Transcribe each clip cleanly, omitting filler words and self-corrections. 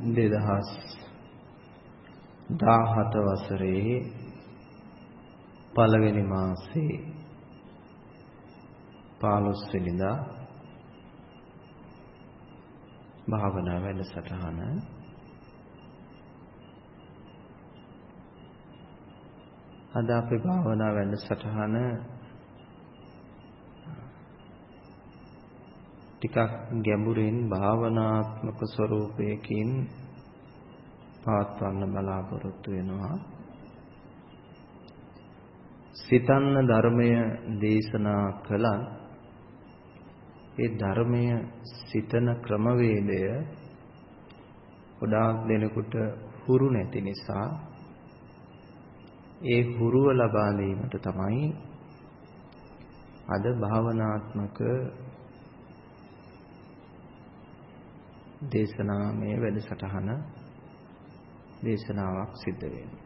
2017 වසරේ පළවෙනි මාසේ 15 වෙනිදා භාවනා වැඩසටහන අද අපේ භාවනා වැඩසටහන ටිකක් ගැඹුරින් භාවනාත්මක ස්වરૂපයකින් පවත්වන්න බලාපොරොත්තු වෙනවා. සිතන්න ධර්මය දේශනා කළා. ඒ ධර්මය සිතන ක්‍රමවේදය ගොඩාක් දෙනෙකුට හුරු නැති නිසා ඒ හුරුව ලබා ගැනීමට තමයි අද භාවනාත්මක දේශනාමය වැඩසටහන දේශනාවක් සිද්ධ වෙන්නේ.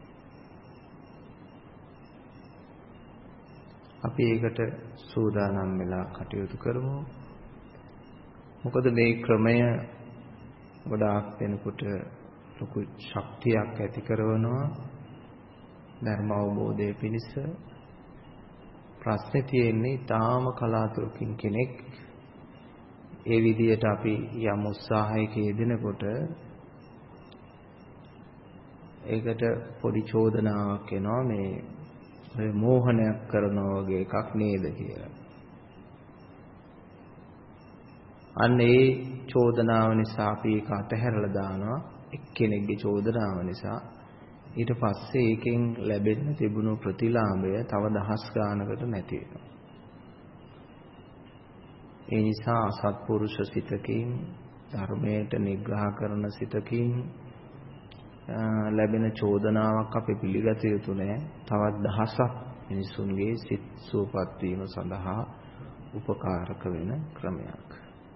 අපි ඒකට සූදානම් වෙලා කටයුතු කරමු. මොකද මේ ක්‍රමය ගොඩාක් වෙනකොට ලොකු ශක්තියක් ඇති කරනවා ධර්ම අවබෝධය පිණිස. ප්‍රශ්නේ තියෙන්නේ තාම කලාතුරකින් කෙනෙක් ඒ විදිහට අපි යම් උත්සාහයක යෙදෙනකොට ඒකට පොඩි චෝදනාවක් එනවා මේ ඔය මෝහනයක් කරනවා වගේ එකක් නේද කියලා. අන්න ඒ චෝදනාව නිසා අපි ඒක අතහැරලා දානවා එක්කෙනෙක්ගේ චෝදනාව නිසා. ඊට පස්සේ ඒකෙන් ලැබෙන්න තිබුණු ප්‍රතිලාභය තව දහස් ගානකට නැති වෙනවා. ඒ නිසා අසත්පුරුෂ සිතකින් ධර්මයට නිග්‍රහ කරන සිතකින් ලැබෙන චෝදනාවක් අපි පිළිගත යුතු නැහැ. තවත් දහසක් මිනිසුන්ගේ සිත් සුවපත් වීම සඳහා උපකාරක වෙන ක්‍රමයක්.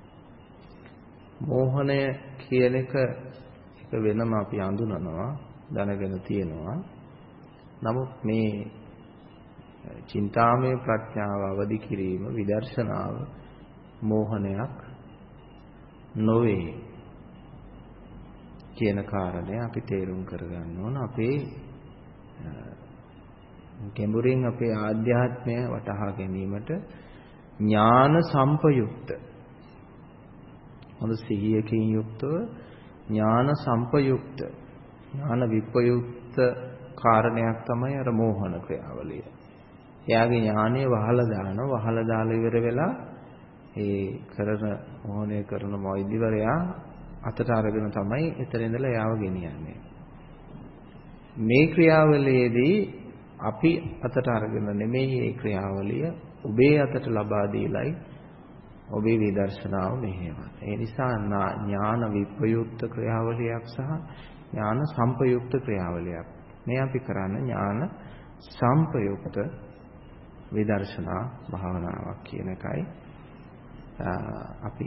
මෝහණය කියන එක වෙනම අපි හඳුනනවා, දැනගෙන තියෙනවා. නමුත් මේ චින්තාමය ප්‍රඥාව අවදි කිරීම විදර්ශනාව මෝහණයක් නොවේ කියන කාරණය අපි තේරුම් කරගන්න ඕන. අපේ ගැඹුරින් අපේ ආධ්‍යාත්මය වටහා ගැනීමට ඥාන සම්පයුක්ත, හොඳ සිහියකින් යුක්තව ඥාන සම්පයුක්ත, ඥාන විපයුක්ත කාරණයක් තමයි අර මෝහන ක්‍රියාවලිය. එයාගේ ඥානය වහලා දාලා ඉවර වෙලා ඒ කරන මෝහණය කරන මොයිදිවරයා අතට අරගෙන තමයි එතන ඉඳලා යාව ගෙනියන්නේ. මේ ක්‍රියාවලියේදී අපි අතට අරගෙන නෙමෙයි මේ ක්‍රියාවලිය ඔබේ අතට ලබා දීලයි ඔබේ විදර්ශනාව මෙහෙයවන්නේ. ඒ නිසා ඥාන විප්‍රයුක්ත ක්‍රියාවලියක් සහ ඥාන සම්පයුක්ත ක්‍රියාවලියක්. මේ අපි කරන්නේ ඥාන සම්පයුක්ත විදර්ශනා භාවනාවක් කියන එකයි අපි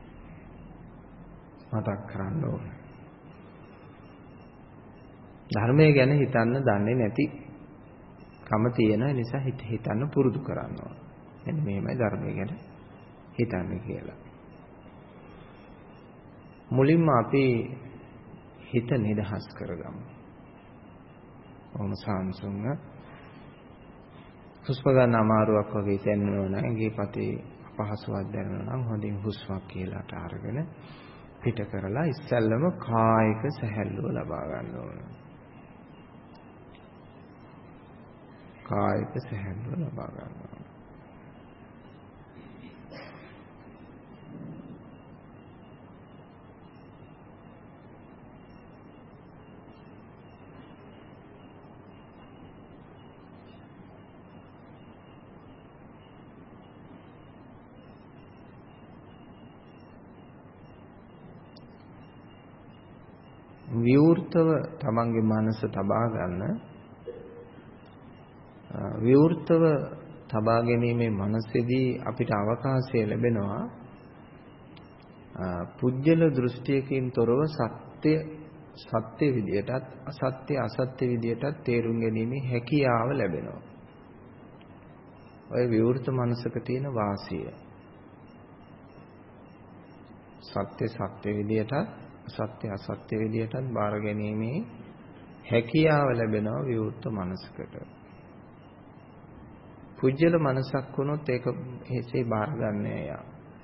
මතක් කරන්න ඕන. ධර්මය ගැන හිතන්න දන්නේ නැති කම තියෙන නිසා හිතන්න පුරුදු කරන්න ඕන. මෙන්න මෙහෙමයි ධර්මය ගැන හිතන්නේ කියලා. මුලින්ම අපි හිත නිදහස් කරගමු. ඔහොම සංසුන්ව හුස්ම ගන්න අමාරුවක් වගේ දැනෙනවා නම් ඇඟේ පතේ අපහසුවක් දැනෙනවා නම් හොඳින් හුස්මක් කියලාට අරගෙන පිට කරලා ඉස්සෙල්ලම කායික සැහැල්ලුව ලබා ගන්න ඕන. කායික සැහැල්ලුව ලබා ගන්න ඕන. විවෘතව තමන්ගේ මනස තබා ගන්න. විවෘතව තබා ගැනීමේ මනසේදී අපිට අවකාශය ලැබෙනවා පුජ්‍යල දෘෂ්ටියකින් තොරව සත්‍ය විදියටත් අසත්‍ය විදියටත් තේරුම් ගැනීමේ හැකියාව ලැබෙනවා. ඔය විවෘත මනසක තියෙන වාසිය. සත්‍ය විදියටත් සත්‍ය අසත්‍ය විදියටත් බාර ගැනීමේ හැකියාව ලැබෙනවා විවෘත මනසකට. පුජ්‍යල මනසක් වුණොත් ඒක එසේ බාර ගන්නෑ යා.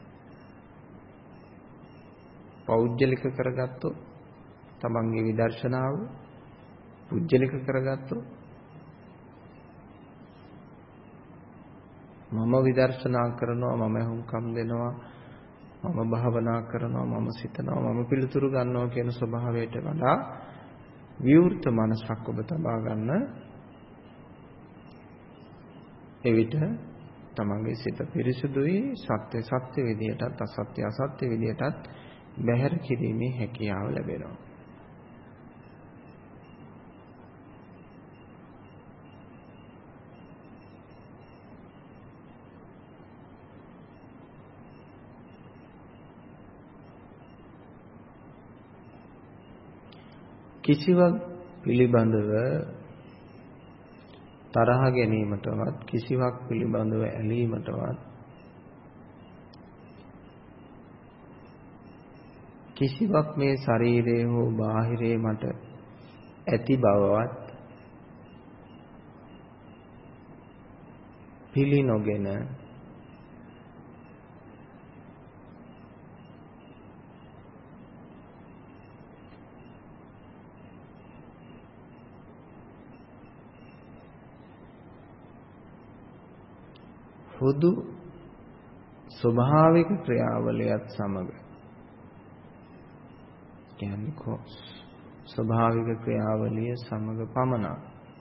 පෞද්ගලික කරගත්තොත් තමන්ගේ විදර්ශනාව පුජ්‍යලික කරගත්තොත් මම විදර්ශනා කරනවා මම හුම්කම් දෙනවා මම භාවනා කරනවා මම සිතනවා මම පිළිතුරු ගන්නවා කියන ස්වභාවයට වඩා විවෘත මනසක් ඔබ තබා ගන්න. එවිට තමන්ගේ සිත පිරිසුදුයි සත්‍ය සත්‍ය විදියටත් අසත්‍ය අසත්‍ය විදියටත් බැහැර කිරීමේ හැකියාව ලැබෙනවා. කිසිවක් පිළිබඳව තරහ ගැනීමටවත් කිසිවක් පිළිබඳව ඇලීමටවත් කිසිවක් මේ ශරීරයේ හෝ බාහිරේ මට ඇති බවවත් පිළි නොගෙන හුදු ස්වභාවික ක්‍රියාවලියත් සමග කියන්නේ ස්වභාවික ක්‍රියාවලිය සමග පමණක්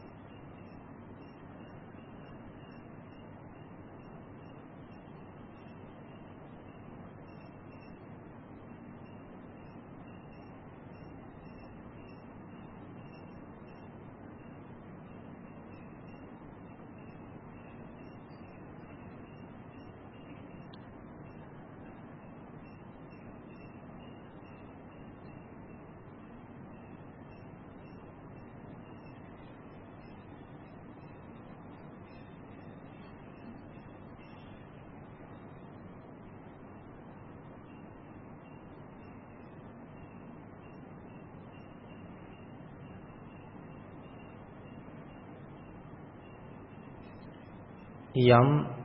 යම්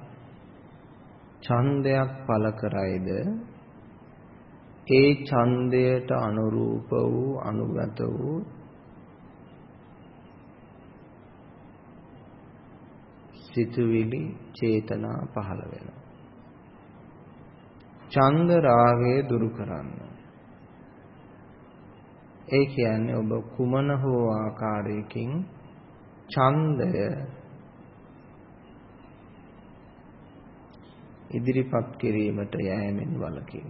ඡන්දයක් පළ කරයිද ඒ ඡන්දයට අනුරූප වූ අනුගත වූ සිතුවිලි චේතනා පහළ වෙනවා. ඡන්ද රාගය දුරු කරන්න. ඒ කියන්නේ ඔබ කුමන හෝ ආකාරයකින් ඡන්දය ඉදිරිපත් කිරීමට යෑමෙන් වළකින්න.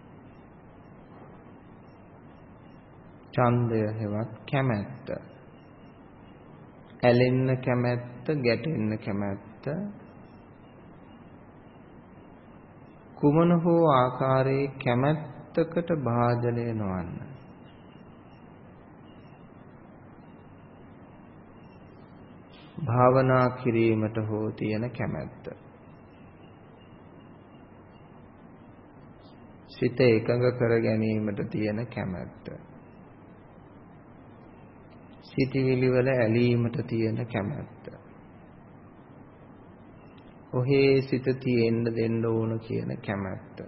ඡන්දය හෙවත් කැමැත්ත. ඇලෙන්න කැමැත්ත, ගැටෙන්න කැමැත්ත කුමන හෝ ආකාරයේ කැමැත්තකට භාජනය නොවන්න. භාවනා කිරීමට හෝ තියෙන කැමැත්ත. සිත එකඟ කර ගැනීමට තියෙන කැමැත්ත. සිතවිලි වල ඇලීමට තියෙන කැමැත්ත. ඔහේ සිත තියෙන්න දෙන්න ඕන කියන කැමැත්ත.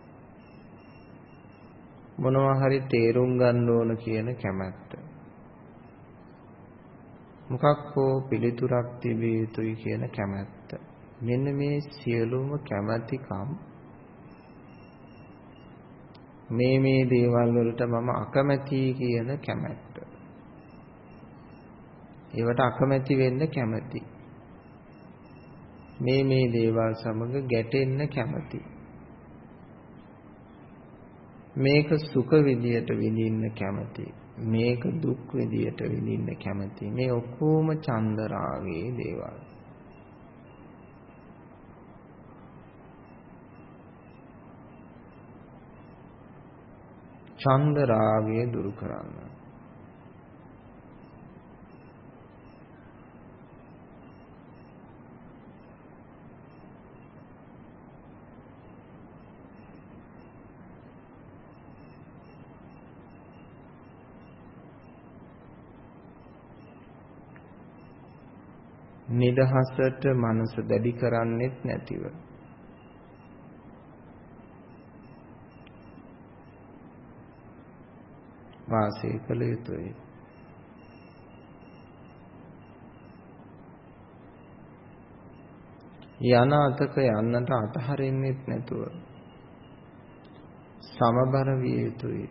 මොනවා හරි තේරුම් ගන්න ඕන කියන කැමැත්ත. මොකක් හෝ පිළිතුරක් තිබිය යුතුයි කියන කැමැත්ත. මෙන්න මේ සියලුම කැමැතිකම් මේ දේවල් වලට මම අකමැතියි කියන කැමැත්ත. ඒවට අකමැති වෙන්න කැමැති. මේ දේවල් සමග ගැටෙන්න කැමැති. මේක සුඛ විදියට විඳින්න කැමැති. මේක දුක් විදියට විඳින්න කැමැති. මේ ඔක්කොම ඡන්ද රාගයේ දේවල්. ඡන්ද රාගය දුරු කරන්න. නිදහසට මනස දැඩි කරන්නේත් නැතිව වාසය කළ යුතුයි. යන අතක යන්නට අතහරින්නෙත් නැතුව සමබර විය යුතුයි.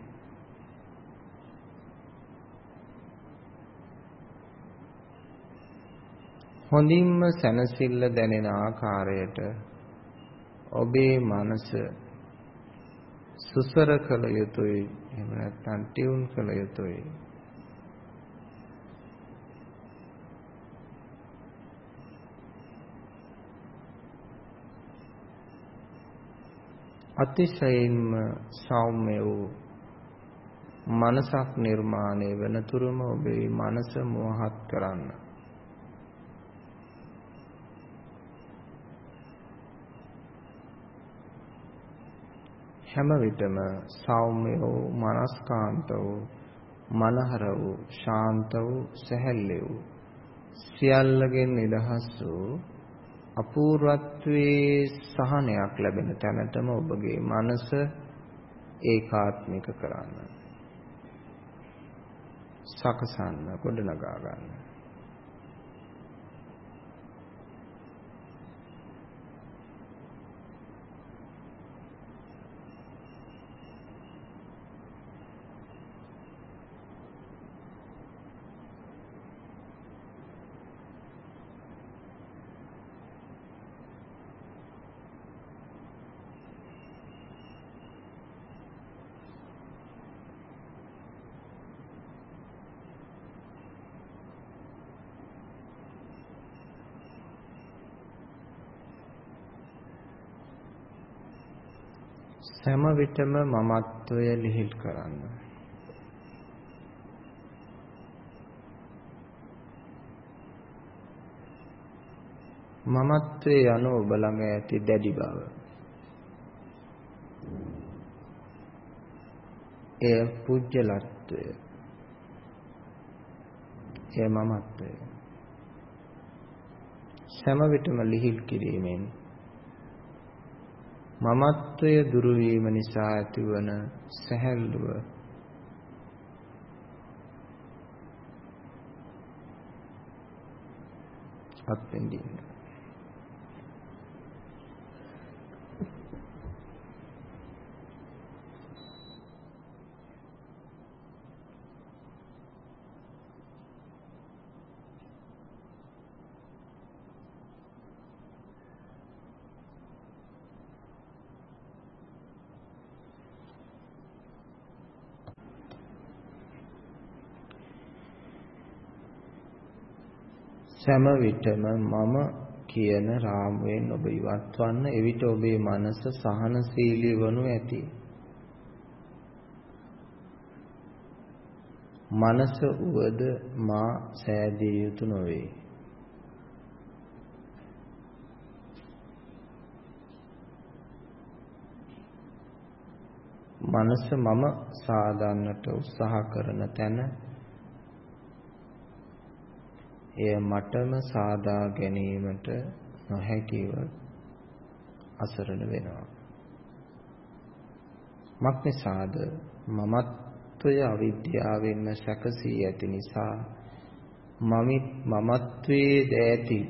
හොඳින්ම සැනසෙල්ල දැනෙන ආකාරයට ඔබේ මනස සුසර කළ යුතුයි. එහෙම නැත්නම් ටියුන් කළ යුතුයි. අතිශයින්ම සෞම්‍ය වූ මනසක් නිර්මාණය වෙනතුරුම ඔබේ මනස මෝහත් කරන්න. හැම විටම සෞම්‍ය වූ මනස්කාන්ත වූ මනහර වූ ශාන්ත වූ සැහැල්ලු වූ සියල්ලගෙන් නිදහස් වූ අපූර්වත්වයේ සහනයක් ලැබෙන තැනටම ඔබගේ මනස ඒකාත්මික කරන්න. සකසන්න, ගොඩනගා ගන්න. සෑම විටම මමත්වය ලිහිල් කරන්න. මමත්වයේ යන ඔබ ළඟ ඇති දැඩි බව. එය පුජ්‍යලත්වය. එය මමත්වය. සෑම විටම ලිහිල් කිරීමෙන් මමත්වය දුරු වීම නිසා ඇතිවන සැහැල්ලුව අත්විඳින්න. සෑම විටම මම කියන රාමුවෙන් ඔබ ඉවත් වන්න. එවිට ඔබේ මනස සහනශීලී වනු ඇති. මනස උවද මා සෑදිය යුතු නොවේ. මනස මම සාදන්නට උත්සාහ කරන තැන එය මටම සාදා ගැනීමට නොහැකිව අසරණ වෙනවා. මක්නිසාද මමත්වය අවිද්‍යාවෙන්ම සැකසී ඇති නිසා මමත්වයේ දැති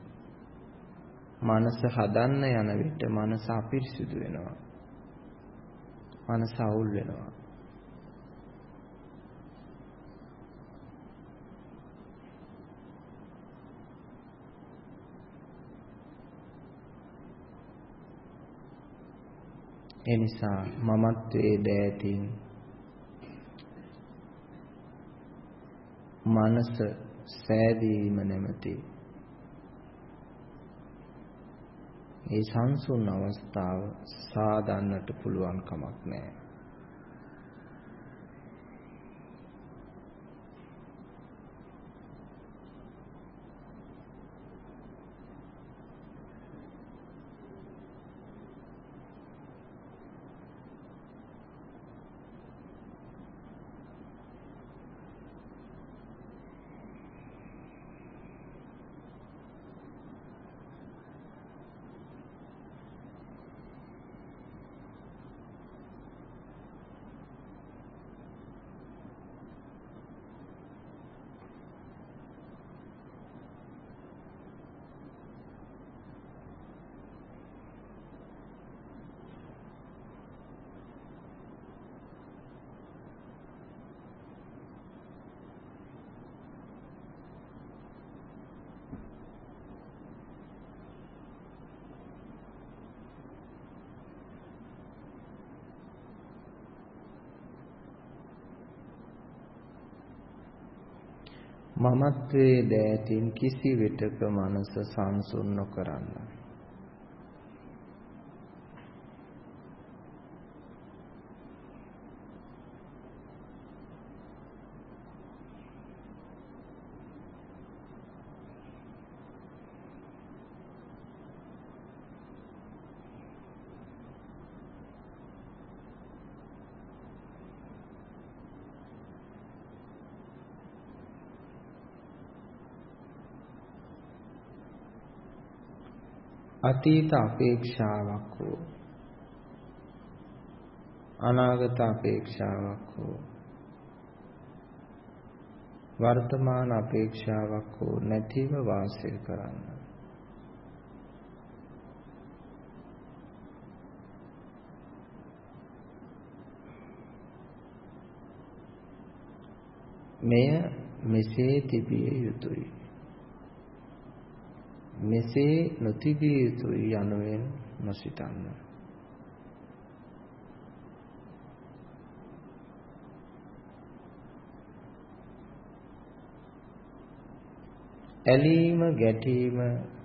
මනස හදන්න යන විට මනස අපිරිසිදු වෙනවා. මනස අවුල් වෙනවා. එනිසා මමත්වයේ දැතින් මනස සෑදීම නැමැති ඒ සංසුන් අවස්ථාව සාදන්නට පුළුවන් කමක් නැහැ. මමත්වයේ දෑතින් කිසි විටක මනස සංසුන් නොකරන්න. අතීත අපේක්ෂාවක් හෝ අනාගත අපේක්ෂාවක් හෝ වර්තමාන අපේක්ෂාවක් හෝ නැතිව වාසය කරන්න. මෙය මෙසේ තිබිය යුතුයි. මෙසේ නොතිබිය යුතුයි යනුවෙන් නොසිතන්න. ඇලීම ගැටීම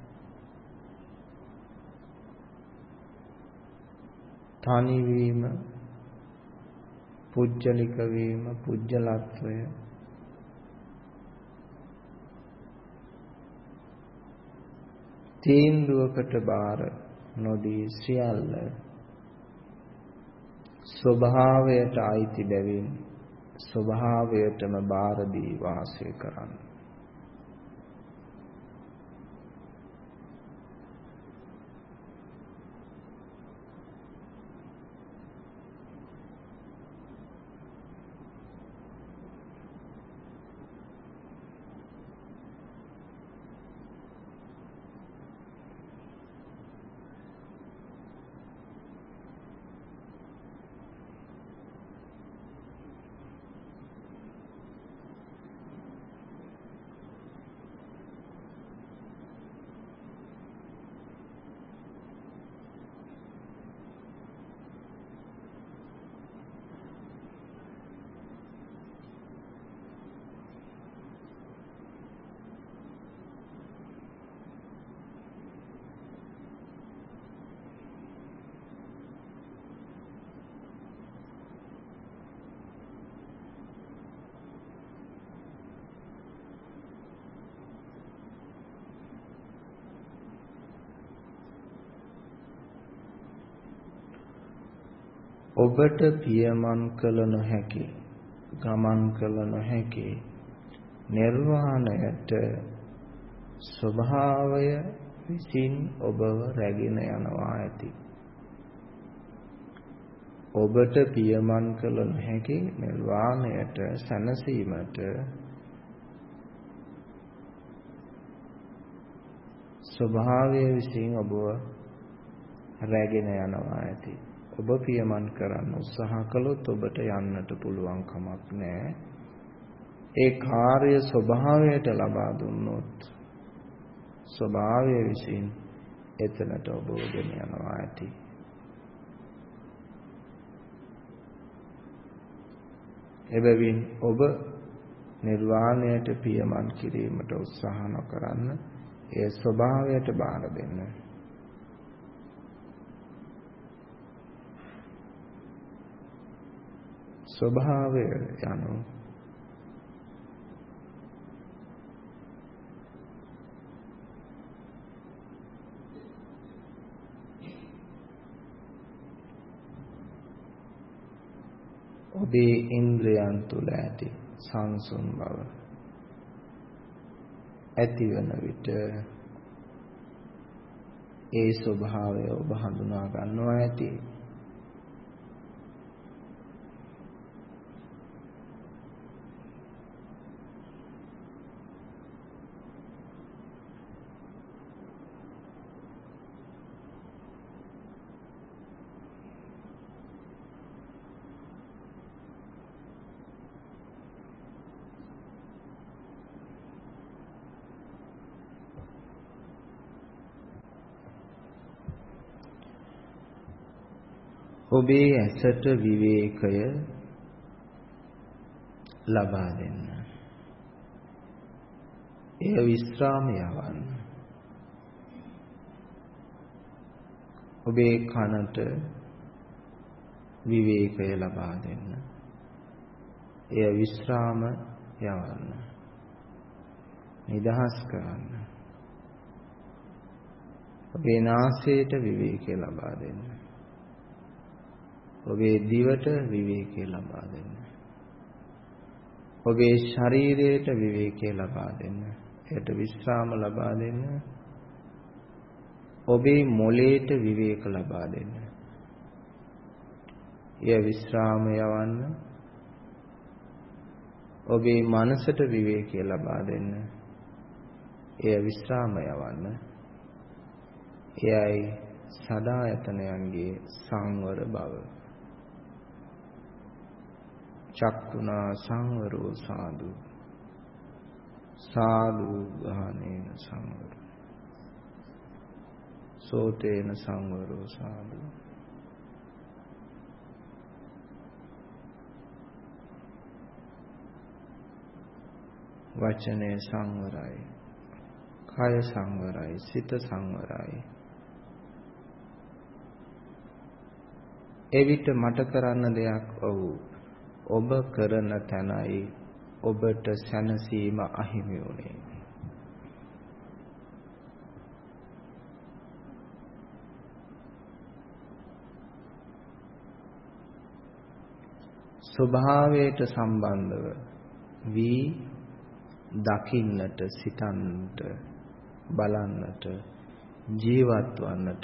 තනිවීම පුජ්‍යලික වීම පුජ්‍යලත්වය තීන්දුවකට බාර නොදී සියල්ල ස්වභාවයට අයිති බැවින් ස්වභාවයටම බාර දී වාසය කරන්න. ඔබට පියමන් කළ නොහැකි ගමන් කළ නොහැකි නිර්වාණයට ස්වභාවය විසින් ඔබව රැගෙන යනවා ඇති. ඔබට පියමන් කළ නොහැකි නිර්වාණයට සැනසීමට ස්වභාවය විසින් ඔබව රැගෙන යනවා ඇති. ඔබ පියමන් කරන්න උත්සාහ කළොත් ඔබට යන්නට පුළුවන් කමක් නැහැ. ඒ කාර්ය ස්වභාවයට ලබා දුන්නොත් ස්වභාවය විසින් එතනට ඔබ ගෙන යනවා ඇති. එබැවින් ඔබ නිර්වාණයට පියමන් කිරීමට උත්සාහ නොකරන්න. ඒ ස්වභාවයට බාර දෙන්න. ස්වභාවය යනු ඔබේ ඉන්ද්‍රයන් තුළ ඇති සංසුන් බව ඇතිවන විට ඒ ස්වභාවය ඔබ හඳුනා ගන්නවා ඇති. ඔබේ ඇසට විවේකය ලබා දෙන්න. එය විස්රාම යවන්න. ඔබේ කනට විවේකය ලබා දෙන්න. එය විස්රාම යවන්න. නිදහස් කරන්න. ඔබේ නාසයට විවේකය ලබා දෙන්න. ඔබේ දිවට විවේකය ලබා දෙන්න. ඔබේ ශරීරයට විවේකය ලබා දෙන්න. එයට විස්රාම ලබා දෙන්න. ඔබේ මොළයට විවේක ලබා දෙන්න. එය විස්රාම යවන්න. ඔබේ මනසට විවේකය ලබා දෙන්න. එය විස්රාම යවන්න. එයයි සදායතනයන්ගේ සංවර බව. චක්කුණා සංවරෝ සාදු. සාදු ගානේන සංවර. සෝතේන සංවරෝ සාදු. වචනේ සංවරයි. කය සංවරයි. සිත සංවරයි. එවිට මට කරන්න දෙයක් ඔබ කරන තැනයි ඔබට සැනසීම අහිමි වුණේ. ස්වභාවයට සම්බන්ධව වී දකින්නට, සිතන්නට, බලන්නට, ජීවත් වන්නට,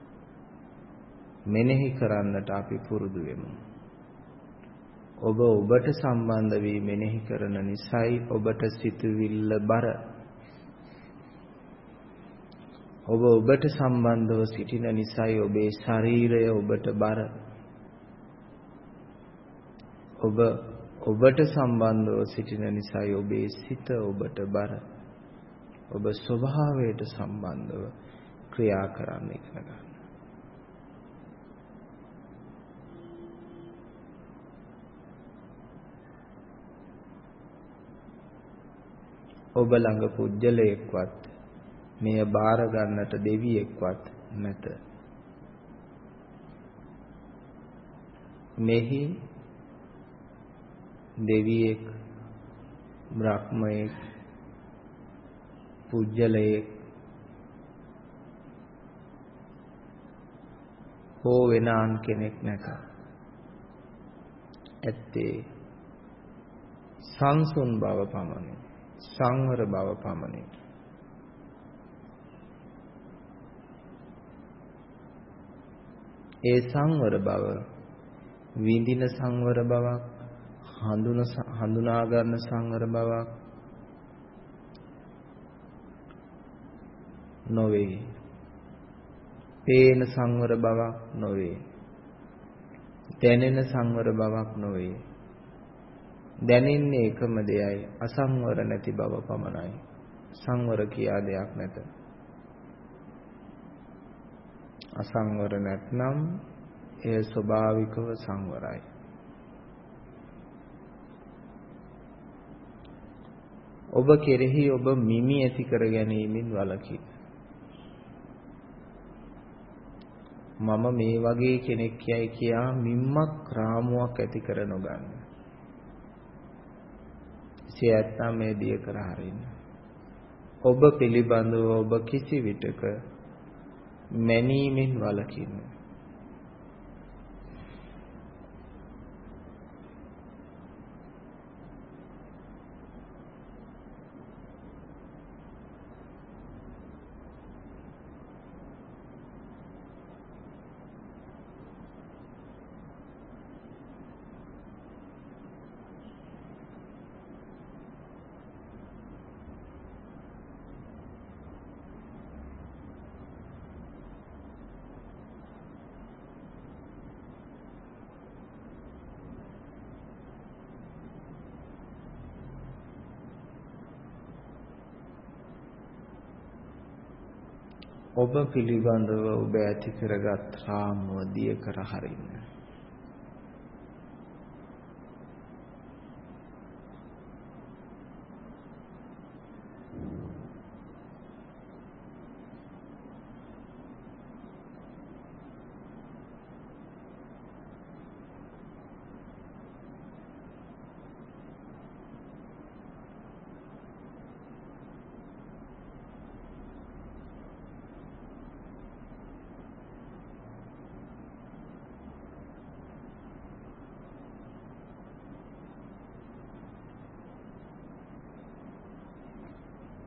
මෙනෙහි කරන්නට අපි පුරුදු වෙමු. ඔබ ඔබට සම්බන්ධ වී මෙනෙහි කරන නිසායි ඔබට සිතුවිල්ල බර. ඔබ ඔබට සම්බන්ධව සිටින නිසායි ඔබේ ශරීරය ඔබට බර. ඔබ ඔබට සම්බන්ධව සිටින නිසායි ඔබේ සිත ඔබට බර. ඔබ ස්වභාවයට සම්බන්ධව ක්‍රියා කරන්න ඉගෙන ගන්න. ඔබ ළඟ පුජ්‍යලයක්වත් මෙය බාර ගන්නට දෙවියෙක්වත් නැත. මෙහි දෙවියෙක්, බ්‍රහ්මයෙක්, පුජ්‍යලයෙක් හෝ වෙනාන් කෙනෙක් නැත. ඇත්තේ සංසුන් බව පමණයි. සංවර බව පමණයි. ඒ සංවර බව විඳින සංවර බවක්, හඳුනා ගන්න සංවර බවක් නොවේ. පේන සංවර බවක් නොවේ. දැනෙන සංවර බවක් නොවේ. දැනෙන්නේ එකම දෙයයි, අසංවර නැති බව පමණයි. සංවර කියා දෙයක් නැත. අසංවර නැත්නම් එය ස්වභාවිකව සංවරයි. ඔබ කෙරෙහි ඔබ මිමි ඇති කර ගැනීමෙන් වළකී. මම මේ වගේ කෙනෙක් යයි කියා මිම්මක් රාමුවක් ඇති කර නොගන්න. සියත්තා මේ දිය කර හරින්න. ඔබ පිළිබඳව ඔබ කිසි විටක මැනීමෙන් වළකින්න. ඔබ පිළිබඳව ඔබ ඇති කරගත් රාමුව දිය කර හරින්න.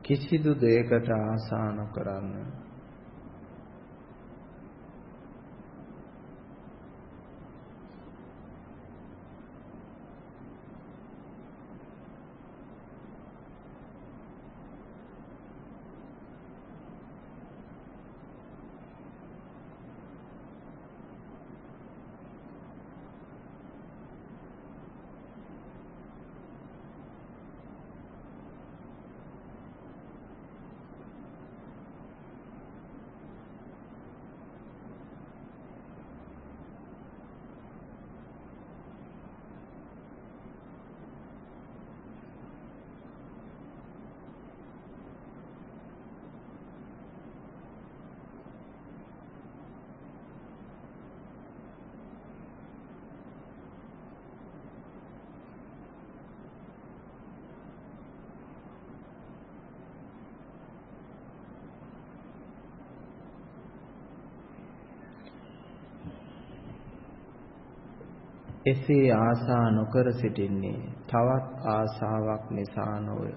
කිසිදු දෙයකට ආසා නොකරන්න. එසේ ආසා නොකර සිටින්නේ තවත් ආසාවක් නිසා නොවේ.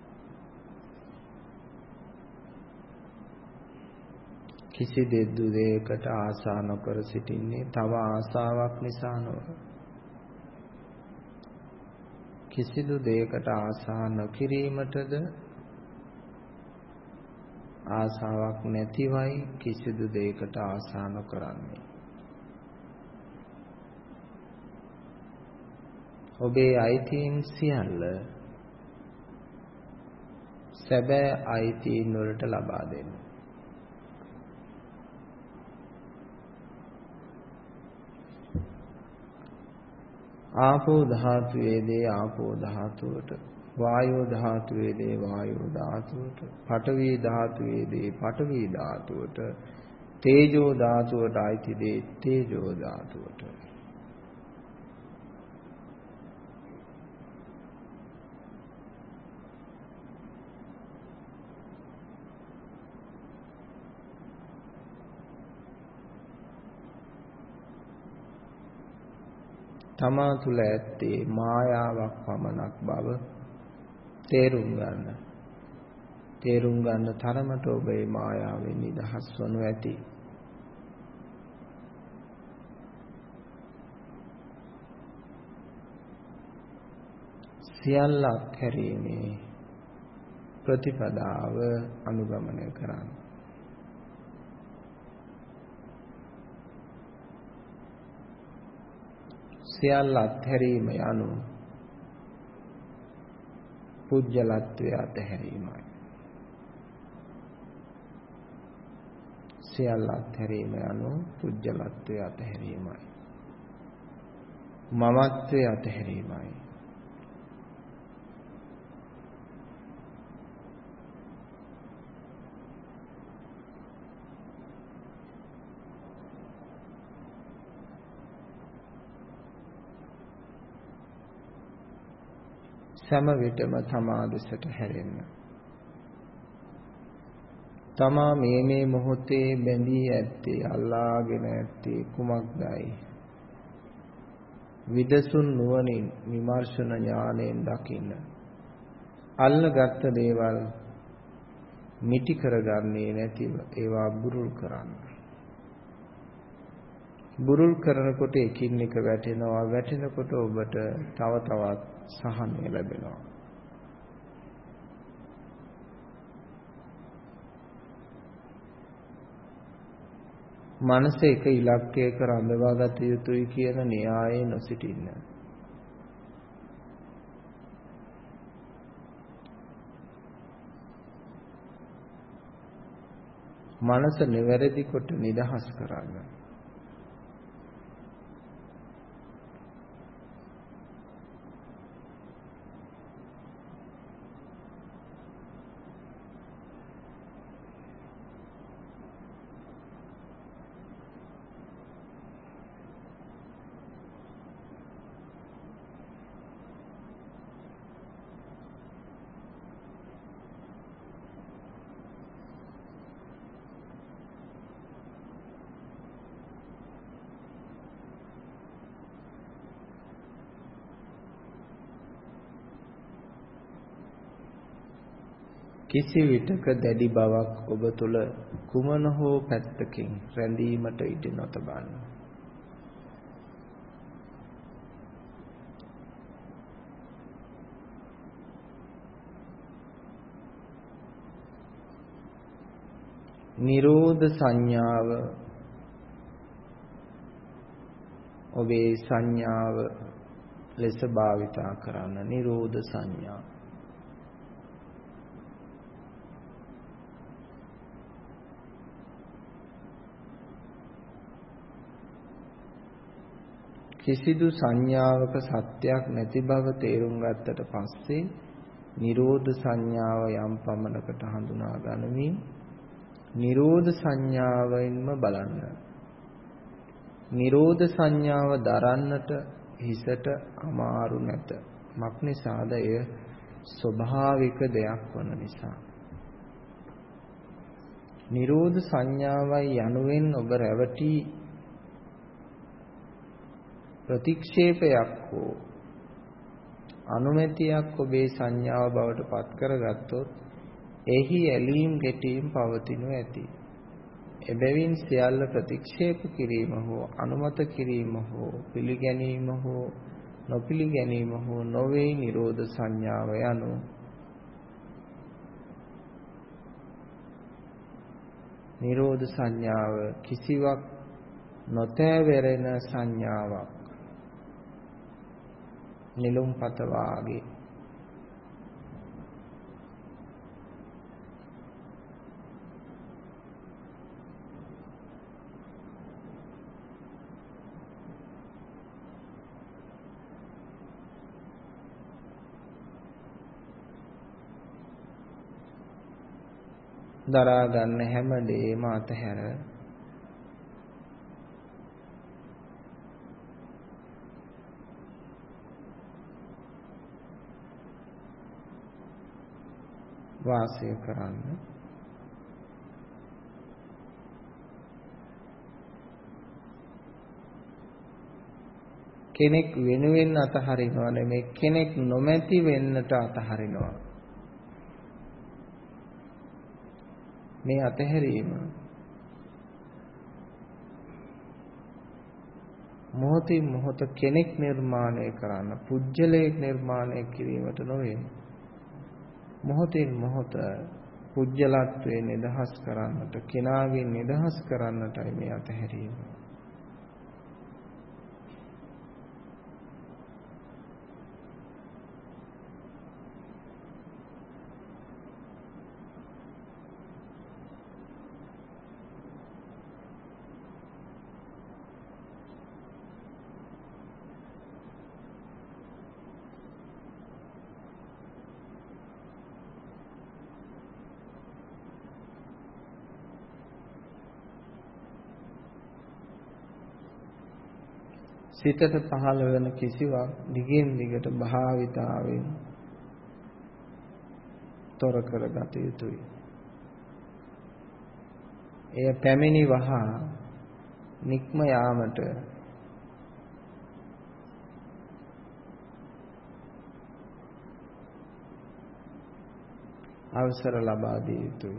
කිසිදු දෙයකට ආසා නොකර සිටින්නේ තව ආසාවක් නිසා නොවේ. කිසිදු දෙයකට ආසා නොකිරීමටද ආසාවක් නැතිවයි කිසිදු දෙයකට ආසා නොකරන්නේ. ඔබේ අයිතීන් සියල්ල සැබෑ අයිතීන් වලට ලබා දෙන්න. ආපෝ ධාතුවේ දේ ආපෝ ධාතුවට, වායෝ ධාතුවේ දේ වායෝ ධාතුවට, පඨවි ධාතුවේ දේ පඨවි ධාතුවට, තේජෝ ධාතුවට අයිති දේ තේජෝ ධාතුවට. තමා තුළ ඇත්තේ මායාවක් පමණක් බව තේරුම් ගන්න. තේරුම් ගන්න තරමට ඔබේ මායාවෙන් නිදහස් වනු ඇති. සියල්ල අත්හැරීමේ ප්‍රතිපදාව අනුගමනය කරන්න. සියල්ල අත්හැරීම යනු පුජ්‍යලත්වය අත්හැරීමයි. සියල්ල අත්හැරීම යනු පුජ්‍යලත්වය අත්හැරීමයි. මමත්වය අත්හැරීමයි. සෑම විටම තමා දෙසට හැරෙන්න. තමා මේ මොහොතේ බැඳී ඇත්තේ, අල්ලාගෙන ඇත්තේ කුමක්දයි? විදසුන් නුවණින් විමර්ශන ඥාණයෙන් දකින්න. අල්ලගත් දේවල් මිටි කරගන්නේ නැතිව ඒවා බුරුල් කරන්න. බුරුල් කරනකොට එකින් එක වැටෙනවා. වැටෙනකොට ඔබට තව තවත් සහනය ලැබෙනවා. මනස එක ඉලක්කයක රඳවාගත යුතුයි කියන න්‍යායයේ නොසිටින්න. මනස නිවැරදි කොට නිදහස් කරන්න. කිසි විටක දැඩි බවක් ඔබ තුල කුමන හෝ පැත්තකින් රැඳීමට ඉඩ නොතබන්න. නිරෝධ සංඥාව ඔබේ සංඥාව ලෙස භාවිතා කරන්න. නිරෝධ සංඥා කිසිදු සංඥාවක සත්‍යයක් නැති බව තේරුම් ගත්තට පස්සේ නිරෝධ සංඥාව යම් පමණකට හඳුනා ගනිමින් නිරෝධ සංඥාවෙන්ම බලන්න. නිරෝධ සංඥාව දරන්නට හිසට අමාරු නැත. මක් නිසාද? එය ස්වභාවික දෙයක් වන නිසා. නිරෝධ සංඥාවයි යනුවෙන් ඔබ රැවටි ප්‍රතික්ෂේපයක් හෝ අනුමැතියක් ඔබේ සංඥාව බවට පත් කරගත්තොත් එහි ඇලීම් ගැටීම් පවතිනු ඇති. එබැවින් සියල්ල ප්‍රතික්ෂේප කිරීම හෝ අනුමත කිරීම හෝ පිළිගැනීම හෝ නොපිළිගැනීම හෝ නොවේ නිරෝධ සංඥාව යනු. නිරෝධ සංඥාව කිසිවක් නොතෑවෙරෙන සංඥාවක්. නිලුම්පත වාගේ දරා ගන්න හැම දෙයක්ම අතහැර වාසය කරන්න. කෙනෙක් වෙනුවෙන් අතහරිනවා නෙමෙයි, කෙනෙක් නොමැති වෙන්නට අතහරිනවා. මේ අතහැරීම මොහොතින් මොහොත කෙනෙක් නිර්මාණය කරන්න, පුජ්‍යලයක් නිර්මාණය කිරීමට නොවේ. මොහොතින් මොහොත පුජ්‍යලත්වයේ නිදහස් කරන්නට, කෙනාගෙන් නිදහස් කරන්නටයි මේ අතහැරීම. සිතට පහළ වෙන කිසිවක් දිගින් දිගට භාවිතාවෙන් තොර කරගත යුතුයි. එය පැමිණි වහා නික්ම යාමට අවසර ලබා දිය යුතුයි.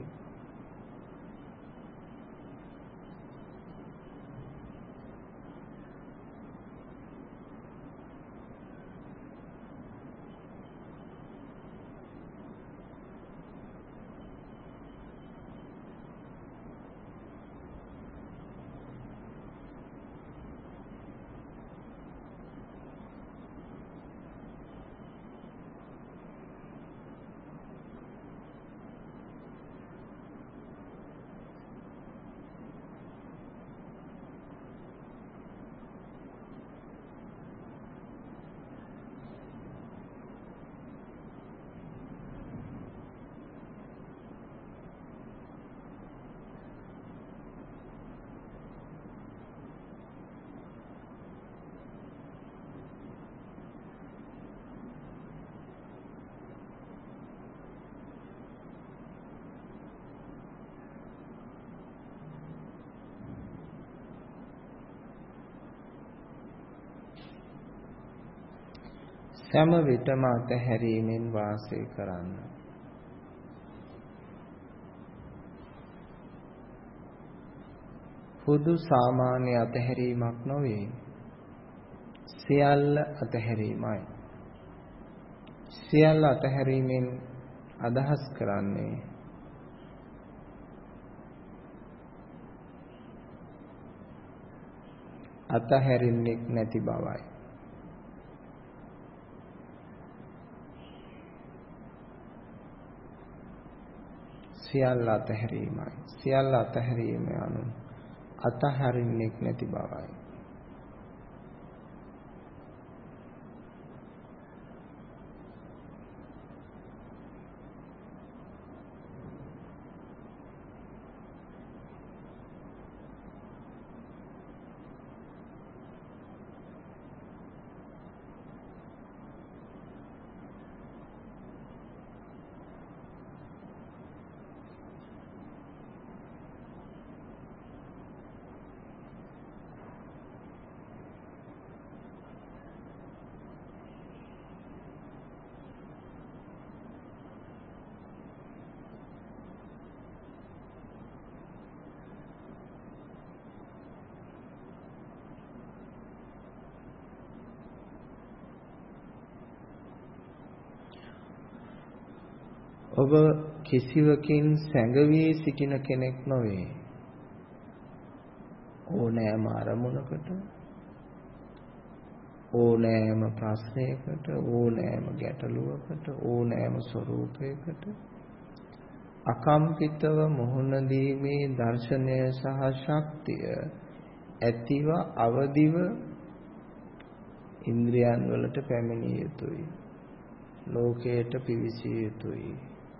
සෑම විටම අතහැරීමෙන් වාසය කරන්න. පොදු සාමාන්‍ය අතහැරීමක් නොවේ. සියල්ල අතහැරීමයි. සියල්ල අතහැරීමෙන් අදහස් කරන්නේ අතහැරින්නෙක් නැති බවයි. සියල්ල අතහැරීමයි. සියල්ල අතහැරීම යනු අතහරින්නෙක් නැති බවයි. ඔබ කිසිවකින් සැඟවී සිටින කෙනෙක් නොවේ. ඕනෑම අරමුණකට, ඕනෑම ප්‍රශ්නයකට, ඕනෑම ගැටලුවකට, ඕනෑම ස්වરૂපයකට අකම්පිතව මුහුණ දීමේ දර්ශනය සහ ශක්තිය ඇතිව අවදිව ඉන්ද්‍රියන් වලට පැමිණිය යුතුයි. ලෝකයට පිවිසිය යුතුයි.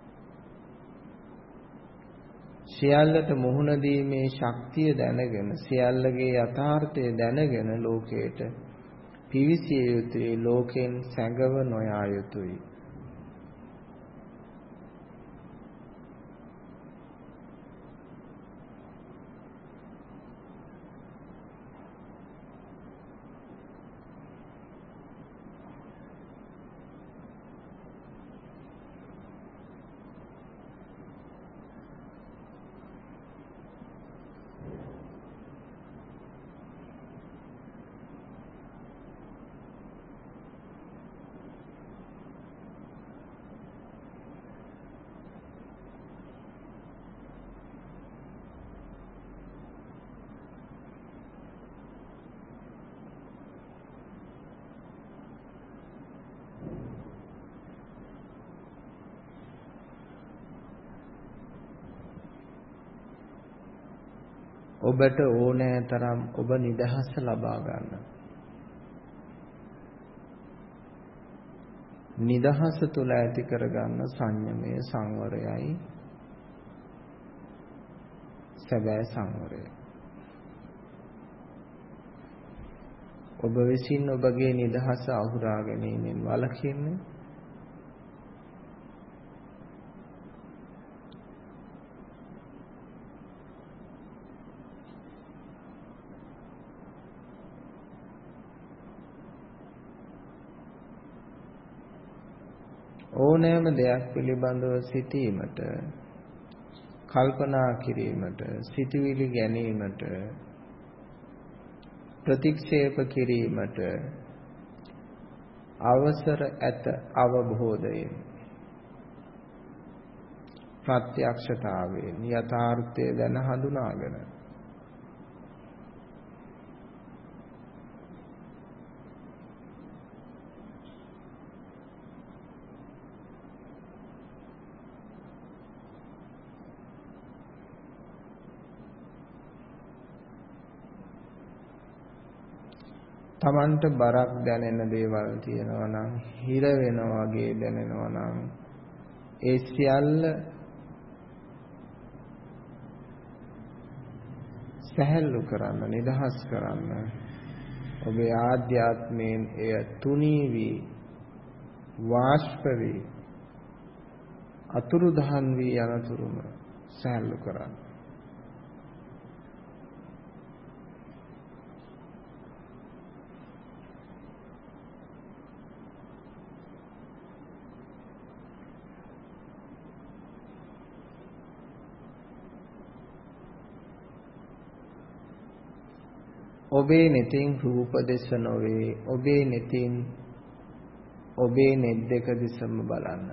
සියල්ලට මුහුණ දීමේ ශක්තිය දැනගෙන, සියල්ලගේ යථාර්ථය දැනගෙන ලෝකයට පිවිසිය යුතුයි. ලෝකෙන් සැඟව නොයා යුතුයි. ඔබට ඕනෑ තරම් ඔබ නිදහස ලබා ගන්න. නිදහස තුල ඇති කරගන්න සංයමය, සංවරයයි සැබෑ සංවරය. ඔබ විසින් ඔබගේ නිදහස අහුරා ගැනීමෙන් වළකින්න. ඕනෑම දෙයක් පිළිබඳව සිටීමට, කල්පනා කිරීමට, සිතුවිලි ගැනීමට, ප්‍රතික්ෂේප කිරීමට අවසර ඇත අවබෝධයෙන්, ප්‍රත්‍යක්ෂතාවයෙන්, යථාර්ථය දැන හඳුනාගෙන. තමන්ට බරක් දැනෙන දේවල් තියෙනවා නම්, හිර වෙනවා වගේ දැනෙනවා නම්, ඒ සියල්ල සැහැල්ලු කරන්න, නිදහස් කරන්න. ඔබේ ආධ්‍යාත්මයෙන් එය තුනී වී, වාෂ්ප වී, අතුරුදහන් වී යනතුරුම සැහැල්ලු කරන්න. ඔබේ නෙතින් රූප දෙස නොවේ. ඔබේ නෙතින් ඔබේ නෙත් දෙක දෙසම බලන්න.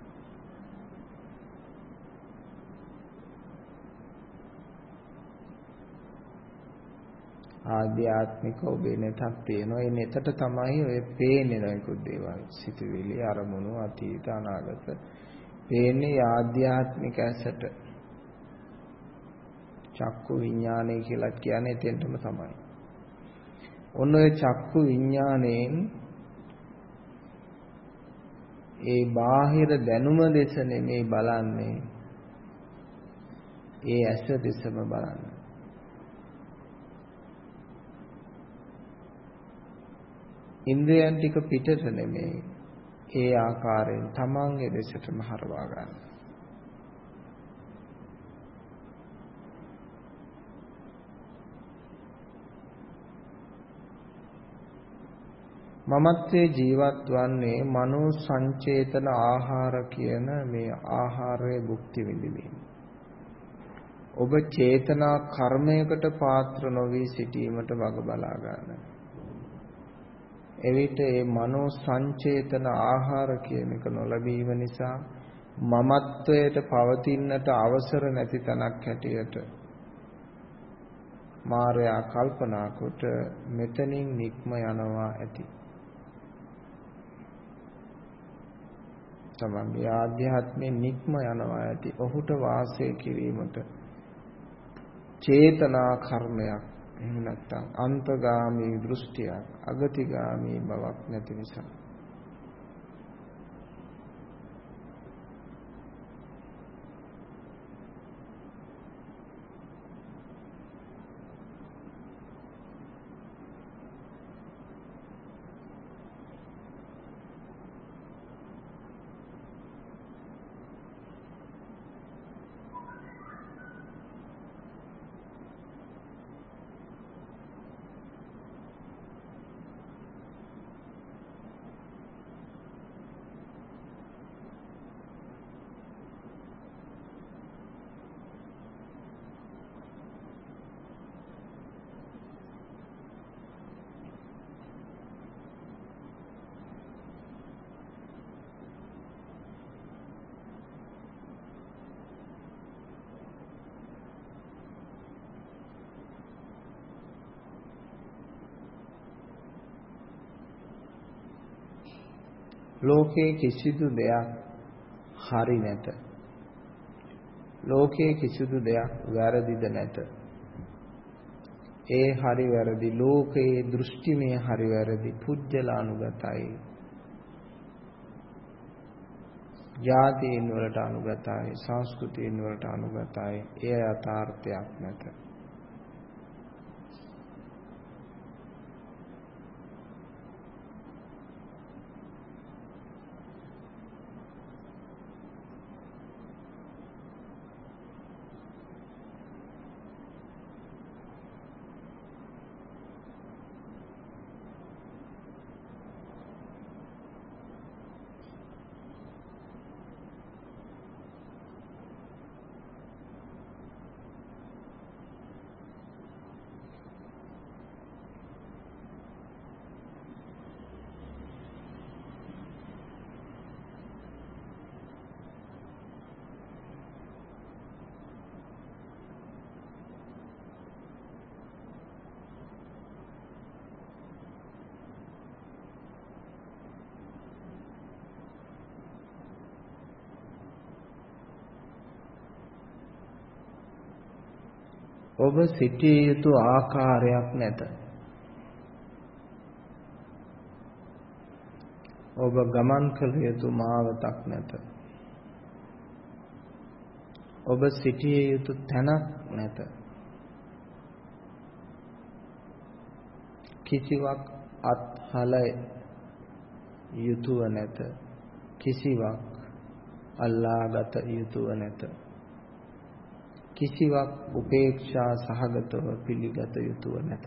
ආධ්‍යාත්මික ඔබේ නෙතක් තියෙනවා. ඒ නෙතට තමයි ඔය පේන්නේ නොයෙකුත් දේවල්. සිතුවිලි, අරමුණු, අතීත, අනාගත. පේන්නේ ආධ්‍යාත්මික ඇසට. චක්කු විඥානය කියලා කියන්නේ එතෙන්ටම තමයි. ඔන්න ඔය චක්කු විඥාණයෙන් ඒ බාහිර දැනුම දෙස නෙමේ බලන්නේ. ඒ ඇස දෙසම බලන්න. ඉන්ද්‍රයන් ටික පිටට නෙමේ. ඒ ආකාරයෙන් තමන්ගේ දෙසටම හරවා ගන්න. මමත්වයේ ජීවත් වන්නේ මනෝ සංචේතන ආහාර කියන මේ ආහාරයේ භුක්ති විඳින්න. ඔබ චේතනා කර්මයකට පාත්‍ර නොවී සිටීමට වග බලා ගන්න. එවිට මේ මනෝ සංචේතන ආහාර කියන එක නොලැබීම නිසා මමත්වයට පවතින්නට අවසර නැති තැනක් හැටියට මායя කල්පනා කොට මෙතනින් නික්ම යනවා ඇති. තමන්ගේ ආධ්‍යාත්මයෙන් නික්ම යනවා ඇති. ඔහුට වාසය කිරීමට චේතනා කර්මයක් එහෙම නැත්නම් අන්තගාමී දෘෂ්ටියක් අගතිගාමී බවක් නැති නිසා ලෝකයේ කිසිදු දෙයක් හරි නැත. ලෝකයේ කිසිදු දෙයක් වැරදිද නැත. ඒ හරි වැරදි ලෝකයේ දෘෂ්ටිමය හරි වැරදි පුජ්‍යලානුගතයි. ජාතීන් වලට අනුගතයි, සංස්කෘතීන් වලට අනුගතයි. එය යථාර්ථයක් නැත. ඔබ සිටිය යුතු ආකාරයක් නැත. ඔබ ගමන් කළ යුතු මාවතක් නැත. ඔබ සිටිය යුතු තැනක් නැත. කිසිවක් අත්හල යුතුව නැත. කිසිවක් අල්ලාගත යුතුව නැත. කිසිවක් උපේක්ෂා සහගතව පිළිගත යුතුව නැත.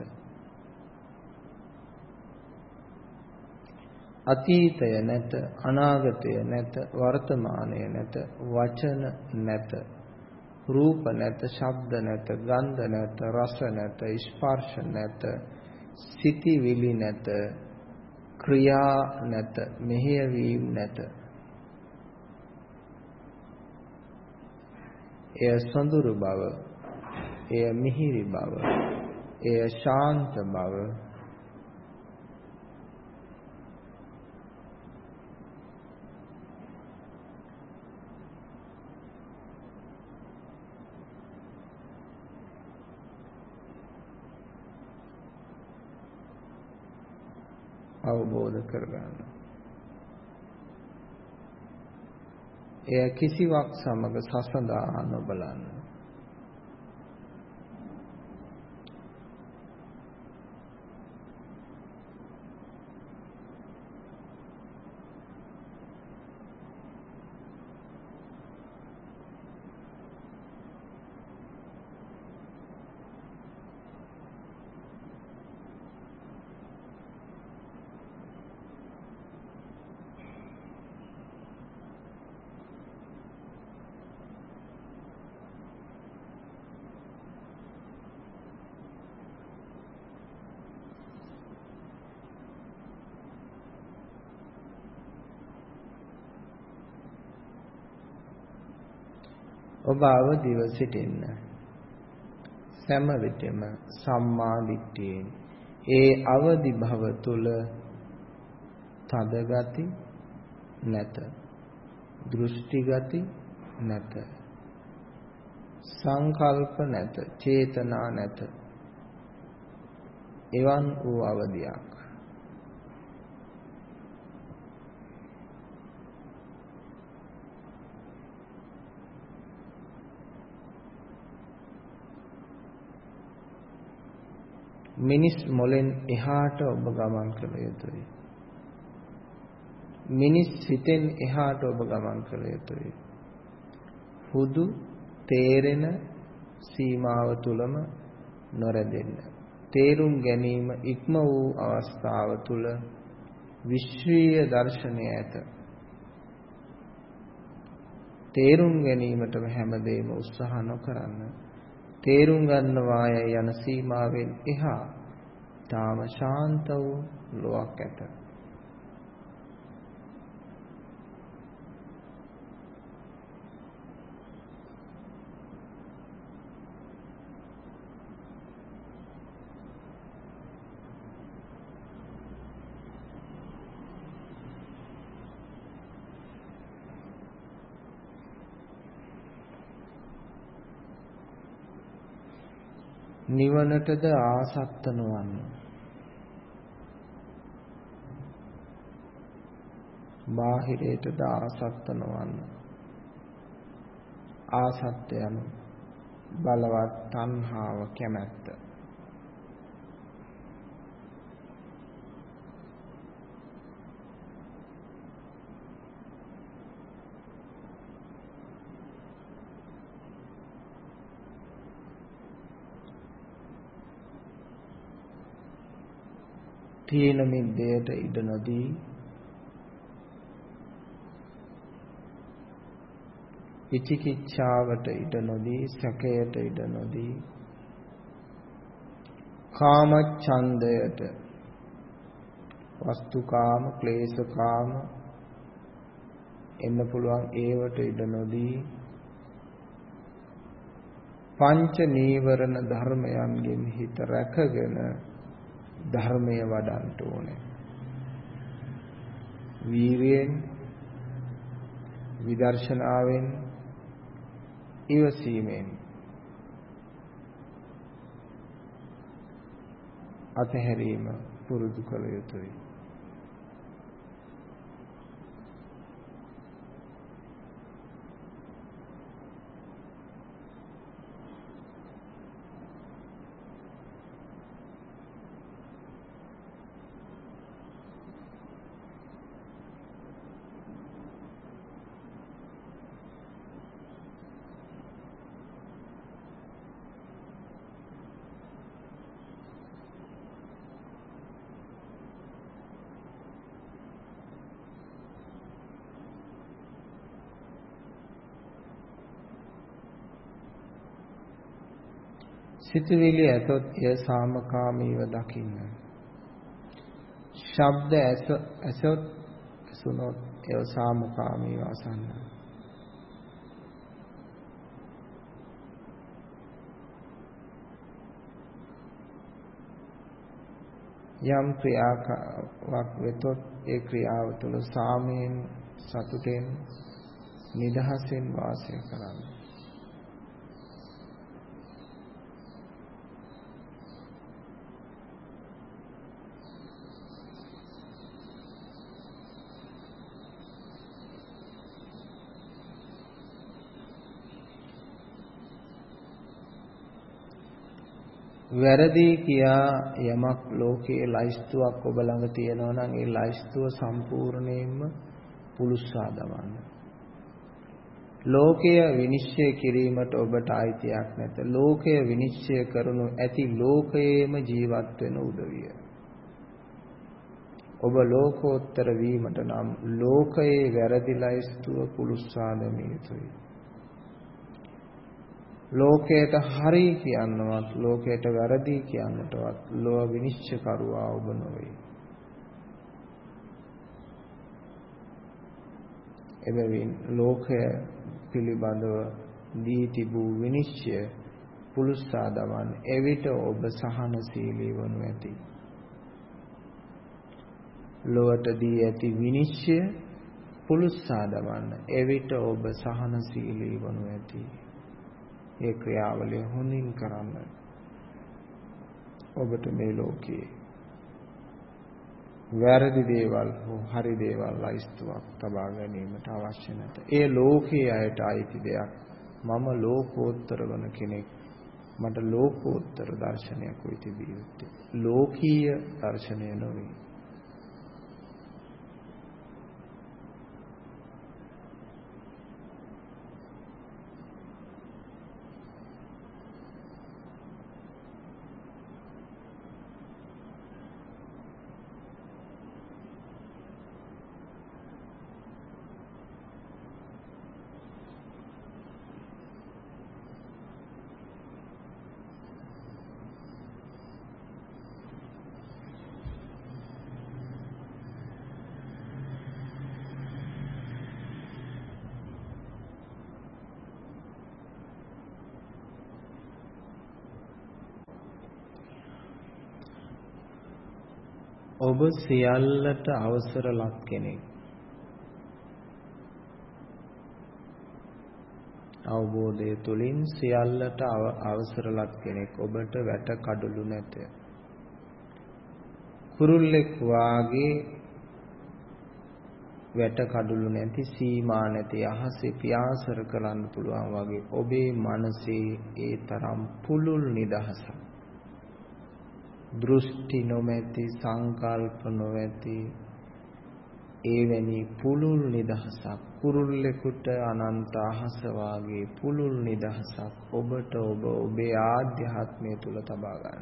අතීතය නැත, අනාගතය නැත, වර්තමානය නැත, වචන නැත, රූප නැත, ශබ්ද නැත, ගන්ධ නැත, රස නැත, ස්පර්ශ නැත, සිතිවිලි නැත, ක්‍රියා නැත, මෙහෙයවීම නැත. එය සොඳුරු බව, එය මිහිරි බව, එය ශාන්ත බව, අවබෝධ කරගන්න. එය කිසිවක් සමග සසඳා නොබලන්න. ඔබ අවදිව සිටින්න. සෑම විටම සම්මා දිට්ඨියෙන් ඒ අවදි භව තුල තද ගති නැත, දෘෂ්ටි ගති නැත, සංකල්ප නැත, චේතනා නැත. එවන් වූ අවදියක්. මිනිස් මොලෙන් එහාට ඔබ ගමන් කළ යුතුයි. මිනිස් සිතෙන් එහාට ඔබ ගමන් කළ යුතුයි. හුදු තේරෙන සීමාව තුලම නොරැඳෙන්න. තේරුම් ගැනීම ඉක්ම වූ අවස්ථාව තුල විශ්වීය දර්ශනය ඇත. තේරුම් ගැනීමටම හැමදේම උත්සාහ නොකරන්න. තේරුම් ගන්නවා යන සීමාවෙන් එහා තාම ශාන්ත වූ ලෝකයක් ඇත. නිවනටද ආසක්ත නොවන්න. බාහිරයටද ආසක්ත නොවන්න. ආසක්ත යනු බලවත් තණ්හාව, කැමැත්ත. තීන මිද්දයට ඉඩ නොදී විචිකිච්ඡාවට ඉඩ නොදී සැකයට ඉඩ නොදී කාම ඡන්දයට වස්තුකාම ක්ලේශකාම එන්න පුළුවන් ඒවට ඉඩ නොදී පංච නීවරණ ධර්මයන්ගෙන් හිත රැකගෙන ධර්මය වඩන්න ඕනේ. වීර්යයෙන්, විදර්ශනාවෙන්, ඉවසීමෙන් අතහැරීම පුරුදු කළ යුතුයි. සිතුවිලි ඇතොත් එය සාමකාමීව දකින්න. ශබ්ද ඇසොත් ඇසුනොත් ඒව සාමුකාමීව අසන්න. යම් ක්‍රියාවක් වෙතොත් ඒ ක්‍රියාව තුළ සාමයෙන් සතුටෙන් නිදහසෙන් වාසය කරන්න. වැරදි කියා යමක් ලෝකයේ ලයිස්තුවක් ඔබ ළඟ තියෙනවා නම් ඒ ලයිස්තුව සම්පූර්ණයෙන්ම පුලුස්සා දමන්න. ලෝකය විනිශ්චය කිරීමට ඔබට අයිතියක් නැත. ලෝකය විනිශ්චය කරනු ඇති ලෝකයේම ජීවත් වෙන උදවිය. ඔබ ලෝකෝත්තර වීමට නම් ලෝකයේ වැරදි ලයිස්තුව පුලුස්සා දැමිය යුතුයි. ලෝකයට හරි කියන්නවත් ලෝකයට වැරදි කියන්නටවත් ලෝක විනිශ්චයකරුවා ඔබ නොවේ. එබැවින් ලෝකය පිළිබඳව දී තිබූ විනිශ්චය පුලුස්සා දමන්න. එවිට ඔබ සහනශීලී වනු ඇති. ලොවට දී ඇති විනිශ්චය පුලුස්සා දමන්න. එවිට ඔබ සහනශීලී වනු ඇති. ඒ ක්‍රියාවලිය හොඳින් කරන්න. ඔබට මේ ලෝකයේ වැරදි දේවල් හෝ හරි දේවල් ලයිස්තුවක් තබා ගැනීමට අවශ්‍ය නැත. ඒ ලෝකයේ අයට අයිති දෙයක්. මම ලෝකෝත්තර වන කෙනෙක්. මට ලෝකෝත්තර දර්ශනයක් වෙයි තිබිය යුත්තේ. ලෝකීය දර්ශනය නොවේ. ඔබ සියල්ලට අවසර ලත් කෙනෙක්. අවබෝධය තුලින් සියල්ලට අවසර ලත් කෙනෙක්. ඔබට වැට කඩළු නැත. කුරුල්ලෙක් වාගේ වැට කඩළු නැති සීමා නැති අහසේ පියාසර කරන්න පුළුවන් වගේ ඔබේ මනසේ ඒ තරම් පුළුල් නිදහසක්. දෘෂ්ටි නොමැති, සංකල්ප නොමැති එවැනි පුළුල් නිදහසක්. කුරුල්ලෙකුට අනන්ත අහස වාගේ පුළුල් නිදහසක් ඔබට ඔබේ ආධ්‍යාත්මය තුල තබා ගන්න.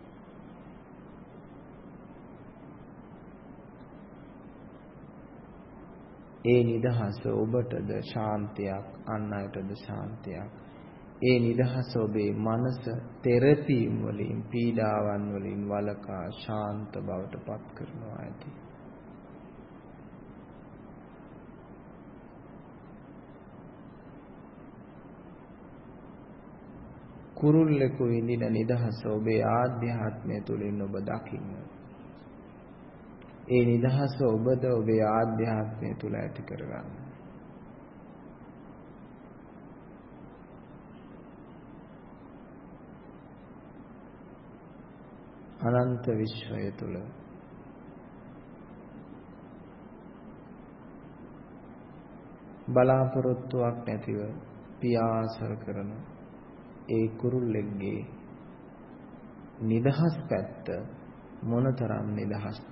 ඒ නිදහස ඔබටද ශාන්තියක්, අන් අයටද ශාන්තියක්. ඒ නිදහස ඔබේ මනස තෙරපීම් වලින්, පීඩාවන් වලින් වළකා ශාන්ත බවට පත් කරනවා ඇති. කුරුල්ලෙකු විඳින නිදහස ඔබේ ආධ්‍යාත්මය තුලින් ඔබ දකින්න. ඒ නිදහස ඔබද ඔබේ ආධ්‍යාත්මය තුල ඇති කරගන්න. අනන්ත විශ්වය තුල බලාපොරොත්තුවක් නැතිව පියාසර කරන ඒ කුරුල්ලෙක්ගේ නිදහස් පැත්ත මොනතරම් නිදහස්ද?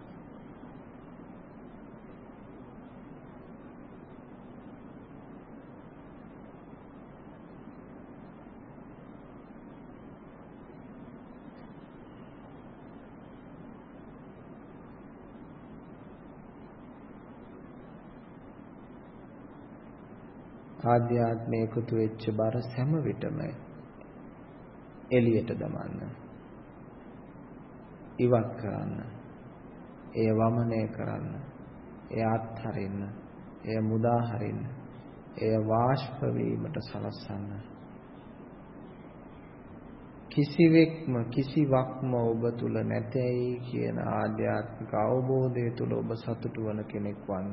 ආධ්‍යාත්මයේ එකතු වෙච්ච බර සෑම විටම එළියට දමන්න, ඉවත් කරන්න. එය වමනය කරන්න, එය අත්හරින්න, එය මුදා හරින්න, එය වාෂ්ප වීමට සලස්සන්න. කිසිවක්ම ඔබ තුල නැතයි කියන ආධ්‍යාත්මික අවබෝධය තුල ඔබ සතුටු වන කෙනෙක් වන්න.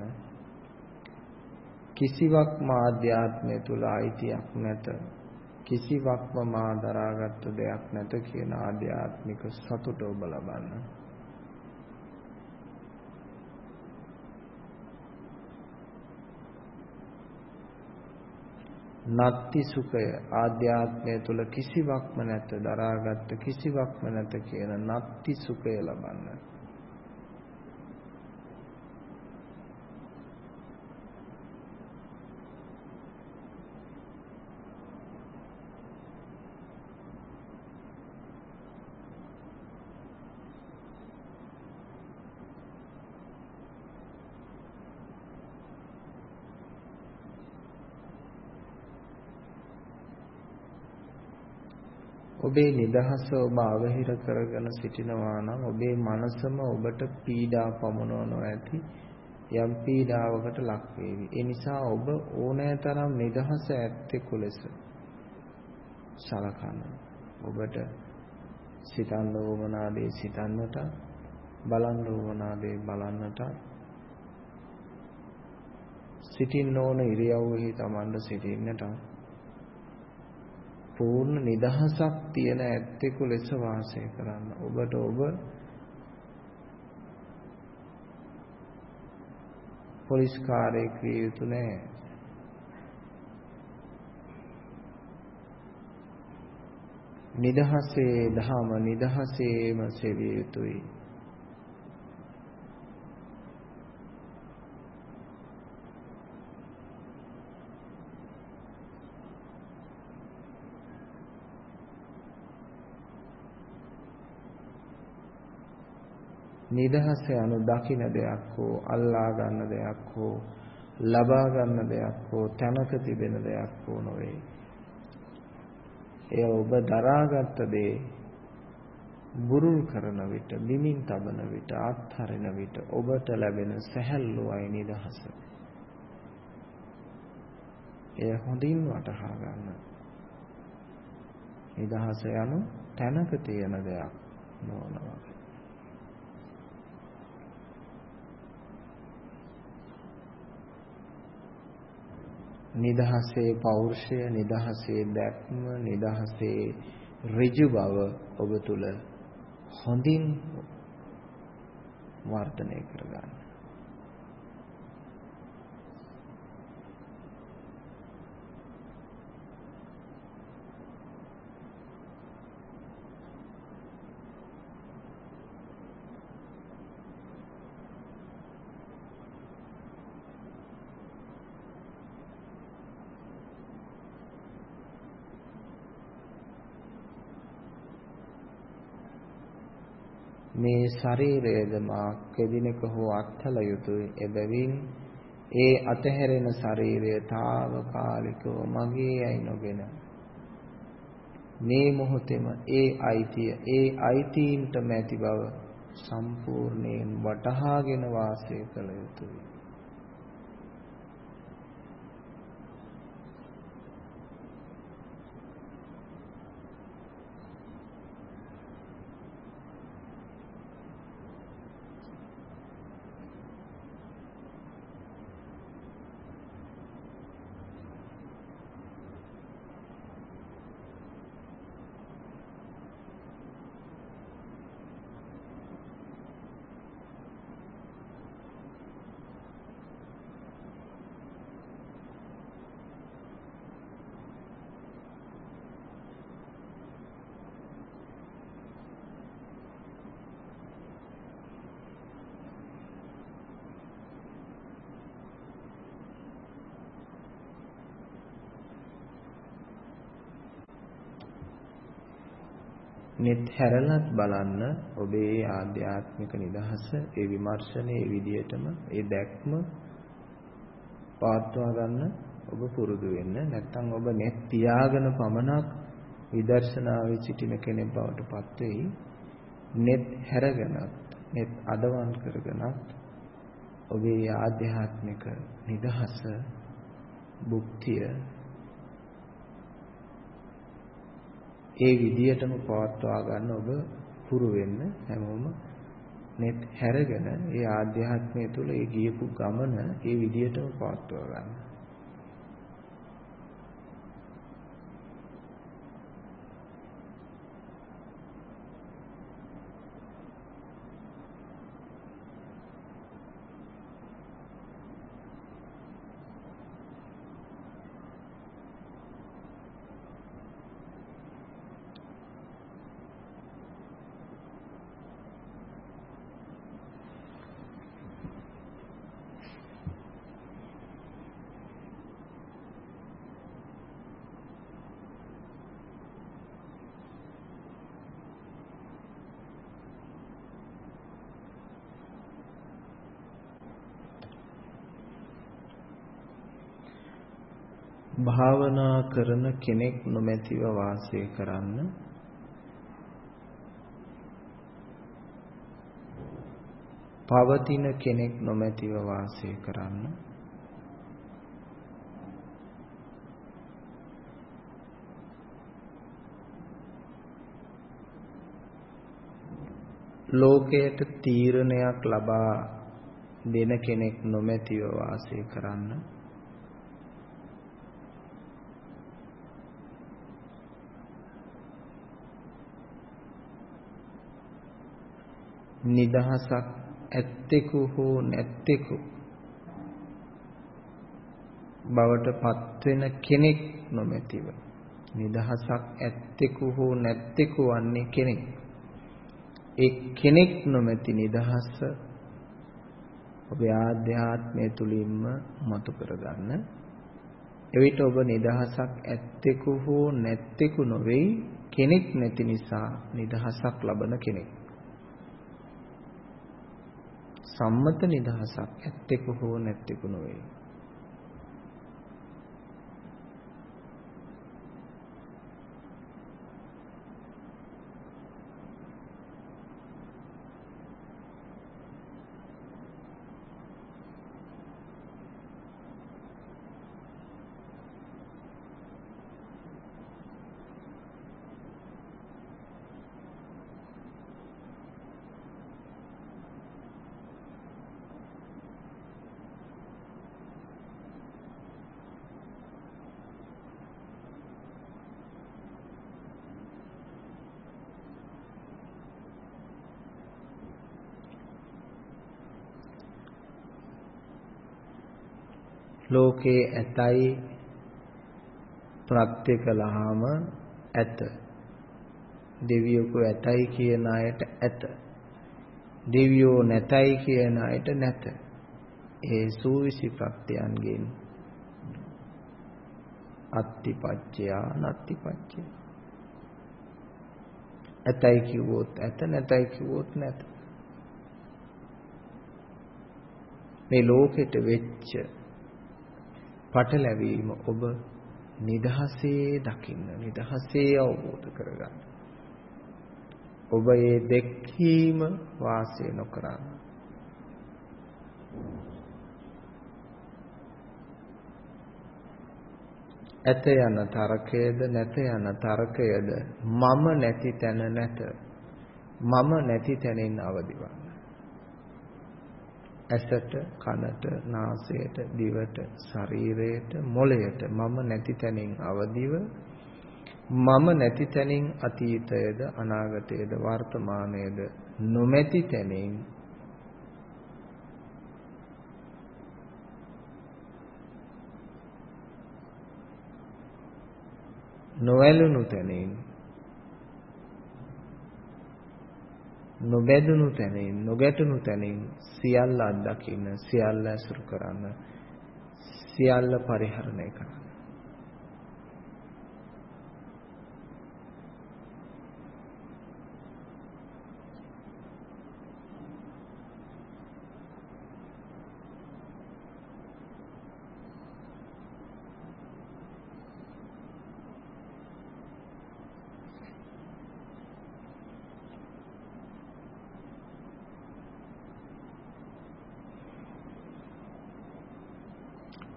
කිසිවක්ම ආධ්‍යාත්මය තුල අයිතියක් නැත, කිසිවක්ම මා දරාගත් දෙයක් නැත කියන ආධ්‍යාත්මික සතුට ඔබ ලබන්න. නත්ති සුඛය, ආධ්‍යාත්මය තුල කිසිවක්ම නැත, දරාගත් කිසිවක්ම නැත කියන නත්ති සුඛය ලබන්න. ඔබේ නිදහස ඔබ අවහිර කරගෙන සිටිනවා නම් ඔබේ මනසම ඔබට පීඩා පමුණවනවා ඇති, යම් පීඩාවකට ලක් වේවි. ඒ නිසා ඔබ ඕනෑතරම් නිදහස ඇත්තෙකු ලෙස සලකන්න. ඔබට සිතන්න ඕමනා දේ සිතන්නට, බලන්න ඕමනා දේ බලන්නට, සිටින්න ඕන ඉරියව්වෙහි Tamanda සිටින්නට පූර්ණ නිදහසක් තියෙන ඇත්තෙකු ලෙස වාසය කරන්න. ඔබට ඔබ පොලිස් කාර්යයක් විය යුතු නැහැ. නිදහසේ ධම නිදහසේම සෙවිය යුතුයි. නිදහස යනු දකින්න දෙයක් හෝ අල්ලා ගන්න දෙයක් හෝ ලබා ගන්න දෙයක් හෝ තනක තිබෙන දෙයක් හෝ නොවේ. එය ඔබ දරාගත් දේ බුරුල් කරන විට, බිමින් තබන විට, අත්හරින විට ඔබට ලැබෙන සැහැල්ලුවයි නිදහස. එය හොඳින් වටහා ගන්න. නිදහස යනු තනක තියෙන දෙයක් නොවනවා. නිදහසේ පෞරුෂය, නිදහසේ දැක්ම, නිදහසේ ඍජු බව ඔබ තුල හොඳින් වර්ධනය කරගන්න. මේ ශරීරයද මා කෙදිනක හෝ අත්හල යුතුය. එබැවින් ඒ අතහැරෙන ශරීරය తాවකාලිකව මගේ යයි නොගෙන මේ මොහොතේම ඒ අයිතිය, ඒ අයිතීන්ට මැති බව සම්පූර්ණයෙන් වටහාගෙන වාසය කළ යුතුය. net හැරලත් බලන්න ඔබේ ආධ්‍යාත්මික නිදහස, ඒ විමර්ශනයේ ඒ විදියටම ඒ දැක්ම පාත්වා ගන්න ඔබ පුරුදු වෙන්න. නැත්නම් ඔබ net තියාගෙන පමණක් විදර්ශනාවේ සිටින කෙනෙක් බවට පත් වෙයි. net හැරගෙනත් මේ අදවන් කරගෙනත් ඔබේ ආධ්‍යාත්මික නිදහස භුක්තිය ඒ විදියටම පවත්වා ගන්න ඔබ පුරු වෙන්න හැමෝම net හැරගෙන ඒ ආධ්‍යාත්මය තුළ ඒ ගියපු ගමන ඒ විදියටම පවත්වා ගන්න. භාවනා කරන කෙනෙක් නොමැතිව වාසය කරන්න පවතින කෙනෙක් නොමැතිව වාසය කරන්න ලෝකයට තීරණයක් ලබා දෙන කෙනෙක් නොමැතිව වාසය කරන්න නිදහසක් ඇත්තෙකු හෝ නැත්තෙකු බවට පත්වෙන කෙනෙක් නොමැතිව නිදහසක් ඇත්තෙකු හෝ නැත්තෙකු වන්නේ කෙනෙක් ඒ කෙනෙක් නොමැති නිදහස ඔබේ ආධ්‍යාත්මය තුලින්ම මතු කරගන්න එවිට ඔබ නිදහසක් ඇත්තෙකු හෝ නැත්තෙකු නොවේ කෙනෙක් නැති නිසා නිදහසක් ලබන කෙනෙක් සම්මත නිදහසක් ඇත්තෙකු හෝ නැත්තෙකු නොවේ. ලෝකේ ඇතයි ප්‍රත්‍ය කළාම ඇත දෙවියෝ ඇතයි කියන අයට ඇත දෙවියෝ නැතයි කියන අයට නැත ඒ සූවිසි ප්‍රත්‍යයන්ගෙන් අත්තිපච්චය නත්තිපච්චය ඇතයි කිව්වොත් ඇත නැතයි කිව්වොත් නැත මේ ලෝකෙට වෙච්ච පටලැවීම ඔබ නිදහසේ දකින්න නිදහසේ අවබෝධ කරගන්න ඔබ ඒ දෙක්ඛීම වාසය නොකරන ඇත යන තරකයේද නැත යන තරකයේද මම නැති තැන නැත මම නැති තැනින් අවදිවන්න ඇසට කනට නාසයට දිවට ශරීරයට මොළයට මම නැති තැනින් අවදිව මම නැති තැනින් අතීතයේද අනාගතයේද වර්තමානයේද නොමැති තැනින් නොඇලුණු තැනින් නොබැදුණු තැනින් නොගැටුණු තැනින් සියල්ල අත්දකින්න සියල්ල ඇසුරු කරන්න සියල්ල පරිහරණය කරන්න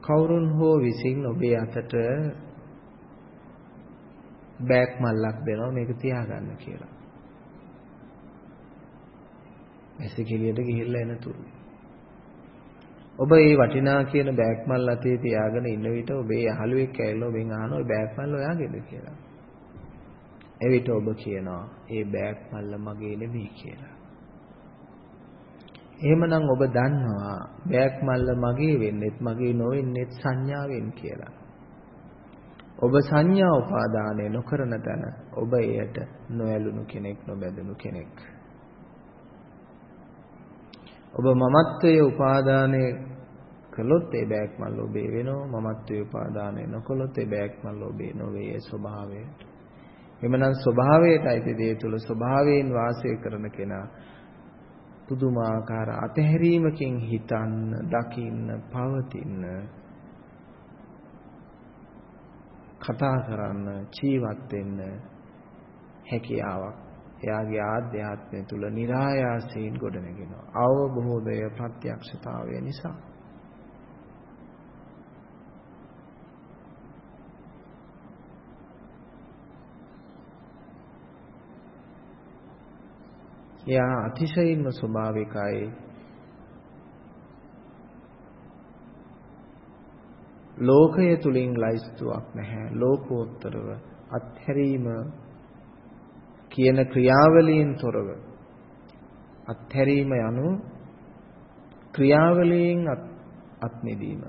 කවුරුන් හෝ විසින් ඔබේ අතට බෑග් මල්ලක් දෙනවා මේක තියාගන්න කියලා. වැසිකිළියට ගිහිල්ලා එනතුරු. ඔබ මේ වටිනා කියන බෑග් මල් අතේ තියාගෙන ඉන්න විට ඔබේ යහළුවෙක් ඇවිල්ලා ඔබෙන් අහනවා "ඔය බෑග් මල්ල ඔයාගේද?" කියලා. එවිට ඔබ කියනවා "ඒ බෑග් මල්ල මගේ නෙමෙයි" කියලා. එහෙමනම් ඔබ දන්නවා බෑග් මල්ල මගේ වෙන්නෙත් මගේ නොවෙන්නෙත් සංඥාවෙන් කියලා. ඔබ සංඥා උපාදානය නොකරන තැන ඔබ එයට නොඇලුණු කෙනෙක් නොබැඳුණු කෙනෙක්. ඔබ මමත්වයේ උපාදානය කළොත් ඒ බෑග් මල්ල ඔබේ වෙනවා. මමත්වයේ උපාදානය නොකළොත් ඒ බෑග් මල්ල ඔබේ නොවේ ඒ ස්වභාවයට. එමනම් ස්වභාවයට අයිති දේ තුල ස්වභාවයෙන් වාසය කරන කෙනා පුදුමාකාර අතහැරීමකින් හිතන්න, දකින්න, පවතින්න, කතා කරන්න, ජීවත් වෙන්න හැකියාවක් එයාගේ ආධ්‍යාත්මය තුල નિરાයාසයෙන් ගොඩනගෙනවා. අවබෝධය ප්‍රත්‍යක්ෂතාවය නිසා. එයා අතිශයින්ම ස්වභාවිකයි. ලෝකය තුලින් ලයිස්තුවක් නැහැ. ලෝකෝත්තරව අත්හැරීම කියන ක්‍රියාවලියෙන් තොරව අත්හැරීම යනු ක්‍රියාවලියෙන් අත්මිදීම.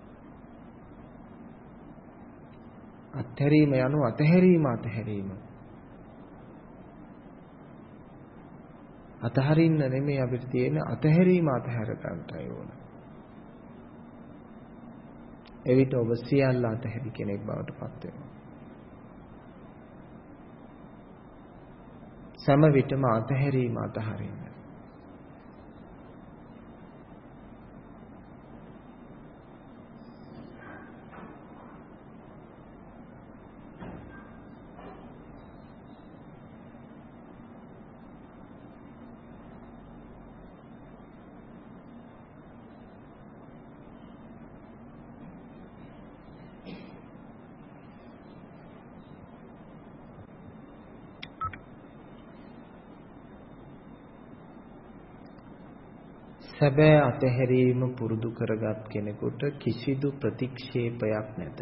අත්හැරීම යනු අතහැරීම. අතහරින්න නෙමෙයි අපිට තියෙන අතහැරීම අතහැර ගන්නටයි ඕන. එවිට ඔබ සියල්ල අතහැරි කෙනෙක් බවට පත් වෙනවා. සෑම විටම අතහැරීම අතහරින්න. සැබෑ අතහැරීම පුරුදු කරගත් කෙනෙකුට කිසිදු ප්‍රතික්ෂේපයක් නැත.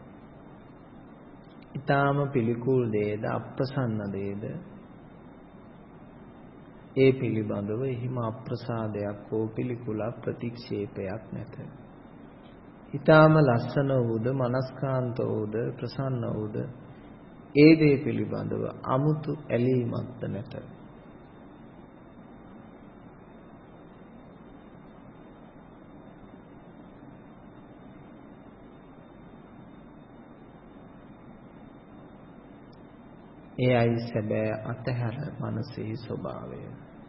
ඊටාම පිළිකුල් දේද අප්‍රසන්න දේද ඒ පිළිබඳව එහිම අප්‍රසාදයක් හෝ පිළිකුලක් ප්‍රතික්ෂේපයක් නැත. ඊටාම ලස්සන වූද මනස්කාන්ත වූද ප්‍රසන්න වූද ඒ දේ පිළිබඳව 아무තු ඇලීමක්ද නැත. එයයි සැබෑ අතහැර මනසේ ස්වභාවය.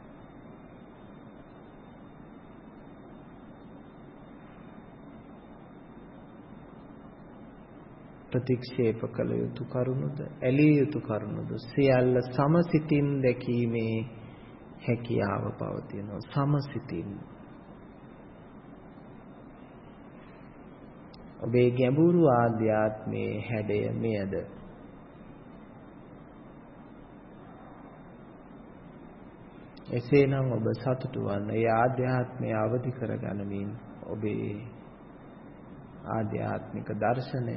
ප්‍රතික්ෂේප කළ යුතු කරුණුද ඇලිය යුතු කරුණුද සියල්ල සමසිතින් දැකීමේ හැකියාව පවතිනවා. සමසිතින් ඔබේ ගැඹුරු ආධ්‍යාත්මයේ හැඩය මෙයද. එසේනම් ඔබ සතුටු වන්න. ඒ ආධ්‍යාත්මය අවදි කරගනිමින් ඔබේ ආධ්‍යාත්මික දර්ශනය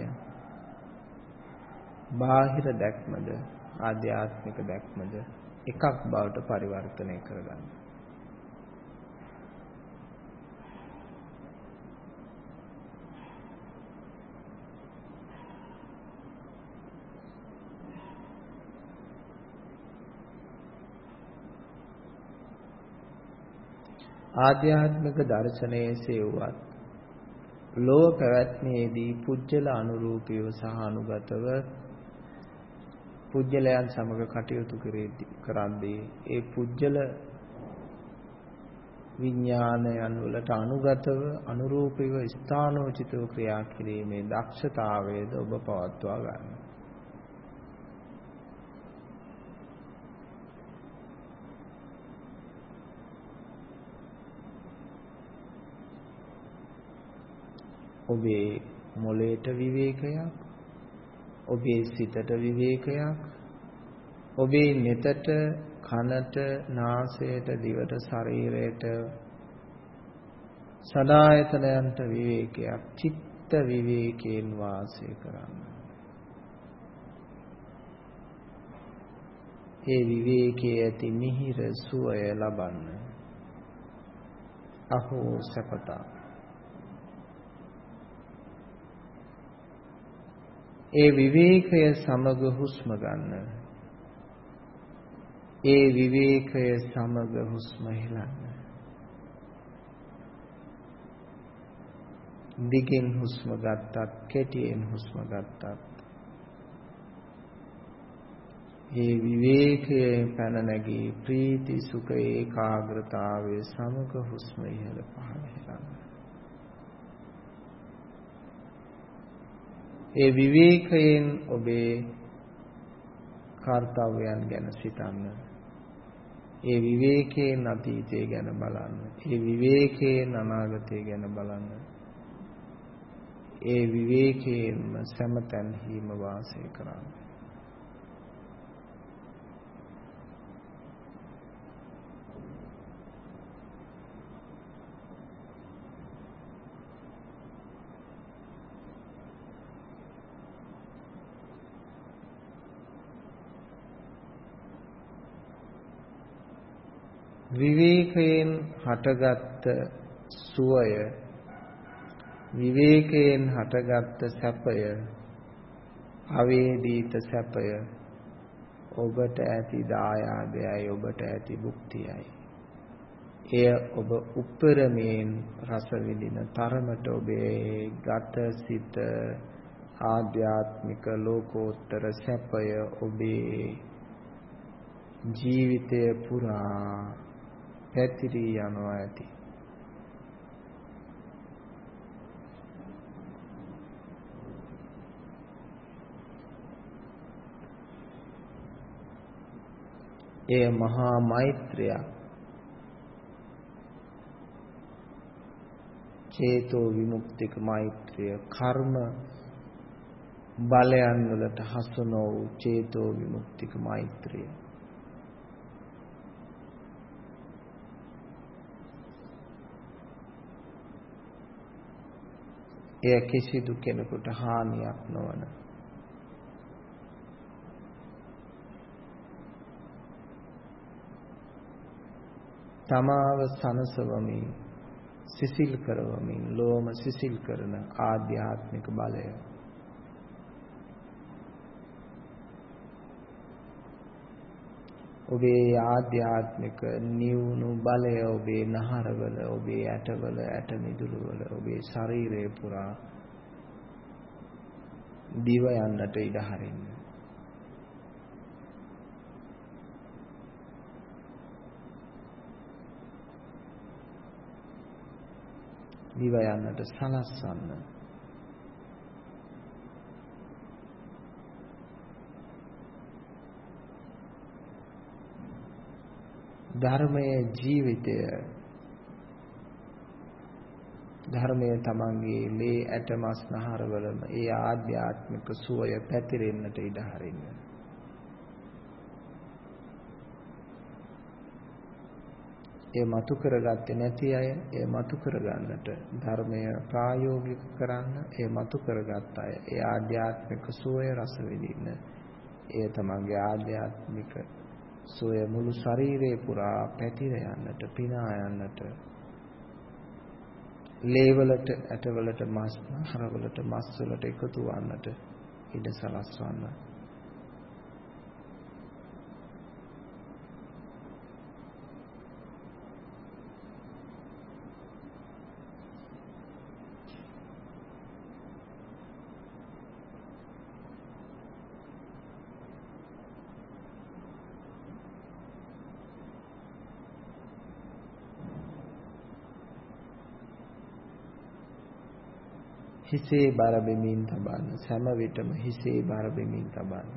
බාහිර දැක්මද ආධ්‍යාත්මික දැක්මද එකක් බවට පරිවර්තනය කරගන්න. ආධ්‍යාත්මික දර්ශනයේ සෙව්වත් ලෝක පැවැත්මේදී පුජ්‍යල අනුරූපීව සහ අනුගතව පුජ්‍යලයන් සමග කටයුතු කරද්දී ඒ පුජ්‍යල විඥානයන් වලට අනුගතව අනුරූපීව ස්ථානෝචිතව ක්‍රියා කිරීමේ දක්ෂතාවයද ඔබ පවත්වා ගන්න. ඔබේ මොළයට විවේකයක්, ඔබේ සිතට විවේකයක්, ඔබේ නෙතට, කනට, නාසයට, දිවට, ශරීරයට, සදායතනයන්ට විවේකයක්, චිත්ත විවේකයෙන් වාසය කරන්න. ඒ විවේකයේ ඇති මිහිර සුවය ලබන්න. අහෝ සපත. ඒ විවේකය සමග හුස්ම ගන්න. ඒ විවේකය සමග හුස්ම හෙලන්න. දිගින් හුස්ම ගත්තත්, කෙටියෙන් හුස්ම ගත්තත්, ඒ විවේකයේ පැන නැගී ප්‍රීති සුඛ ඒකාග්‍රතාවයේ සමග හුස්ම ඉහළ පහළ හෙලන්න. ඒ විවේකයෙන් ඔබේ කර්තව්‍යයන් ගැන සිතන්න. ඒ විවේකයෙන් අතීතය ගැන බලන්න. ඒ විවේකයෙන් අනාගතය ගැන බලන්න. ඒ විවේකයෙන්ම සෑමතැනදීම වාසය කරන්න. විවේකයෙන් හටගත් සුවය, විවේකයෙන් හටගත් සැපය, අවේදීත සැපය ඔබට ඇති දායාදයයි, ඔබට ඇති භුක්තියයි. එය ඔබ උප්පරමයෙන් රස විඳින තරමට ඔබේ ගත සිත ආධ්‍යාත්මික ලෝකෝත්තර සැපය ඔබේ ජීවිතය පුරා පැතිරී යනවා ඇති. එය මහා මෛත්‍රියක්. චේතෝ විමුක්තික මෛත්‍රිය, කර්ම බලයන් වලට හසු නොවූ චේතෝ විමුක්තික මෛත්‍රිය. එය කිසිදු කෙනෙකුට හානියක් නොවන, තමාව සනසවමින්, සිසිල් කරවමින්, ලෝම සිසිල් කරන ආධ්‍යාත්මික බලය. ඔබේ ආධ්‍යාත්මික නිවුණු බලය ඔබේ නහරවල, ඔබේ ඇටවල, ඇට මිදුළුවල, ඔබේ ශරීරය පුරා දිව යන්නට ඉඩ හරින්න. දිව යන්නට සලස්වන්න. ධර්මයේ ජීවිතය, ධර්මයේ තමන්ගේ ලේ ඇට මස් නහරවලම ඒ ආධ්‍යාත්මික සුවය පැතිරෙන්නට ඉඩ හරින්න. ඒ මතු කරගත්තේ නැති අය ඒ මතු කරගන්නට, ධර්මය ප්‍රායෝගික කරන්න, ඒ මතු කරගත් අය ඒ ආධ්‍යාත්මික සුවය රස විඳින්න. ඒ තමන්ගේ ආධ්‍යාත්මික සෝය මුළු ශරීරේ පුරා පැතිර යන්නට, පිනා යන්නට, ලේවලට, ඇටවලට, මස් නහරවලට, මස් වලට එකතු වන්නට ඉඩ සලස්වන්න. හිසේ බර බෙමින් තබන්න. සෑම විටම හිසේ බර බෙමින් තබන්න.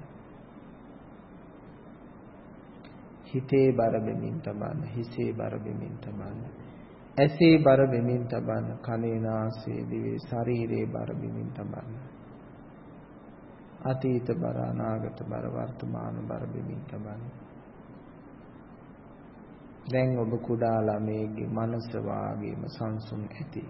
හිතේ බර බෙමින් තබන්න. හිසේ බර බෙමින් තබන්න. ඇසේ බර බිමින් තබන්න, කනේ නාසයේ දිවේ ශරීරයේ බර බිමින් තබන්න. අතීත බර, අනාගත බර, වර්තමාන බර බිමින් තබන්න. දැන් ඔබ කුඩා ළමයෙක්ගේ මනස වාගේම සංසුන් ඇති.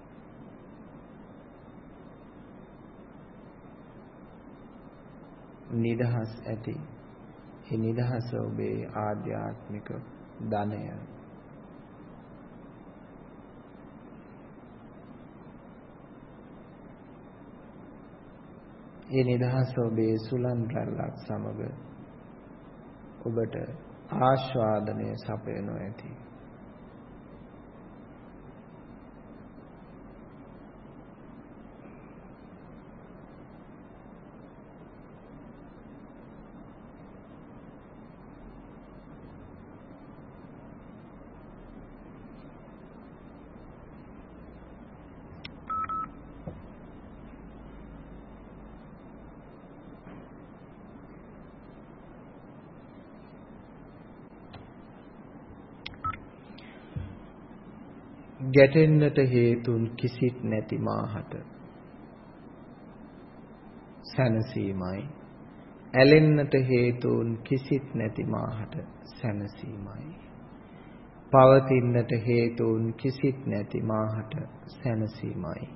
නිදහස් ඇති. ඒ නිදහස ඔබේ ආධ්‍යාත්මික ධනය. ඒ නිදහස ඔබේ සුලන් රැල්ලක් සමග ඔබට ආස්වාදනය සපයනු ඇති. ගැටෙන්නට හේතුන් කිසිත් නැති මාහට සැනසීමයි. ඇලෙන්නට හේතුන් කිසිත් නැති මාහට සැනසීමයි. පවතින්නට හේතුන් කිසිත් නැති මාහට සැනසීමයි.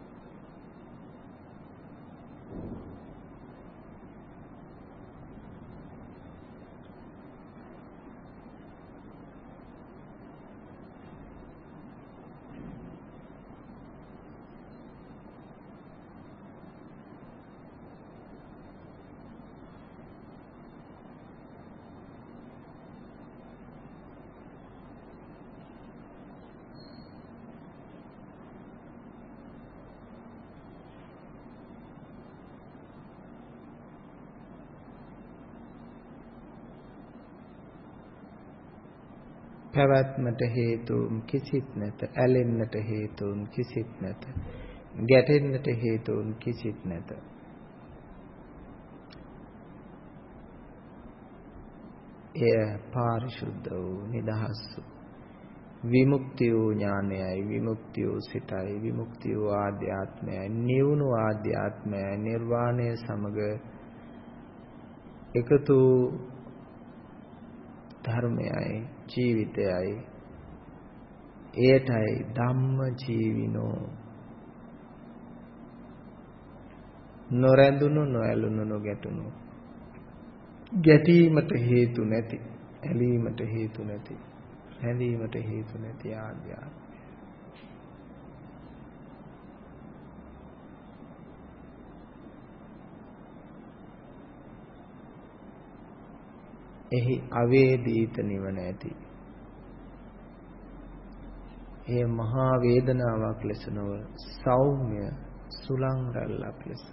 පැවැත්මට හේතුන් කිසිත් නැත. ඇලෙන්නට හේතුන් කිසිත් නැත. ගැටෙන්නට හේතුන් කිසිත් නැත. එය පාරිශුද්ධ වූ නිදහස් විමුක්ති වූ ඥානයයි, විමුක්ති වූ සිතයි, විමුක්ති වූ ආධ්‍යාත්මයයි, නිවුණු ආධ්‍යාත්මයයි, නිර්වාණය සමග එකතු ධර්මයයි, ජීවිතයයි. එයටයි ධම්ම ජීවිනෝ. නොරැඳුණු, නොඇලුණු, නොගැටුණු, ගැටීමට හේතු නැති, ඇලීමට හේතු නැති, රැඳීමට හේතු නැති ආධ්‍යාත්මය. එහි අවේදීත නිවන ඇති. එය මහා වේදනාවක් ලෙස නොව සෞම්‍ය සුලං රැල්ලක් ලෙස.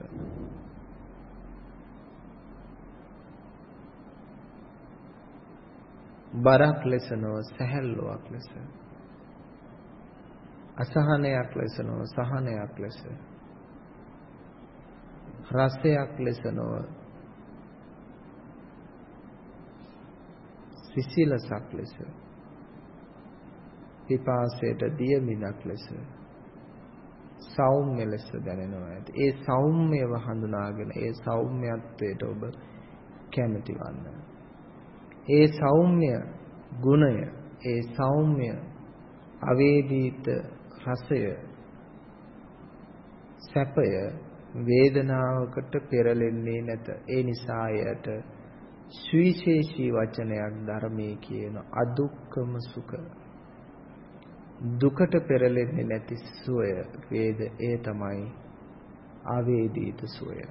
බරක් ලෙස නොව සැහැල්ලුවක් ලෙස. අසහනයක් ලෙස නොව සහනයක් ලෙස. රසයක් ලෙස නොව සිසිලසක් ලෙස. පිපාසයට දියමිනක් ලෙස සෞම්‍ය ලෙස දැනෙනවා ඇති. ඒ සෞම්‍යව හඳුනාගෙන ඒ සෞම්‍යත්වයට ඔබ කැමති වන්න. ඒ සෞම්‍ය ගුණය, ඒ සෞම්‍ය අවේදීත රසය, සැපය වේදනාවකට පෙරලෙන්නේ නැත. ඒ නිසා එයට සුවිශේෂී වචනයක් ධර්මයේ කියන අදුක්කම සුඛ. දුකට පෙරලෙන්නේ නැති සුවය වේද, ඒ තමයි අවේදීත සුවය.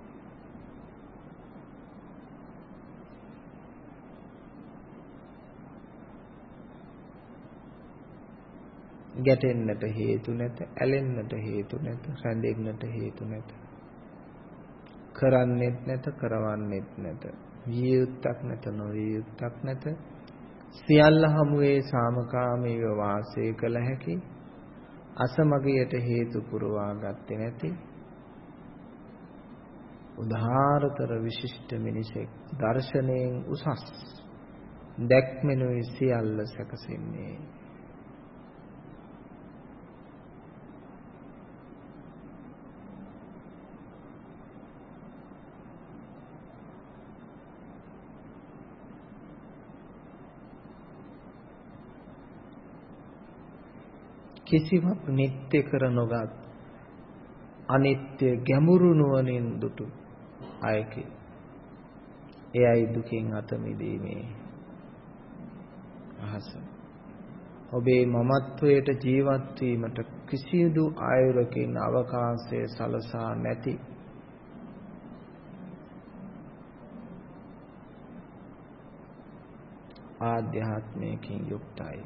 ගැටෙන්නට හේතු නැත, ඇලෙන්නට හේතු නැත, රැඳෙන්නට හේතු නැත. කරන්නෙත් නැත, කරවන්නෙත් නැත. විය යුත්තක් නැත, නොවිය යුත්තක් නැත. සියල්ල හමුවේ සාමකාමීව වාසය කළ හැකි, අසමගියට හේතු පුරවා ගත්තේ නැති උදාාරතර විශිෂ්ට මිනිසෙක්, දර්ශනයෙන් උසස්, දැක්මෙනුයි සියල්ල සැකසෙන්නේ. කිසිවක් නිත්‍ය කර නොගත් අනිත්‍ය ගැඹුරු නුවණින් දුටු අයකි. එයයි දුකින් අත මිදීමේ අහස. ඔබේ මමත්වයට ජීවත් වීමට කිසිදු ආයුරකින් අවකාශය සලසා නැති ආධ්‍යාත්මයකින් යුක්තයි.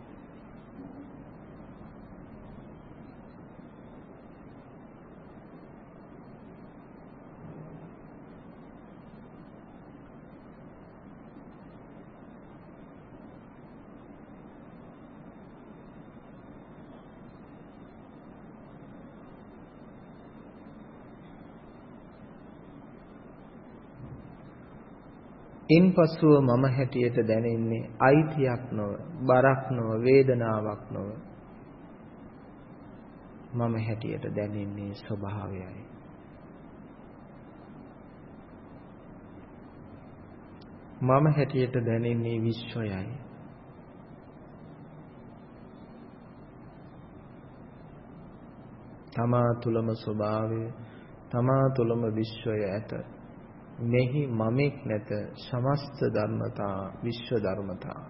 ඉන්පසුව මම හැටියට දැනෙන්නේ අයිතියක් නොව, බරක් නොව, වේදනාවක් නොව. මම හැටියට දැනෙන්නේ ස්වභාවයයි. මම හැටියට දැනෙන්නේ විශ්වයයි. තමා තුලම ස්වභාවය, තමා තුලම විශ්වය ඇත. මෙහි මමෙක් නැත. සමස්ත ධර්මතා විශ්ව ධර්මතා.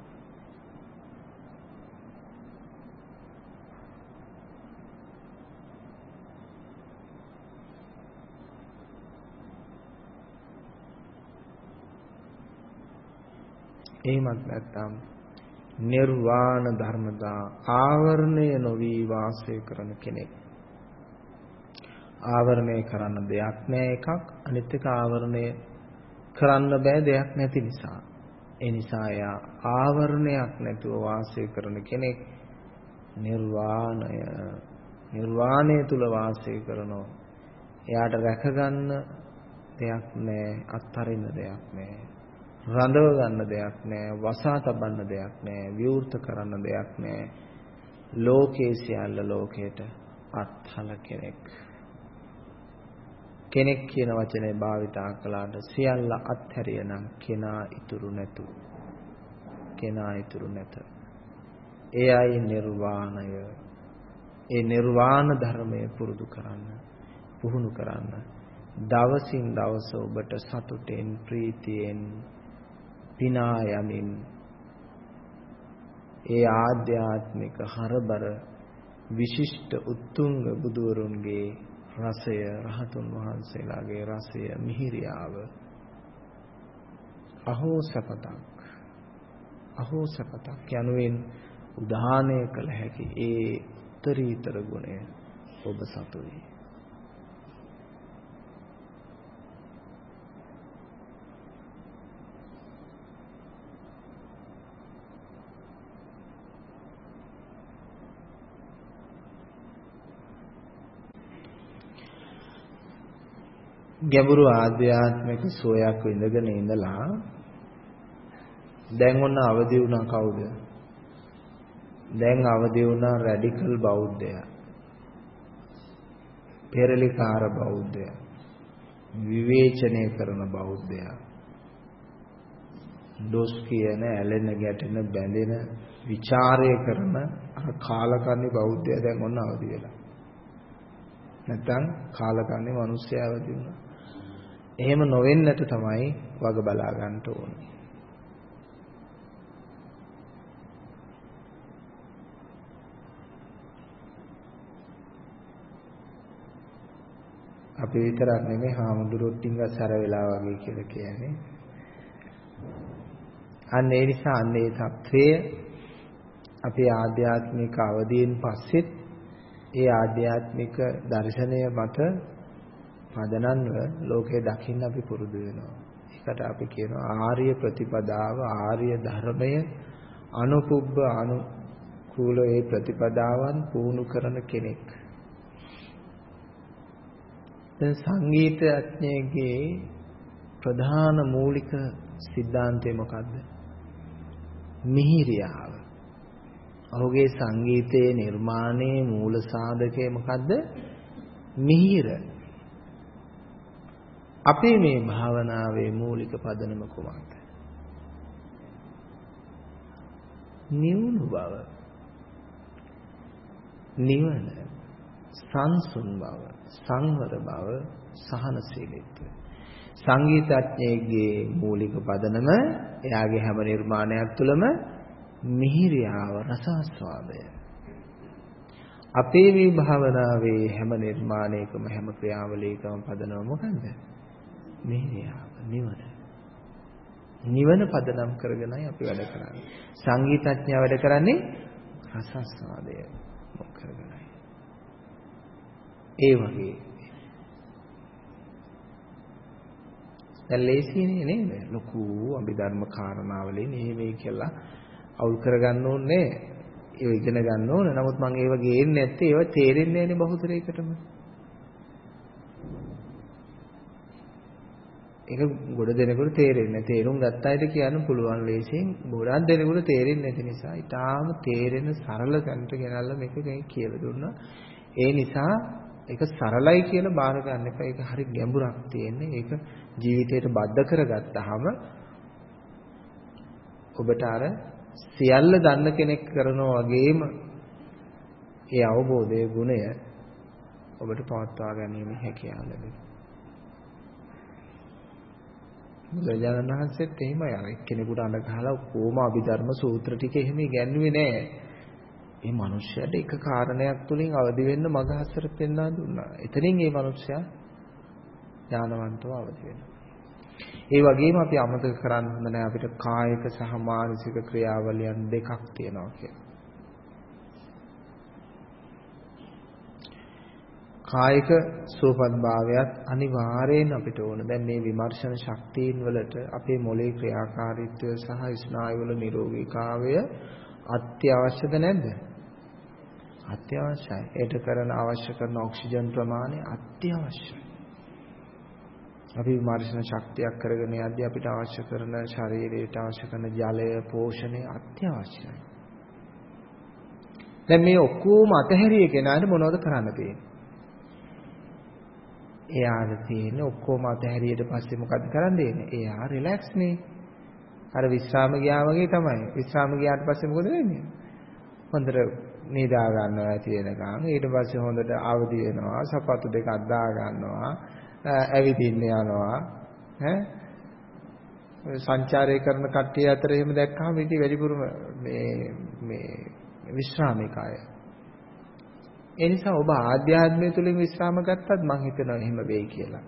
එහෙමත් නැත්නම් නිර්වාණ ධර්මතා ආවරණය නොවි වාසය කරන කෙනෙක්. ආවරණය කරන්න දෙයක් නැහැ එකක්, අනිත් එක ආවරණය කරන්න බෑ දෙයක් නැති නිසා. ඒ නිසා එයා ආවරණයක් නැතුව වාසය කරන කෙනෙක්. නිර්වාණය තුල වාසය කරනවා. එයාට රැකගන්න දෙයක් නැහැ, අත්හරින්න දෙයක් නැහැ, රඳව ගන්න දෙයක් නැහැ, වසා තබන්න දෙයක් නැහැ, විවෘත කරන්න දෙයක් නැහැ. ලෝකේ සියල්ල ලෝකයට අත්හල කෙනෙක්. කෙනෙක් කියන වචනේ භාවිතා කළාට සියල්ල අත්හැරියනම් කෙනා ඉතුරු නැතු. කෙනා ඉතුරු නැත. එයයි නිර්වාණය. ඒ නිර්වාණ ධර්මය පුරුදු කරන්න, පුහුණු කරන්න. දවසින් දවස ඔබට සතුටෙන්, ප්‍රීතියෙන් පිනා යමින් ඒ ආධ්‍යාත්මික හරබර විශිෂ්ට උත්තුංග බුදුවරුන්ගේ රසය, රහතුන් වහන්සේලාගේ රසය, මිහිරියාව අහෝ සපතක්, අහෝ සපතක් යනුවෙන් උදාහරණය කළ හැකි ඒ උත්තරීතර ගුණය ඔබ සතුයි. ගැඹුරු ආධ්‍යාත්මික සෝයක් විඳගෙන ඉඳලා දැන් ඔන්න අවදි වුණා කවුද? දැන් අවදි වුණා රැඩිකල් බෞද්ධයා, පෙරලිකාර බෞද්ධයා, විවේචනය කරන බෞද්ධයා, දොස් කියන, ඇලෙන, ගැටෙන, බැඳෙන, ਵਿਚාරය කරන අර කාලකන්ණි බෞද්ධයා දැන් ඔන්න අවදි වෙලා. නැත්තම් කාලකන්ණි මිනිස්සයා අවදි වුණා. එහෙම නොවෙන්නට තමයි වග බලා ගන්න ඕනේ. අපි විතරක් නෙමෙයි හාමුදුරුවෝ ටින්ග සැර වෙලා වගේ කියලා කියන්නේ. අන්න ඒ නිසා අන්න ඒ தත්ත්වය අපේ ආධ්‍යාත්මික අවදීන් පස්සෙත් ඒ ආධ්‍යාත්මික දර්ශනය මත පදනන්ව ලෝකේ දකින්න අපි පුරුදු වෙනවා. ඒකට අපි කියනවා ආර්ය ප්‍රතිපදාව, ආර්ය ධර්මය, අනුපුබ්බ අනුකූල ඒ ප්‍රතිපදාවන් පුහුණු කරන කෙනෙක්. දැන් සංගීතඥයෙක්ගේ ප්‍රධාන මූලික સિદ્ધාන්තය මොකද්ද? මිහිරියාව. ඔහුගේ සංගීතයේ නිර්මාණයේ මූල සාධකය මොකද්ද? මිහිර. අපේ මේ භාවනාවේ මූලික පදනම කොහොමද? නිවුණු බව. නිවන, සංසුන් බව, සංවර බව, සහනශීලීත්වය. සංගීතඥයෙක්ගේ මූලික පදනම එයාගේ හැම නිර්මාණයක් තුළම මිහිරියාව, රසාස්වාදය. අපේ මේ භාවනාවේ හැම නිර්මාණයකම හැම ක්‍රියාවලියකම පදනම මොකන්ද? මිහිරියාව, නිවන. නිවන පදනම් කරගෙනයි අපි වැඩ කරන්නේ. සංගීතඥයා වැඩ කරන්නේ රසාස්වාදය මොක කරගෙනයි. ඒ වගේ දැන් ලේසියනේ නේද? ලොකු අභිධර්ම කාරණාවලින් මේ කියලා අවුල් කරගන්න ඕනේ. ඒව ඉගෙන ගන්න ඕන. නමුත් මම ඒව ගේන්නේ නැත්තේ ඒව තේරෙන්නේ නැනේ බහුතරයකටම. ඒක ගොඩ දෙනෙකුට තේරෙන්නේ නැහැ. තේරුම් ගත්තයිද කියන්න පුළුවන් ලේසියෙන්. ගොඩක් දෙනෙකුට තේරෙන්නේ නැති නිසා ඊටාම තේරෙන සරල තැනට ගෙනල්ලා මේක කියලා දුන්නා. ඒ නිසා ඒක සරලයි කියලා බාර ගන්න එපා. ඒක හරි ගැඹුරක් තියෙන්නේ. ඒක ජීවිතයට බද්ධ කරගත්තාම ඔබට අර සියල්ල දන්න කෙනෙක් කරනවා වගේම ඒ අවබෝධයේ ගුණය ඔබට පවත්වා ගැනීම හැකියාව ලැබෙනවා. බුදුරජාණන් වහන්සේත් එහෙමයි. අර එක්කෙනෙකුට අඬ ගහලා කොහොම අභිධර්ම සූත්‍ර ටික එහෙම ඉගැන්වුවේ නෑ. මේ මිනිස්යාට එක කාරණයක් තුලින් අවදි වෙන්න මඟ හසර පෙන්වා දුන්නා. එතනින් මේ මිනිස්යා ඥානවන්තව අවදි වෙනවා. ඒ වගේම අපි අමතක කරන්න හොඳ නැහැ අපිට කායික සහ මානසික ක්‍රියාවලියන් දෙකක් තියෙනවා කියලා. කායික සුවපත් භාවයත් අනිවාර්යෙන් අපිට ඕන. දැන් මේ විමර්ශන ශක්තියින් වලට අපේ මොළේ ක්‍රියාකාරීත්වය සහ ස්නායුවල නිරෝගීතාවය අත්‍යවශ්‍යද නැද්ද? අත්‍යවශ්‍යයි. ඒට කරන අවශ්‍ය කරන ඔක්සිජන් ප්‍රමාණය අත්‍යවශ්‍යයි. අපි විමර්ශන ශක්තියක් කරගෙන යද්දී අපිට අවශ්‍ය කරන ශරීරයට අවශ්‍ය කරන ජලය, පෝෂණය අත්‍යවශ්‍යයි. දැන් මේ ඔක්කොම අතහැරිය කෙනාට මොනවද කරන්න තියෙන්නේ? එයාට තියෙන්නේ ඔක්කොම අතහැරියට පස්සේ මොකද කරන්න දෙන්නේ? එයා රිලැක්ස් නේ. අර විශ්‍රාම ගියා වගේ තමයි. විශ්‍රාම ගියාට පස්සේ මොකද වෙන්නේ? හොඳට නිදා ගන්නවා ඇති වෙනකන්. ඊට පස්සේ හොඳට අවදි වෙනවා. සපත්තු දෙකක් දා ගන්නවා. ඇවිදින්න යනවා. සංචාරය කරන කට්ටිය අතර එහෙම දැක්කම ඉතින් වැඩිපුරම මේ විශ්‍රාමිකය. ඒ නිසා ඔබ ආධ්‍යාත්මය තුලින් විශ්‍රාම ගත්තත් මම හිතනවා එහෙම වෙයි කියලා.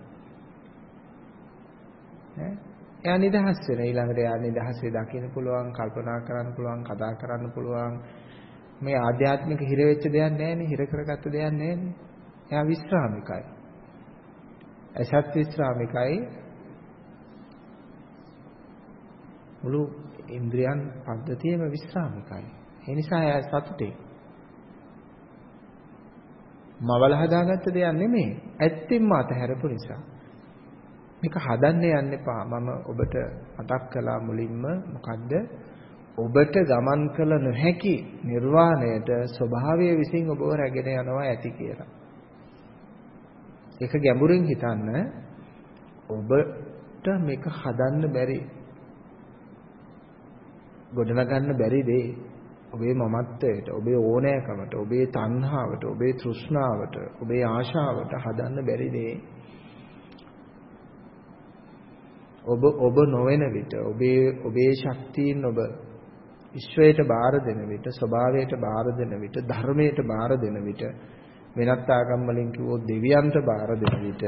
එයා නිදහස් වෙන ඊළඟට එයා නිදහසේ දකින්න පුළුවන්, කල්පනා කරන්න පුළුවන්, කතා කරන්න පුළුවන්. මේ ආධ්‍යාත්මික හිර වෙච්ච දෙයක් නැහැනේ, හිර කරගත්ත දෙයක් නැහැනේ. එයා විශ්‍රාමිකයි. අසත් විශ්‍රාමිකයි. මුළු ඉන්ද්‍රියන් පද්ධතියම විශ්‍රාමිකයි. ඒ නිසා එයා සතුටේ. මවල හදාගත්ත දෙයක් නෙමෙයි. ඇත්තෙන්ම අතහැරපු නිසා. මේක හදන්න යන්න එපා. මම ඔබට මතක් කළා මුලින්ම මොකද්ද? ඔබට ගමන් කළ නොහැකි නිර්වාණයට ස්වභාවය විසින් ඔබව රැගෙන යනවා ඇති කියලා. ඒක ගැඹුරින් හිතන්න. ඔබට මේක හදන්න බැරි, ගොඩනගන්න බැරි දෙය ඔබේ මමත්වයට, ඔබේ ඕනෑකමට, ඔබේ තණ්හාවට, ඔබේ තෘෂ්ණාවට, ඔබේ ආශාවට හදන්න බැරි දෙය ඔබ නොවන විට, ඔබේ ශක්තියින් ඔබ විශ්වයට බාර දෙන විට, ස්වභාවයට බාර දෙන විට, ධර්මයට බාර දෙන විට, වෙනත් ආගම් වලින් කිව්වොත් දෙවියන්ට බාර දෙන විට,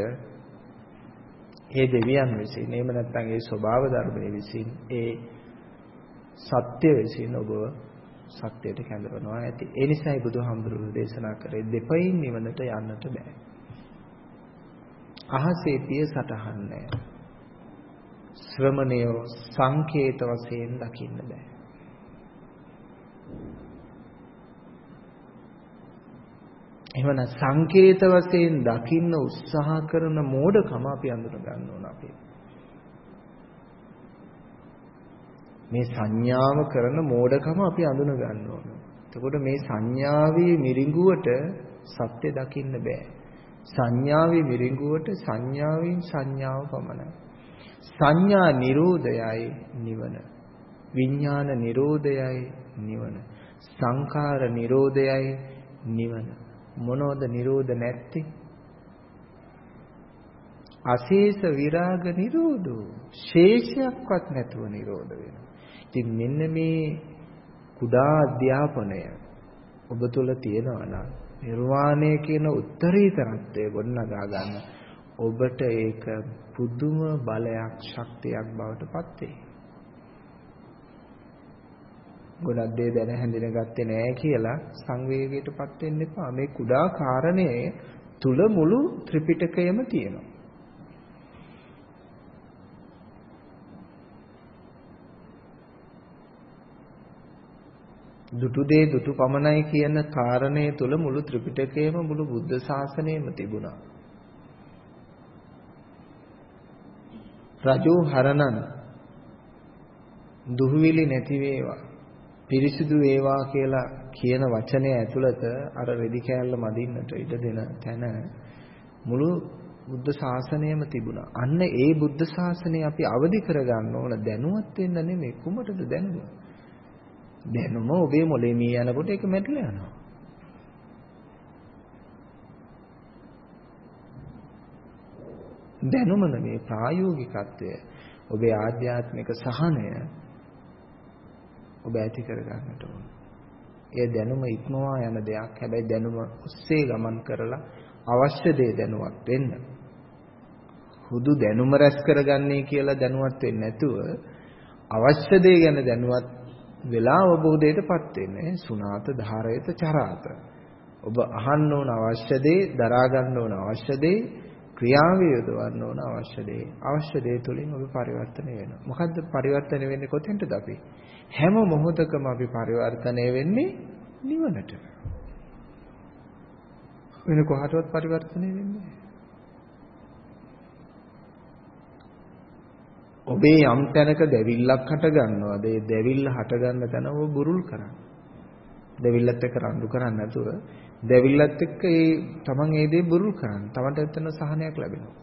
ඒ දෙවියන් විසින්, එහෙම නැත්නම් ඒ ස්වභාව ධර්මයේ විසින්, ඒ සත්‍ය විසින් ඔබ සත්‍යයට කැඳවනවා ඇති. ඒ නිසායි බුදුහාමුදුරුවෝ දේශනා කරේ දෙපයින් නිවනට යන්නට බෑ. අහසේ පිය සටහන් නැහැ. ශ්‍රමණයෝ සංකේත වශයෙන් දකින්න බෑ. එහෙමනම් සංකේත වශයෙන් දකින්න උත්සාහ කරන මෝඩකම අපි අඳුර ගන්න ඕන අපි. මේ සංඥාව කරන මෝඩකම අපි අඳුන ගන්න ඕන. එතකොට මේ සංඥාවේ මිරිඟුවට සත්‍ය දකින්න බෑ. සංඥාවේ මිරිඟුවට සංඥාවෙන් සංඥාව පමණයි. සංඥා නිරෝධයයි නිවන. විඥාන නිරෝධයයි නිවන. සංඛාර නිරෝධයයි නිවන. මොනෝද නිරෝධ නැත්තේ? අශේෂ විරාග නිරෝධෝ. ශේෂයක්වත් නැතුව නිරෝධ වෙනවා. ඉතින් මෙන්න මේ කුඩා අධ්‍යාපනය ඔබ තුල තියෙනවා නම් නිර්වාණය කියන උත්තරීතරත්වය ගොඩනගා ගන්න ඔබට ඒක පුදුම බලයක් ශක්තියක් බවට පත් වෙයි. ගොඩක් දේ දැන හැඳින ගත්තේ නැහැ කියලා සංවේගයටපත් වෙන්න එපා. මේ කුඩා කාරණේ තුල මුළු ත්‍රිපිටකයම තියෙනවා. දුටු දේ දුටු පමණයි කියන කාරණේ තුල මුළු ත්‍රිපිටකයම මුළු බුද්ධ ශාසනයම තිබුණා. රජෝ හරණන් දුහවිලි නැති වේවා පිරිසිදු වේවා කියලා කියන වචනය ඇතුළත අර රෙදි කෑල්ල මදින්නට ඉඩ දෙන තැන මුළු බුද්ධ ශාසනයම තිබුණා. අන්න ඒ බුද්ධ ශාසනය අපි අවදි කරගන්න ඕන දැනුවත් වෙන්න නෙමෙයි. කුමටද දැනුම? දැනුම ඔබේ මොලේ මී යනකොට ඒක මැරිලා යනවා. දැනුම නෙමෙයි ප්‍රායෝගිකත්වය. ඔබේ ආධ්‍යාත්මික සහනය ඔබ ඇති කරගන්නට ඕන. ඒ දැනුම ඉක්මවා යන දෙයක්. හැබැයි දැනුම ඔස්සේ ගමන් කරලා අවශ්‍ය දේ දැනුවත් වෙන්න. හුදු දැනුම රැස් කරගන්නේ කියලා දැනුවත් වෙන්නේ නැතුව අවශ්‍ය දේ ගැන දැනුවත් වෙලා අවබෝධයටපත් වෙන්නේ. සුණාත ධාරයත චරාත. ඔබ අහන්න ඕන අවශ්‍ය දේ, දරා ගන්න ඕන අවශ්‍ය දේ, ක්‍රියාවේ යොදවන්න ඕන අවශ්‍ය දේ. අවශ්‍ය දේ තුලින් ඔබ පරිවර්තනය වෙනවා. මොකද්ද පරිවර්තනය වෙන්නේ කොතෙන්ටද අපි? හැම මොහොතකම අපි පරිවර්තනය වෙන්නේ නිවනට. වෙන කොහටවත් පරිවර්තනය වෙන්නේ නැහැ. ඔබේ යම් තැනක දැවිල්ලක් හට ගන්නවාද? ඒ දැවිල්ල හට ගන්න තැන ඔබ බුරුල් කරන්න. දැවිල්ලත් එක්ක රණ්ඩු කරන්නේ නැතුව දැවිල්ලත් එක්ක ඒ තමන් ඒ දේ බුරුල් කරන්න. තමන්ට එතන සහනයක් ලැබෙනවා.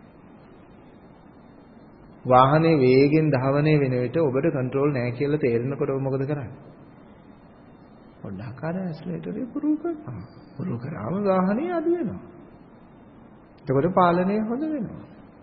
වාහනේ වේගෙන් ධාවනය වෙන විට ඔබට කන්ට්‍රෝල් නැහැ කියලා තේරෙනකොට ඔබ මොකද කරන්නේ? පොඩ්ඩක් අර ඇක්සලරේටරේ පුරුල් කරනවා. පුරුල් කරාම වාහනේ අඩු වෙනවා. එතකොට පාලනය හොඳ වෙනවා.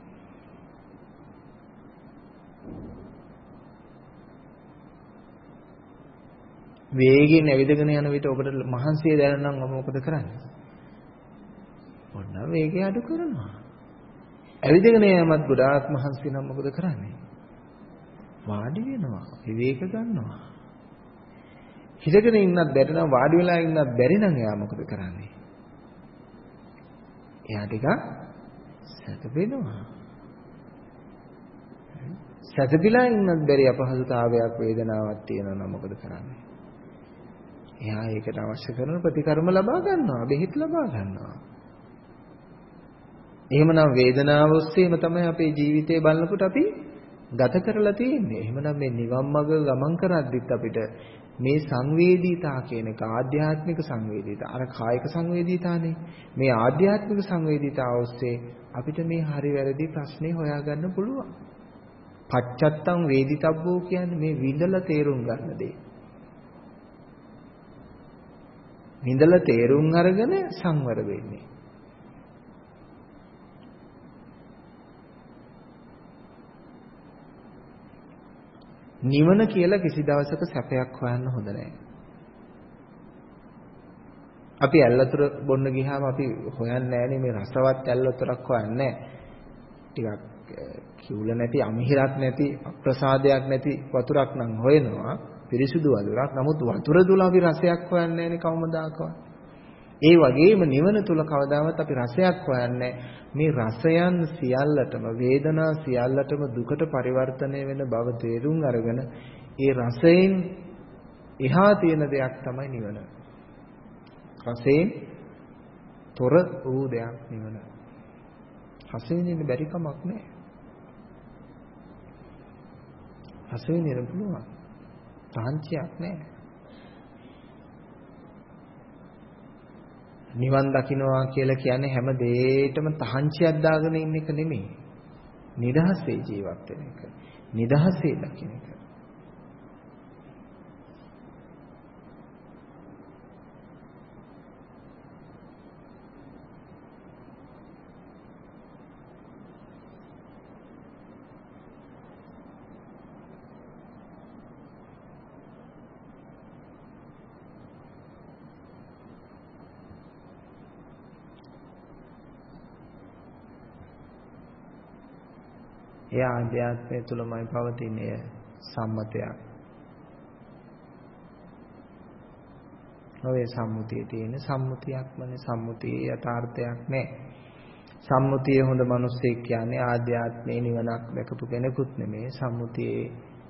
වේගෙන් ඇවිදගෙන යන විට ඔබට මහන්සිය දැනෙනවා නම් මොකද කරන්නේ? පොඩ්ඩක් වේගය අඩු කරනවා. ඇවිදගෙන යෑමත් ගොඩාක් මහන්සි නම් මොකද කරන්නේ? වාඩි වෙනවා, විවේක ගන්නවා. හිටගෙන ඉන්නත් බැරි නම් වාඩි වෙලා ඉන්නත් බැරි නම් එයා මොකද කරන්නේ? එයා ටිකක් සැතපෙනවා. සැතපීලා ඉන්නත් බැරි අපහසුතාවයක් වේදනාවක් තියෙනවා නම් මොකද කරන්නේ? එයා ඒකට අවශ්‍ය කරන ප්‍රතිකර්ම ලබා ගන්නවා, බෙහෙත් ලබා ගන්නවා. එහෙමනම් වේදනාව ඔස්සේම තමයි අපේ ජීවිතේ බලනකොට අපි ගත කරලා තියෙන්නේ. එහෙමනම් මේ නිවන් මඟ ගමන් කරද්දිත් අපිට මේ සංවේදීතා කියන එක ආධ්‍යාත්මික සංවේදීතා, අර කායික සංවේදීතානේ. මේ ආධ්‍යාත්මික සංවේදීතාව ඔස්සේ අපිට මේ හරි වැරදි ප්‍රශ්නේ හොයාගන්න පුළුවන්. පච්චත්තං වේදිතබ්බෝ කියන්නේ මේ විඳලා තේරුම් ගන්න දේ. විඳලා තේරුම් අරගෙන සංවර වෙන්නේ. නිවන කියලා කිසි දවසක සැපයක් හොයන්න හොඳ නැහැ. අපි ඇල්ලතුර බොන්න ගියාම අපි හොයන්නේ නැහනේ මේ රසවත් ඇල්ලතුරක් හොයන්නේ. ටිකක් කිවුල නැති, අමිහිරක් නැති, අප්‍රසාදයක් නැති වතුරක් නම් හොයනවා. පිරිසුදු වතුරක්. නමුත් වතුර තුල අපි රසයක් හොයන්නේ නැහනේ කවමදාකවත්. ඒ වගේම නිවන තුල කවදාවත් අපි රසයක් හොයන්නේ මේ රසයන් සියල්ලටම වේදනා සියල්ලටම දුකට පරිවර්තනය වෙන බව තේරුම් අරගෙන ඒ රසයෙන් එහා තියෙන දෙයක් තමයි නිවන. රසයෙන් තොර වූ දෙයක් නිවන. රසයෙන් ඉන්න බැරි කමක් නැහැ. රසයෙන් ඉන්න පුළුවන්. සාංචියක් නැහැ. නිවන් දකින්නවා කියලා කියන්නේ හැම දෙයකටම තහංචියක් දාගෙන ඉන්න එක නෙමෙයි. නිදහසේ ජීවත් වෙන එක. නිදහසේ දකින්න එක. ඒ ආධ්‍යාත්මය තුලමයි පවතින්නේ සම්මතයක්. ඔය සම්මුතියේ තියෙන සම්මුතියක්මනේ සම්මුතියේ යථාර්ථයක් නෑ. සම්මුතියේ හොඳ මිනිස්සෙක් කියන්නේ ආධ්‍යාත්මේ නිවනක් දැකපු කෙනෙකුත් නෙමෙයි. සම්මුතියේ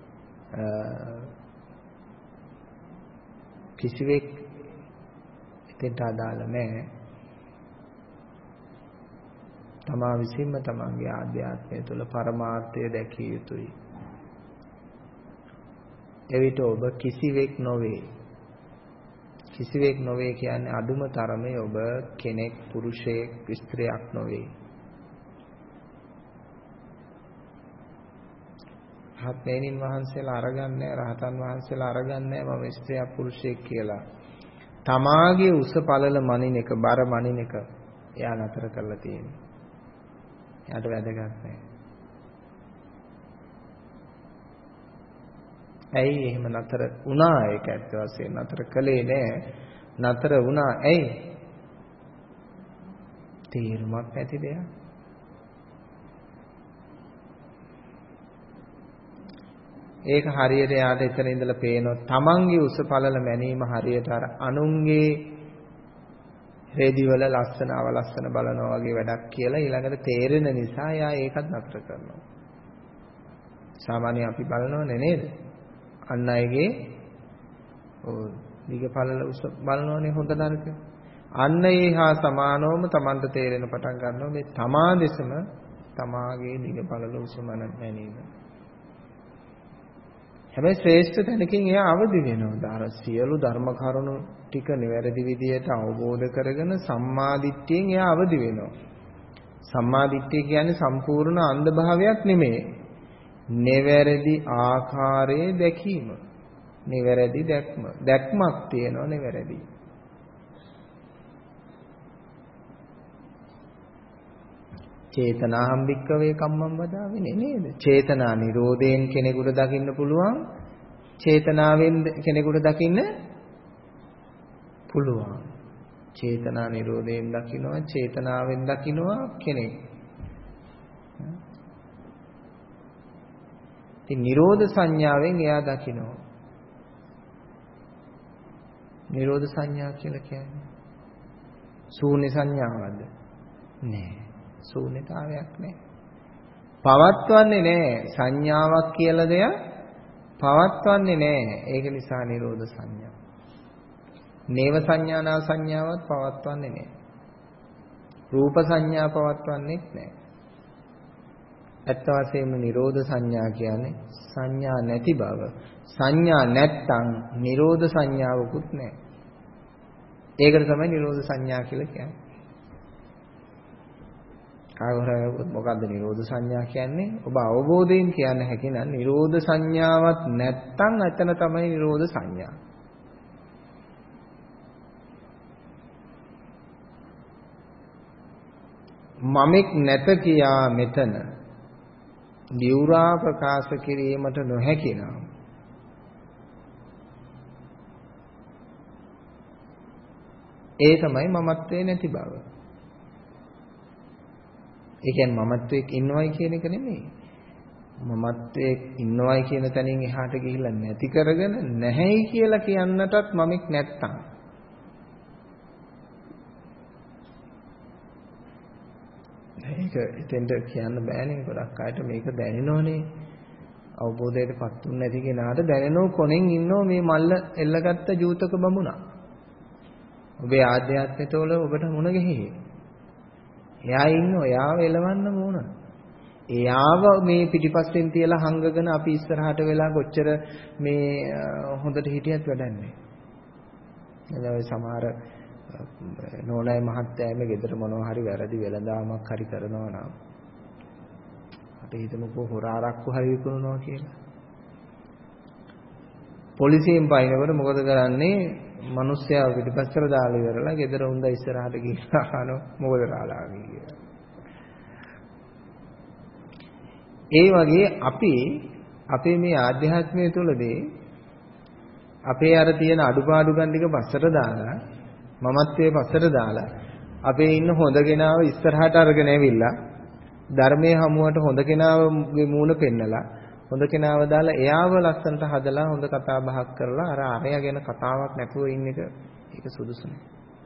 කිසිවෙක් එතෙන්ට අදාළ නෑ. තමා විසින්ම තමන්ගේ ආධ්‍යාත්මය තුළ පරමාර්ථය දැකිය යුතුයි. එවිට ඔබ කිසිවෙක් නොවේ. කිසිවෙක් නොවේ කියන්නේ අදුම තරමේ ඔබ කෙනෙක් පුරුෂයෙක් ස්ත්‍රියක් නොවේ. රහතන් වහන්සේලා අරගන්නේ රහතන් වහන්සේලා අරගන්නේ මම ස්ත්‍රියක් පුරුෂයෙක් කියලා. තමාගේ උස පළල මනින එක බර මනින එක එයා නතර කරලා තියෙනවා. එයාට වැදගත් නැහැ. ඇයි එහෙම නතර වුණා? ඒක ඇත්ත වශයෙන් නතර කළේ නෑ. නතර වුණා ඇයි? තීරමක් නැති දෙයක්. ඒක හරියට යාට එතන ඉඳලා පේනවා තමන්ගේ උස පළල මැනීම හරියට අර අනුන්ගේ රේදිවල ලස්සන අවලස්සන බලනවා වගේ වැඩක් කියලා ඊළඟට තේරෙන නිසා යා ඒකත් නතර කරනවා. සාමාන්‍ය අපි බලනවනේ නේද? අන් අයගේ දිග පළල උස බලනෝනේ හොඳ නරක. අන්න ඒ හා සමානවම Tamanට තේරෙන පටන් ගන්නවා මේ තමා දෙසම තමාගේ දිග පළල උස මැනීම. හැබැයි ශ්‍රේෂ්ඨ තැනකින් එයා අවදි වෙනවා. අර සියලු ධර්ම කරුණු ටික නිවැරදි විදියට අවබෝධ කරගෙන සම්මාදිට්ඨියෙන් එයා අවදි වෙනවා. සම්මාදිට්ඨිය කියන්නේ සම්පූර්ණ අන්ධභාවයක් නෙමෙයි. නිවැරදි ආකාරයේ දැකීම. නිවැරදි දැක්ම. දැක්මක් තියෙනවා නිවැරදි. චේතනාහම් භික්කවේ කම්මං වදාවිනේ නේද? චේතනා නිරෝධයෙන් කෙනෙකුට දකින්න පුළුවන්. චේතනාවෙන් කෙනෙකුට දකින්න පුළුවන්. චේතනා නිරෝධයෙන් දකින්නවා, චේතනාවෙන් දකින්නවා කෙනෙක්. ඉතින් නිරෝධ සංඥාවෙන් එයා දකින්නවා. නිරෝධ සංඥා කියලා කියන්නේ ශූන්‍ය සංඥාවක්ද? නෑ. ශූන්‍යතාවයක් නෑ. පවත්වන්නේ නෑ. සංඥාවක් කියලා දෙයක් පවත්වන්නේ නෑ. ඒක නිසා නිරෝධ සංඥා. නේව සංඥානා සංඥාවත් පවත්වන්නේ නෑ. රූප සංඥා පවත්වන්නේත් නෑ. ඇත්ත වශයෙන්ම නිරෝධ සංඥා කියන්නේ සංඥා නැති බව. සංඥා නැත්තම් නිරෝධ සංඥාවකුත් නෑ. ඒකට තමයි නිරෝධ සංඥා කියලා කියන්නේ. කාගොරයොත් මොකද්ද නිරෝධ සංඥා කියන්නේ? ඔබ අවබෝධයෙන් කියන්න හැකි නම් නිරෝධ සංඥාවක් නැත්තම් එතන තමයි නිරෝධ සංඥා. මමෙක් නැත කියා මෙතන දිවුරා ප්‍රකාශ කිරීමට නොහැකි නම් ඒ තමයි මමත්වේ නැති බව. ඒ කියන්නේ මමත්වයේ ඉන්නවයි කියන එක නෙමෙයි. මමත්වයේ ඉන්නවයි කියන තැනින් එහාට ගිහිල්ලා නැති කරගෙන නැහැයි කියලා කියන්නටත් මමෙක් නැත්තම්. ඒක එතෙන්ට කියන්න බෑනේ. ගොඩක් අයට මේක දැනෙනෝනේ. අවබෝධයටපත් උන් නැති කෙනාට දැනෙනෝ කොනෙන් ඉන්නෝ මේ මල්ල එල්ලගත්ත ජූතක බමුණා. ඔබේ ආධ්‍යාත්මිකවල ඔබට මුණ ගැහියි. එයා ඉන්නෝ එයාව එලවන්න ඕන. එයාව මේ පිටිපස්සෙන් තියලා හංගගෙන අපි ඉස්සරහට වෙලා කොච්චර මේ හොඳට හිටියත් වැඩක් නැහැ. එළවෙ සමහර නෝනයි මහත්තයාගේ ගෙදර මොනවා හරි වැරදි වෙලඳාමක් හරි කරනවා නම් අපි හිතමුකෝ හොරාරක්කු හරි විකුණනවා කියලා. පොලිසියෙන් පයින්නකොට මොකද කරන්නේ? මිනිස්සයා පිටිපස්සට දාලා ඉවරලා ගෙදර උන්ද ඉස්සරහට ගිහලා අහනවා මොකද රාලා කියලා. ඒ වගේ අපි අපේ මේ ආධ්‍යාත්මය තුළදී අපේ අර තියෙන අඩුපාඩුකම් ටික පස්සට දාලා මමත්වයේ පස්සට දාලා අපේ ඉන්න හොඳ කෙනාව ඉස්සරහට අරගෙන ඇවිල්ලා ධර්මයේ හමුවට හොඳ කෙනාගේ මූණ පෙන්නලා හොඳ කෙනාව දාලා එයාව ලස්සනට හදලා හොඳ කතා බහක් කරලා අර අරයා ගැන කතාවක් නැතුව ඉන්න එක ඒක සුදුසු නෑ.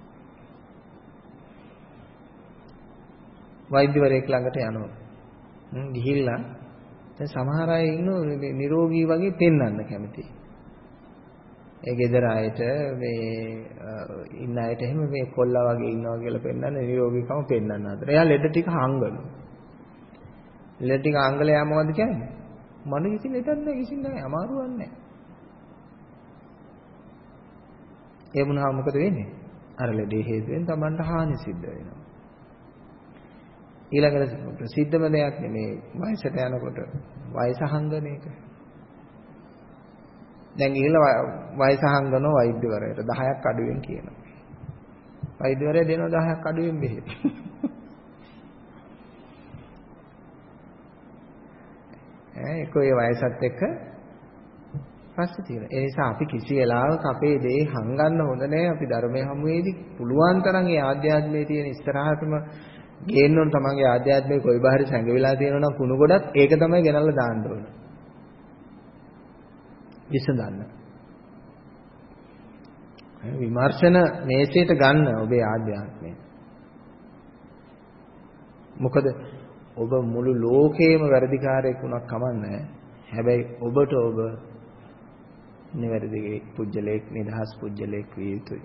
වෛද්‍යවරයෙක් ළඟට යනවා. ගිහිල්ලා දැන් සමහර අය ඉන්නෝ නිරෝගී වගේ පෙන්වන්න කැමති. ඒ ගෙදර අයට මේ ඉන්න අයට එහෙම මේ කොල්ලා වගේ ඉන්නවා කියලා පෙන්වන්න නිරෝගීකම පෙන්වන්න අතර. එයා ලෙඩ ටික හංගනවා. ලෙඩ ටික හංගලා යා මොකද කියන්නේ? මම කිසි ලෙඩක් නැහැ කිසි නැහැ අමාරුවක් නැහැ. ඒ වුණාම මොකද වෙන්නේ? අර ලෙඩේ හේතුවෙන් Tamanට හානි සිද්ධ වෙනවා. ඊළඟට ප්‍රසිද්ධම දෙයක් නෙමේ වයසට යනකොට වයස හංගන එක. දැන් ගිහලා වයස හංගන වෛද්‍යවරයාට 10ක් අඩුවෙන් කියනවා. වෛද්‍යවරයා දෙනවා 10ක් අඩුවෙන් බෙහෙත්. ඒකෝ ඒ වයසත් එක්ක පස්සේ තියෙනවා. ඒ නිසා අපි කිසි වෙලාවක අපේ දේ හංගන්න හොඳ නැහැ. අපි ධර්මයේ හමුවේදී පුළුවන් තරම් ඒ ආධ්‍යාත්මයේ තියෙන ඉස්සරහටම ගේන්න ඕන. තමන්ගේ ආධ්‍යාත්මයේ කොයි බාහිර සැඟවිලා තියෙනවා නම් කුණු ගොඩක් ඒක තමයි ගෙනල්ලා දාන්න ඕන. විසඳන්න. විමර්ශන මේසෙට ගන්න ඔබේ ආධ්‍යාත්මය. මොකද ඔබ මුළු ලෝකේම වැඩිකාරයෙක් වුණක් කමන්නේ. හැබැයි ඔබට ඔබ නිවැරදි පුජ්‍යලෙක් නිදහස් පුජ්‍යලෙක් විය යුතුයි.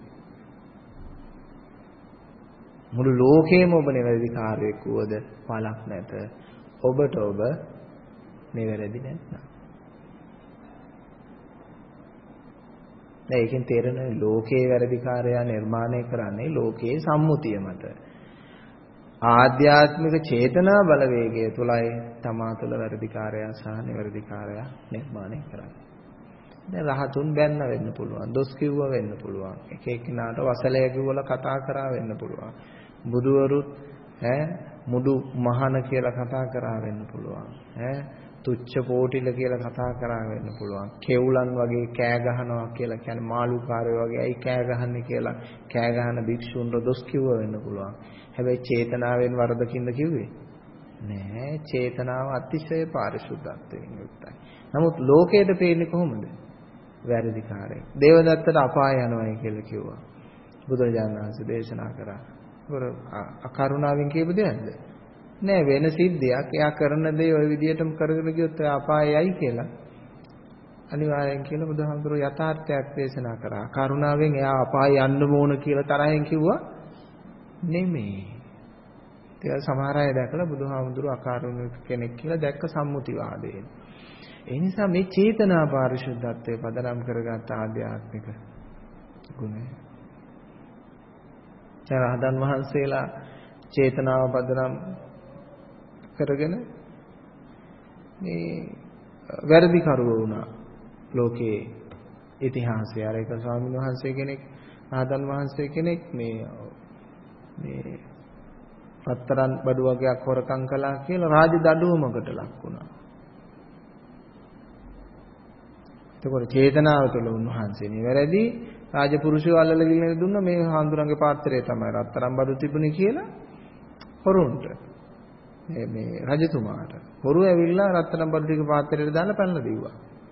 මුළු ලෝකේම ඔබ නිවැරදි කාර්යයක් වුවද පළක් නැත. ඔබට ඔබ නිවැරදි නැත්නම්. ඒකෙන් තේරෙන ලෝකයේ වැරදිකාරයා නිර්මාණය කරන්නේ ලෝකයේ සම්මුතිය මත. ආධ්‍යාත්මික චේතනා බලවේගය තුලයි තමා තුළ වැරදිකාරයා සහ නිවැරදිකාරයා නිර්මාණය කරන්නේ. දැන් රහතුන් බැන්න වෙන්න පුළුවන්. දොස් කිව්ව වෙන්න පුළුවන්. එක එක්කිනාට වසලය කිව්වලා කතා කරා වෙන්න පුළුවන්. බුදුවරුත් මුඩු මහන කියලා කතා කරා වෙන්න පුළුවන්. තුච්ච පෝටිල කියලා කතා කරා වෙන්න පුළුවන්. කෙවුලන් වගේ කෑ ගහනවා කියලා කියන්නේ මාළුකාරයෝ වගේ අයි කෑ ගහන්නේ කියලා කෑ ගහන භික්ෂුන්ට දොස් කිව්ව වෙන්න පුළුවන්. හැබැයි චේතනාවෙන් වරදකින්ද කිව්වේ? නෑ. චේතනාව අතිශය පාරිශුද්ධත්වයෙන් යුක්තයි. නමුත් ලෝකයට පේන්නේ කොහොමද? වැරදිකාරයෙක්. දේවදත්තට අපාය යනවායි කියලා කිව්වා. බුදුරජාණන් වහන්සේ දේශනා කරා. අකරුණාවෙන් කියපු දෙයක්ද? නෑ, වෙන සිද්ධියක්. එයා කරන දේ ওই විදිහටම කරගෙන ගියොත් අපායයි කියලා. අනිවාර්යෙන් කියලා බුදුහාමුදුරුවෝ යථාර්ථයක් දේශනා කරා. කරුණාවෙන් එයා අපාය යන්න ඕන කියලා තරහෙන් කිව්වා නෙමෙයි. ඒක සමහර අය දැකලා බුදුහාමුදුරුවෝ අකරුණ කෙනෙක් කියලා දැක්ක සම්මුතිවාදයෙන්. ඒ නිසා මේ චේතනා පාරිශුද්ධත්වයේ පදනම් කරගත් ආධ්‍යාත්මික ගුණය. රහතන් වහන්සේලා චේතනාව පදනම් කරගෙන මේ වැරදි කරුවෝ වුණා ලෝකයේ ඉතිහාසය. අර එක ස්වාමීන් වහන්සේ කෙනෙක් රහතන් වහන්සේ කෙනෙක් මේ පතරන් බඩු වගේක් හොරකම් කළා කියලා රාජ දඬුවමකට ලක් වුණා. එතකොට චේතනාව තුළ උන්වහන්සේ නිවැරදි රාජපුරුෂයෝ අල්ලලා ගිහින් දුන්න මේ හාමුදුරන්ගේ පාත්‍රය තමයි රත්තරන් බඩු තිබුණේ කියලා හොරුන්ට. මේ රජතුමාට හොරු ඇවිල්ලා රත්තරන් බඩු ටික පාත්‍රයට දාලා පැනලා දීුවා.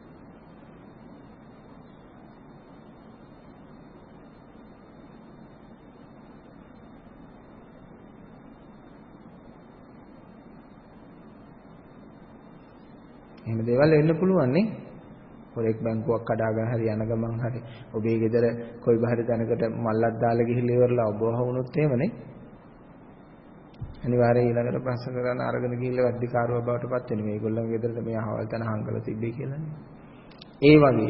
එහෙම දේවල් වෙන්න පුළුවන් නේ. හොරෙක් බැංකුවක් කඩාගෙන හරි යන ගමන් හරි ඔබේ ගෙදර කොයි බහරි තැනකට මල්ලක් දාලා ගිහිල්ලා ඉවරලා ඔබ වහුනොත් එහෙමනේ. අනිවාර්යයෙන් ඊළඟට ප්‍රශ්න කරන අරගෙන ගිහිල්ලා වැඩිකාරව බවට පත් වෙනවා. මේගොල්ලන්ගේ ගෙදරට මේ අහවල් තැන හංගලා තිබ්බේ කියලානේ. ඒ වගේ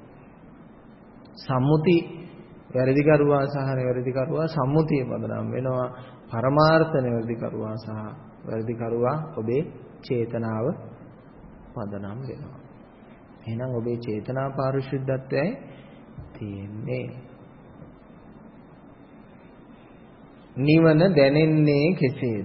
සම්මුති වැරදිකරුවා සහ නිවැරදිකරුවා සම්මුතිය පදනම් වෙනවා. පරමාර්ථ නිවැරදිකරුවා සහ වැරදිකරුවා ඔබේ චේතනාව පදනම් වෙනවා. එහෙනම් ඔබේ චේතනා පාරිශුද්ධත්වයයි තියෙන්නේ. නිවන දැනෙන්නේ කෙසේද?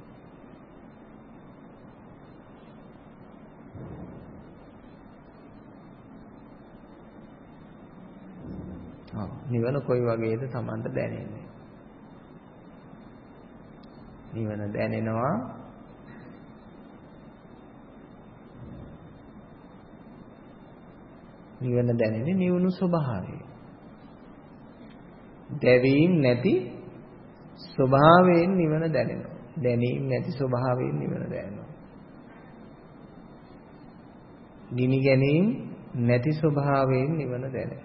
නිවන කොයි වගේද Tamanට දැනෙන්නේ? නිවන දැනෙනවා නිවන දැනෙන්නේ නිවුණු ස්වභාවය. දැවීම් නැති ස්වභාවයෙන් නිවන දැනෙනවා. දැනීම් නැති ස්වභාවයෙන් නිවන දැනෙනවා. ගිනි ගැනීම නැති ස්වභාවයෙන් නිවන දැනෙනවා.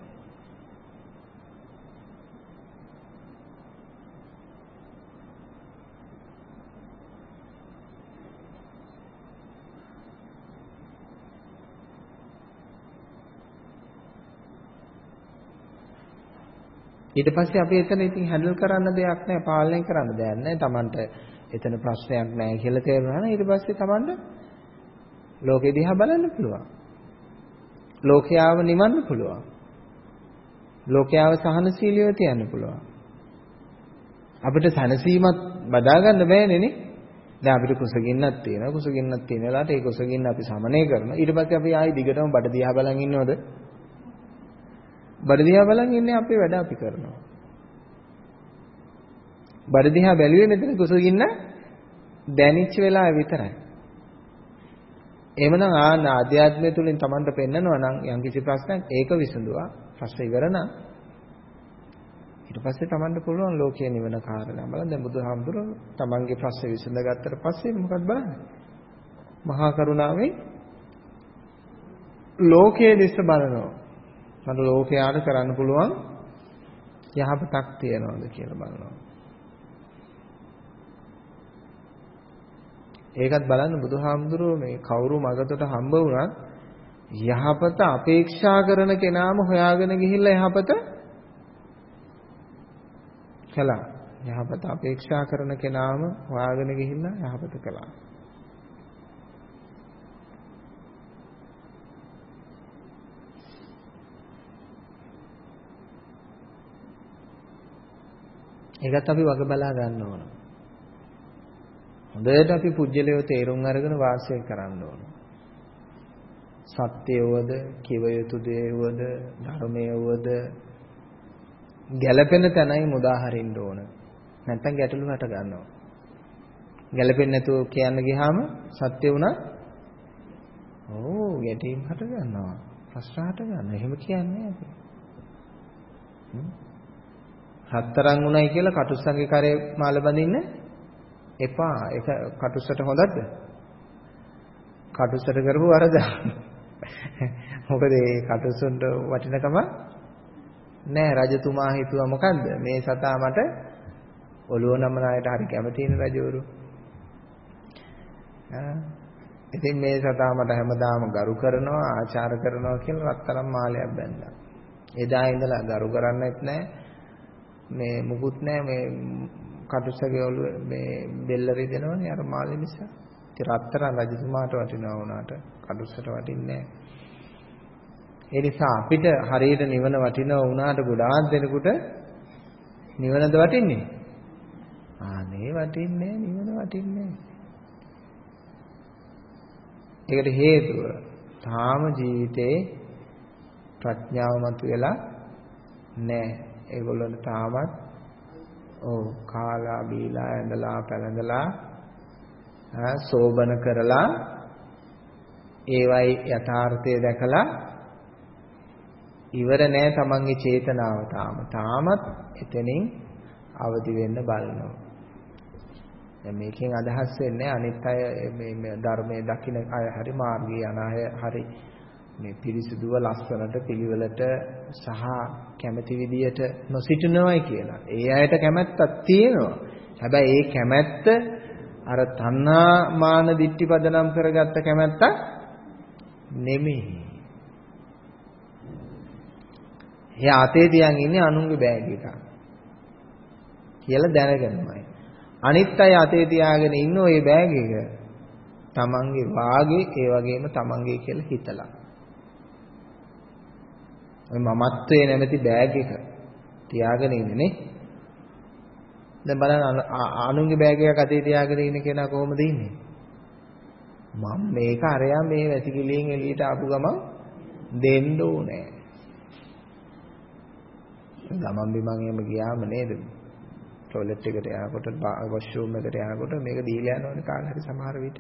ඊට පස්සේ අපි එතන ඉතින් හැන්ඩල් කරන්න දෙයක් නැහැ, පාලනය කරන්න දෙයක් නැහැ. Tamanට එතන ප්‍රශ්නයක් නැහැ කියලා තේරුණා නම් ඊට පස්සේ Tamanට ලෝකෙ දිහා බලන්න පුළුවන්. ලෝකයාව නිවන්න පුළුවන්. ලෝකයාව සහනශීලීව තියන්න පුළුවන්. අපිට සනසීමත් බදා ගන්න බෑනේ නේ. දැන් අපිට කුසගින්නක් තියෙනවා. කුසගින්නක් තියෙන වෙලාවට ඒ කුසගින්න අපි සමනය කරනවා. ඊට පස්සේ අපි ආයි දිගටම බඩ දිහා බලන් ඉන්නවද? බඩ දිහා බලන් ඉන්නේ අපේ වැඩ අපි කරනවා. බඩ දිහා බැලුවේ මෙතන කුසගින්න දැනිච්ච වෙලාව විතරයි. එහෙමනම් ආධ්‍යාත්මය තුලින් Tamanට පෙන්නනවා නම් යම්කිසි ප්‍රශ්නයක් ඒක විසඳුවා. ප්‍රශ්න ඉවර නම් ඊට පස්සේ Tamanට පුළුවන් ලෝකයේ නිවන කාරණා බලන්න. දැන් බුදුහාමුදුරුවෝ Tamanගේ ප්‍රශ්න විසඳගත්තට පස්සේ මොකක්ද බලන්නේ? මහා කරුණාවෙන් ලෝකයේ දිස්ස බලනවා. මට ලෝකයාට කරන්න පුළුවන් යහපතක් තියනවද කියලා බලනවා. ඒකත් බලන්න බුදුහාමුදුරුවෝ මේ කවුරු මගතට හම්බ වුණත් යහපත අපේක්ෂා කරන කෙනාම හොයාගෙන ගිහිල්ලා යහපත කළා. යහපත අපේක්ෂා කරන කෙනාම හොයාගෙන ගිහිල්ලා යහපත කළා. ඒකත් අපි වග බලා ගන්න ඕන. හොඳට අපි පුජ්‍යලයව තේරුම් අරගෙන වාසය කරන්න ඕන. සත්‍යයවද, කිව යුතු දේවද, ධර්මයවද ගැළපෙන තැනයි මුදා හරින්න ඕන. නැත්තම් ගැටලු හට ගන්නවා. ගැළපෙන්නේ නැතුව කියන්න ගියාම සත්‍ය වුණා ගැටීම් හට ගන්නවා. ප්‍රශ්න හට ගන්නවා. එහෙම කියන්නේ අපි. හතරන් උණයි කියලා කටුස්සන්ගේ කරේ මාල බඳින්න එපා. ඒක කටුස්සට හොඳද? කටුස්සට කරපු වරද. මොකද ඒ කටුස්සුන්ට වටිනකම නෑ. රජතුමා හිතුවා මොකද්ද? මේ සතා මට ඔළුව නමන අයට හරි කැමතින රජවරු. ඉතින් මේ සතා මට හැමදාම ගරු කරනවා, ආචාර කරනවා කියලා රත්තරන් මාලයක් බැන්දා. එදා ඉඳලා ගරු කරන්නෙත් නෑ. මේ මුකුත් නෑ. මේ කටුස්සගේ ඔළුව මේ බෙල්ල රිදෙනවනේ අර මාළේ නිසා. ඉතින් රත්තරන් රජතුමාට වටිනවා වුණාට කටුස්සට වටින්නේ නෑ. ඒ නිසා අපිට හරියට නිවන වටිනවා වුණාට ගොඩාක් දෙනෙකුට නිවනද වටින්නේ? ආනේ වටින්නේ නිවන වටින්නේ. ඒකට හේතුව තාම ජීවිතේ ප්‍රඥාව මතුවෙලා නෑ. ඒගොල්ලන්ට තාමත් කාලා බීලා ඇඳලා පැලඳලා සෝබන කරලා ඒවයි යථාර්ථය දැකලා ඉවර නෑ තමන්ගේ චේතනාව තාමත් එතනින් අවදි වෙන්න බලනවා. දැන් මේකෙන් අදහස් වෙන්නේ අනිත් අය මේ ධර්මයේ දකින්න අය හරි මාර්ගයේ යන අය හරි මේ පිරිසිදුව ලස්සනට පිළිවෙලට සහ කැමැති විදියට නොසිටිනවයි කියලා. ඒ අයට කැමැත්තක් තියෙනවා. හැබැයි ඒ කැමැත්ත අර තණ්හා මාන දිට්ඨි පදනම් කරගත්ත කැමැත්ත නෙමෙයි. එයා අතේ තියන් ඉන්නේ අනුන්ගේ බෑග් එක කියලා දැනගෙනමයි. අනිත් අය අතේ තියාගෙන ඉන්න ওই බෑග් එක තමන්ගේ වාගේ ඒ වගේම තමන්ගේ කියලා හිතලා. ඔය මමත්වයේ නැමැති බෑග් එක තියාගෙන ඉන්නේ නේ. දැන් බලන්න අනුන්ගේ බෑග් එකක් අතේ තියාගෙන ඉන්න කෙනා කොහොමද ඉන්නේ? මම මේක අරයා මේ වැසිකිළියෙන් එළියට ආපු ගමන් දෙන්න ඕනේ. ගමන් බිමන් එහෙම ගියාම නේද? ටොයිලට් එකට යනකොට වොෂ්රූම් එකට යනකොට මේක දීලා යනවනේ කාට හරි සමහර විට.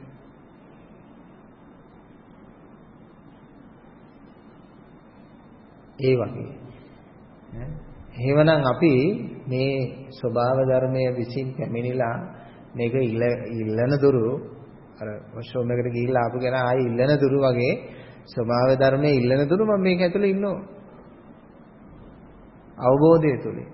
ඒ වගේ. එහෙමනම් අපි මේ ස්වභාව ධර්මයේ විසින් පැමිණිලා මේක ඉල්ලන දුරු අර වොෂෝම් එකට ගිහිල්ලා ආපු කෙනා ආයේ ඉල්ලන දුරු වගේ ස්වභාව ධර්මයේ ඉල්ලන දුරු මම මේක ඇතුලේ ඉන්නවා. අවබෝධය තුලින්.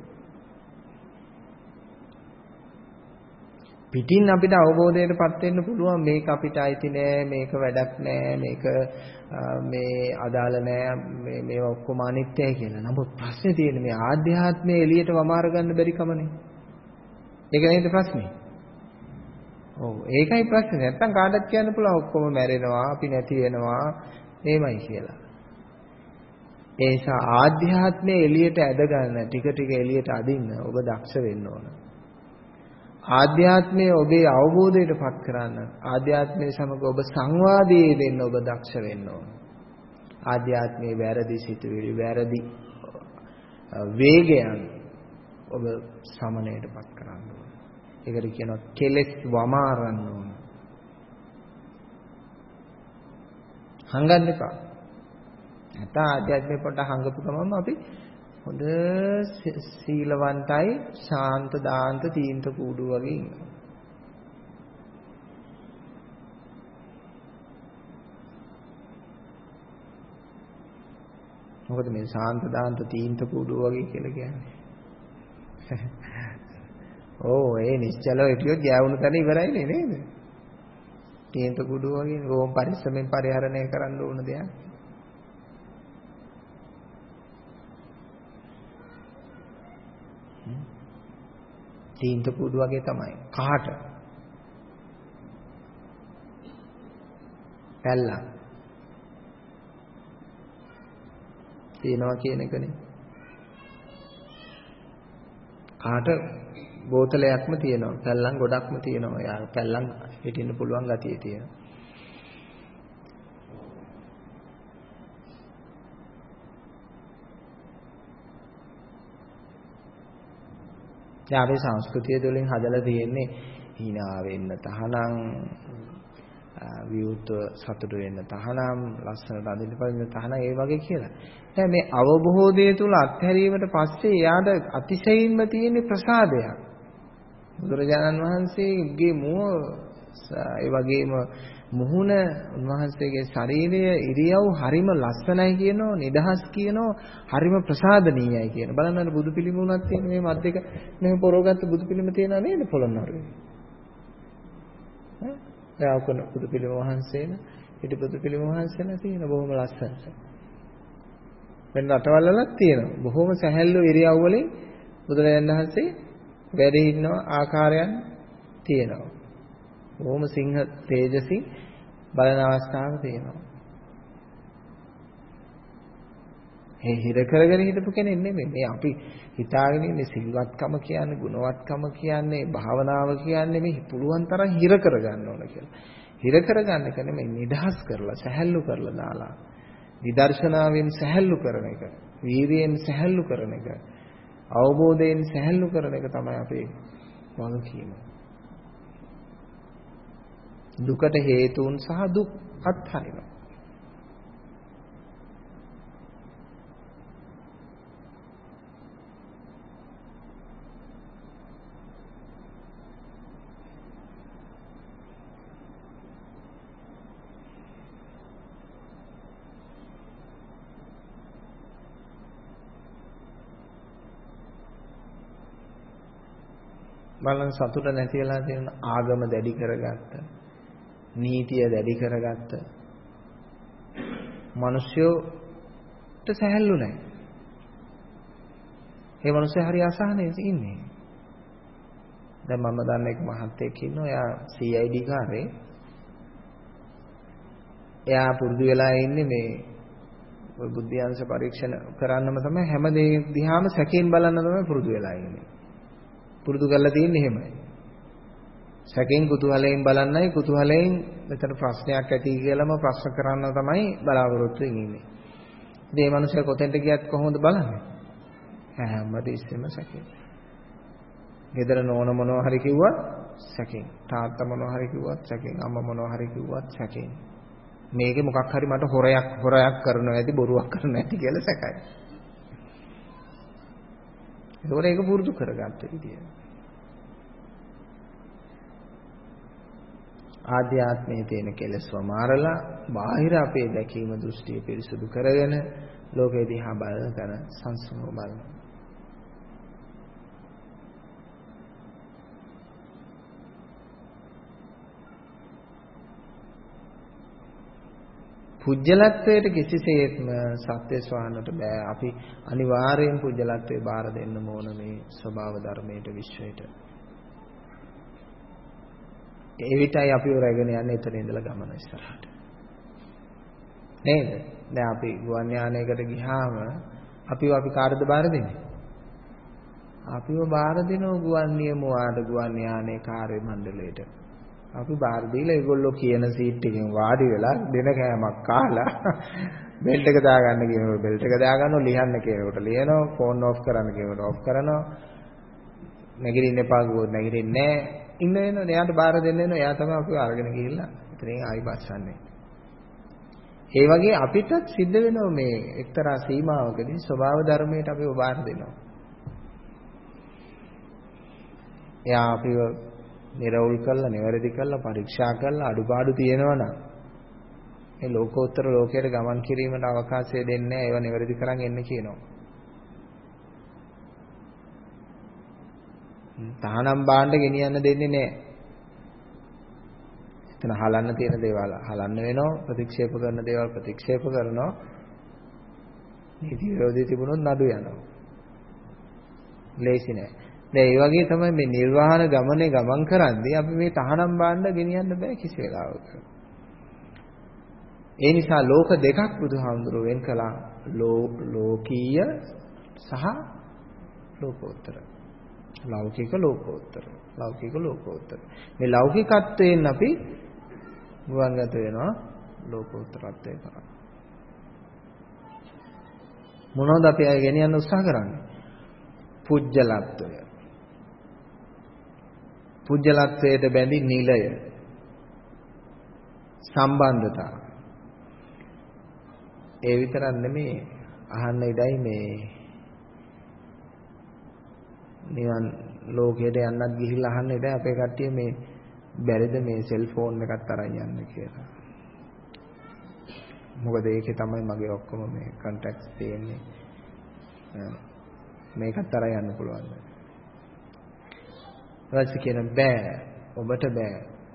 පිටින් අපිට අවබෝධයටපත් වෙන්න පුළුවන් මේක අපිට අයිති නෑ මේක වැඩක් නෑ මේක මේ අදාළ නෑ මේවා ඔක්කොම අනිත්‍යයි කියලා. නමුත් ප්‍රශ්නේ තියෙන්නේ මේ ආධ්‍යාත්මයේ එළියට වමාර ගන්න බැරි කමනේ. ඒක නේද ප්‍රශ්නේ? ඔව් ඒකයි ප්‍රශ්නේ. නැත්තම් කාටවත් කියන්න පුළුවන් ඔක්කොම මැරෙනවා අපි නැති වෙනවා එහෙමයි කියලා. ඒ නිසා ආධ්‍යාත්මයේ එළියට ඇද ගන්න ටික ටික එළියට අදින්න ඔබ දක්ෂ වෙන්න ඕන. ආධ්‍යාත්මයේ ඔබේ අවබෝධයටපත් කරන්න ආධ්‍යාත්මයේ සමග ඔබ සංවාදයේ වෙන්න ඔබ දක්ෂ වෙන්න ඕන. ආධ්‍යාත්මයේ වැරදි සිතුවිලි වැරදි වේගයන් ඔබ සමනයටපත් කරන්න ඕන. ඒකට කියනවා කෙලෙස් වමාරන්න ඕන. හංගන්න එපා. නැත්නම් ආධ්‍යාත්මයේ පොඩ හංගපු ගමන් අපි හොඳ සීලවන්තයි ශාන්ත දාන්ත තීන්ත කූඩු වගේ ඉන්නවා. මොකද මේ ශාන්ත දාන්ත තීන්ත කූඩු වගේ කියලා කියන්නේ? ඕ ඒ නිශ්චලව හිටියොත් ගෑවුණු තැන ඉවරයිනේ නේද? තීන්ත කූඩු වගේ ඕම් පරිස්සමෙන් පරිහරණය කරන්න ඕන දෙයක්. තීන්ත කූඩු වගේ තමයි. කහට. පැල්ලම්. තියනවා කියන එකනේ. කහට බෝතලයක්ම තියෙනවා. පැල්ලම් ගොඩක්ම තියෙනවා. යා පැල්ලම් හිටින්න පුළුවන් ගතිය තියෙනවා. දැන් අපේ සංස්කෘතිය තුළින් හදලා තියෙන්නේ hina වෙන්න තහනම් විවුර්ත සතුට වෙන්න තහනම් ලස්සනට අඳින්න පදින්න තහනම් ඒ වගේ කියලා. දැන් මේ අවබෝධය තුල අත්හැරීමට පස්සේ එයාට අතිශයින්ම තියෙන ප්‍රසාදයක්. බුදුරජාණන් වහන්සේගේ මුව ඒ වගේම මුහුණ උන්වහන්සේගේ ශරීරය ඉරියව් හරිම ලස්සනයි කියනෝ නිදහස් කියනෝ හරිම ප්‍රසාදනීයයි කියන. බලන්න බුදු පිළිම උනත් තියෙන මේ මත් දෙක මෙහෙම පොරවගත්ත බුදු පිළිම තියෙනා නේද පොළොන්නරුවේ? ඈ බුදු පිළිම වහන්සේලා ඊට බුදු පිළිම වහන්සේලා තියෙන බොහොම ලස්සනට. වෙන රටවල්වලත් තියෙනවා. බොහොම සැහැල්ලු ඉරියව් වලින් බුදුරජාණන් වහන්සේ වැඩ ඉන්න ආකාරයන් තියෙනවා. බොහොම සිංහ තේජසින් බලන අවස්ථාවක් තියෙනවා. ඒ හිර කරගෙන හිටපු කෙනෙක් නෙමෙයි. මේ අපි හිතාගෙන ඉන්නේ සිල්වත්කම කියන්නේ, ගුණවත්කම කියන්නේ, භාවනාව කියන්නේ මේ පුළුවන් තරම් හිර කරගන්න ඕන කියලා. හිර කරගන්න එක නෙමෙයි නිදහස් කරලා, සැහැල්ලු කරලා දාලා. විදර්ශනාවෙන් සැහැල්ලු කරන එක, වීර්යයෙන් සැහැල්ලු කරන එක, අවබෝධයෙන් සැහැල්ලු කරන එක තමයි අපේ වගකීම. දුකට හේතුන් සහ දුක් අත්හරිනවා. බලන්න සතුට නැති වෙලා තියෙන ආගම දැඩි කරගත්ත නීතිය දැඩි කරගත්ත මිනිස්සුන්ට සැහැල්ලු නැහැ. ඒ මිනිස්සු හරි අසහනේ ඉන්නේ. දැන් මම දන්න එක මහත්තයෙක් ඉන්නවා. එයා CID කාරේ. එයා පුරුදු වෙලා ඉන්නේ මේ බුද්ධිංශ පරීක්ෂණ කරන්නම තමයි හැම දේ දිහාම සැකයෙන් බලන්න තමයි පුරුදු වෙලා ඉන්නේ. පුරුදු කරලා තියෙන්නේ එහෙමයි. සැකෙන් කුතුහලයෙන් බලන්නයි කුතුහලයෙන් මෙතන ප්‍රශ්නයක් ඇති කියලාම ප්‍රශ්න කරන්න තමයි බලාපොරොත්තු වෙන්නේ. ඉතින් මේ මිනිස්සු කොතෙන්ට ගියත් කොහොමද බලන්නේ? හැමදෙස්සෙම සැකෙන්. ගෙදර නෝන මොනවා හරි කිව්වත් සැකෙන්. තාත්තා මොනවා හරි කිව්වත් සැකෙන්. අම්මා මොනවා හරි කිව්වත් සැකෙන්. මේකේ මොකක් හරි මට හොරයක් කරනවා ඇති බොරුවක් කරනවා ඇති කියලා සැකයි. ඒකෝර ඒක පුරුදු කරගත්ත විදිය. ආධ්‍යාත්මයේ තියෙන කෙලෙස්ව මාරලා බාහිර අපේ දැකීම දෘෂ්ටිය පිරිසුදු කරගෙන ලෝකෙ දිහා බලන තන සංසුන්ව බලන. පුජ්‍යලත්වයට කිසිසේත්ම සත්‍ය ස්වානට බෑ. අපි අනිවාර්යෙන් පුජ්‍යලත්වයේ බාර දෙන්න ඕන මේ ස්වභාව ධර්මයට විශ්වයට. ඒ විතරයි අපිව රැගෙන යන්නේ එතන ඉඳලා ගමන ඉස්සරහට. නේද? දැන් අපි ගුවන් යානයකට ගියාම අපි කාටද බාර දෙන්නේ? අපිව බාර දෙනව ගුවන් නියමුවාට ගුවන් යානයේ කාර්ය මණ්ඩලයට. අපි බාර දීලා ඒගොල්ලෝ කියන සීට් එකෙන් වාඩි වෙලා දෙන කෑමක් කාලා බෙල්ට් එක දාගන්න කියනකොට බෙල්ට් එක දාගන්නවා, ලියන්න කියනකොට ලියනවා, ෆෝන් ඔෆ් කරන්න කියනකොට ඔෆ් කරනවා. නැගිටින්න එපා කිව්වොත් නැගිටින්නේ නැහැ. ඉන්න වෙනවා. එයාට බාර දෙන්න වෙනවා. එයා තමයි අපිව අරගෙන ගිහිල්ලා එතනින් ආයි බස්සන්නේ. ඒ වගේ අපිටත් සිද්ධ වෙනවා මේ එක්තරා සීමාවකදී ස්වභාව ධර්මයට අපිව බාර දෙනවා. එයා අපිව නිරවුල් කළා, නිවැරදි කළා, පරීක්ෂා කළා, අඩුපාඩු තියෙනවනම් මේ ලෝකෝත්තර ලෝකයට ගමන් කිරීමට අවකාශය දෙන්නේ නැහැ. ඒවා නිවැරදි කරන් එන්න කියනවා. තහනම් බාණ්ඩ ගෙනියන්න දෙන්නේ නැහැ. එතන හලන්න තියෙන දේවල් හලන්න වෙනවා, ප්‍රතික්ෂේප කරන දේවල් ප්‍රතික්ෂේප කරනවා. නීති විරෝධී තිබුණොත් නඩු යනවා. ලේසි නෑ. දැන් ඒ වගේ තමයි මේ නිර්වාණ ගමනේ ගමන් කරද්දී අපි මේ තහනම් බාණ්ඩ ගෙනියන්න බෑ කිසි වෙලාවක. ඒ නිසා ලෝක දෙකක් බුදුහාමුදුරුවෝ වෙන් කළා. ලෝකීය සහ ලෝකෝත්තර. ලෞකික ලෝකෝත්තර. ලෞකික ලෝකෝත්තර. මේ ලෞකිකත්වයෙන් අපි ගුවන්ගත වෙනවා ලෝකෝත්තරත්වයට කරා. මොනවද අපි අය ගෙනියන්න උත්සාහ කරන්නේ? පුජ්‍යලත්වය. පුජ්‍යලත්වයට බැඳි නිලය. සම්බන්ධතා. ඒ විතරක් නෙමෙයි අහන්න ඉඩයි මේ නිවන් ලෝකයට යන්නත් ගිහිල්ලා අහන්න ඉඩයි අපේ කට්ටිය මේ බැරිද මේ සෙල්ෆෝන් එකත් අරන් යන්න කියලා. මොකද ඒකේ තමයි මගේ ඔක්කොම මේ කන්ටැක්ට්ස් තියෙන්නේ. මේකත් අරන් යන්න පුළුවන්. ඊට කියන බෑ ඔබට බෑ.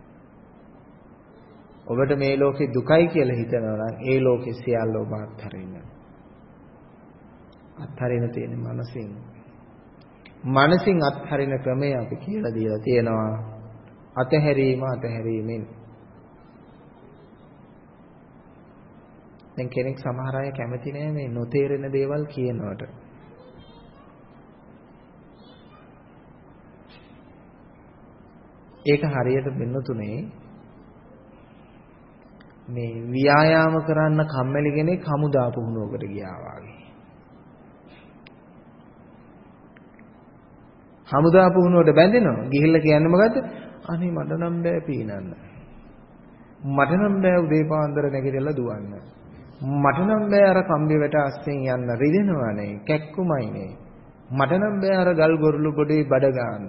ඔබට මේ ලෝකේ දුකයි කියලා හිතනවා නම් ඒ ලෝකේ සියල්ල ඔබ අත්හරින්න. අත්හරින්න තියෙන මනසින්. මනසින් අත්හරින ක්‍රමය අපි කියලා දීලා තියෙනවා. අතහැරීමෙන්. දැන් කෙනෙක් සමහර අය කැමති නෑ මේ නොතේරෙන දේවල් කියනවට. ඒක හරියට වෙන්නතුනේ මේ ව්‍යායාම කරන්න කම්මැලි කෙනෙක් හමුදා පුහුණුවකට ගියා වගේ. හමුදා පුහුණුවට බැඳෙනවා. ගිහිල්ලා කියන්නේ මොකද්ද? අනේ මට නම් බෑ පීනන්න. මට නම් බෑ උදේ පාන්දර නැගිටලා දුවන්න. මට නම් බෑ අර කම්බි වැට අස්සෙන් යන්න රිදෙනවනේ කැක්කුමයිනේ. මට නම් බෑ අර ගල් ගොරළු ගොඩේ බඩ ගන්න.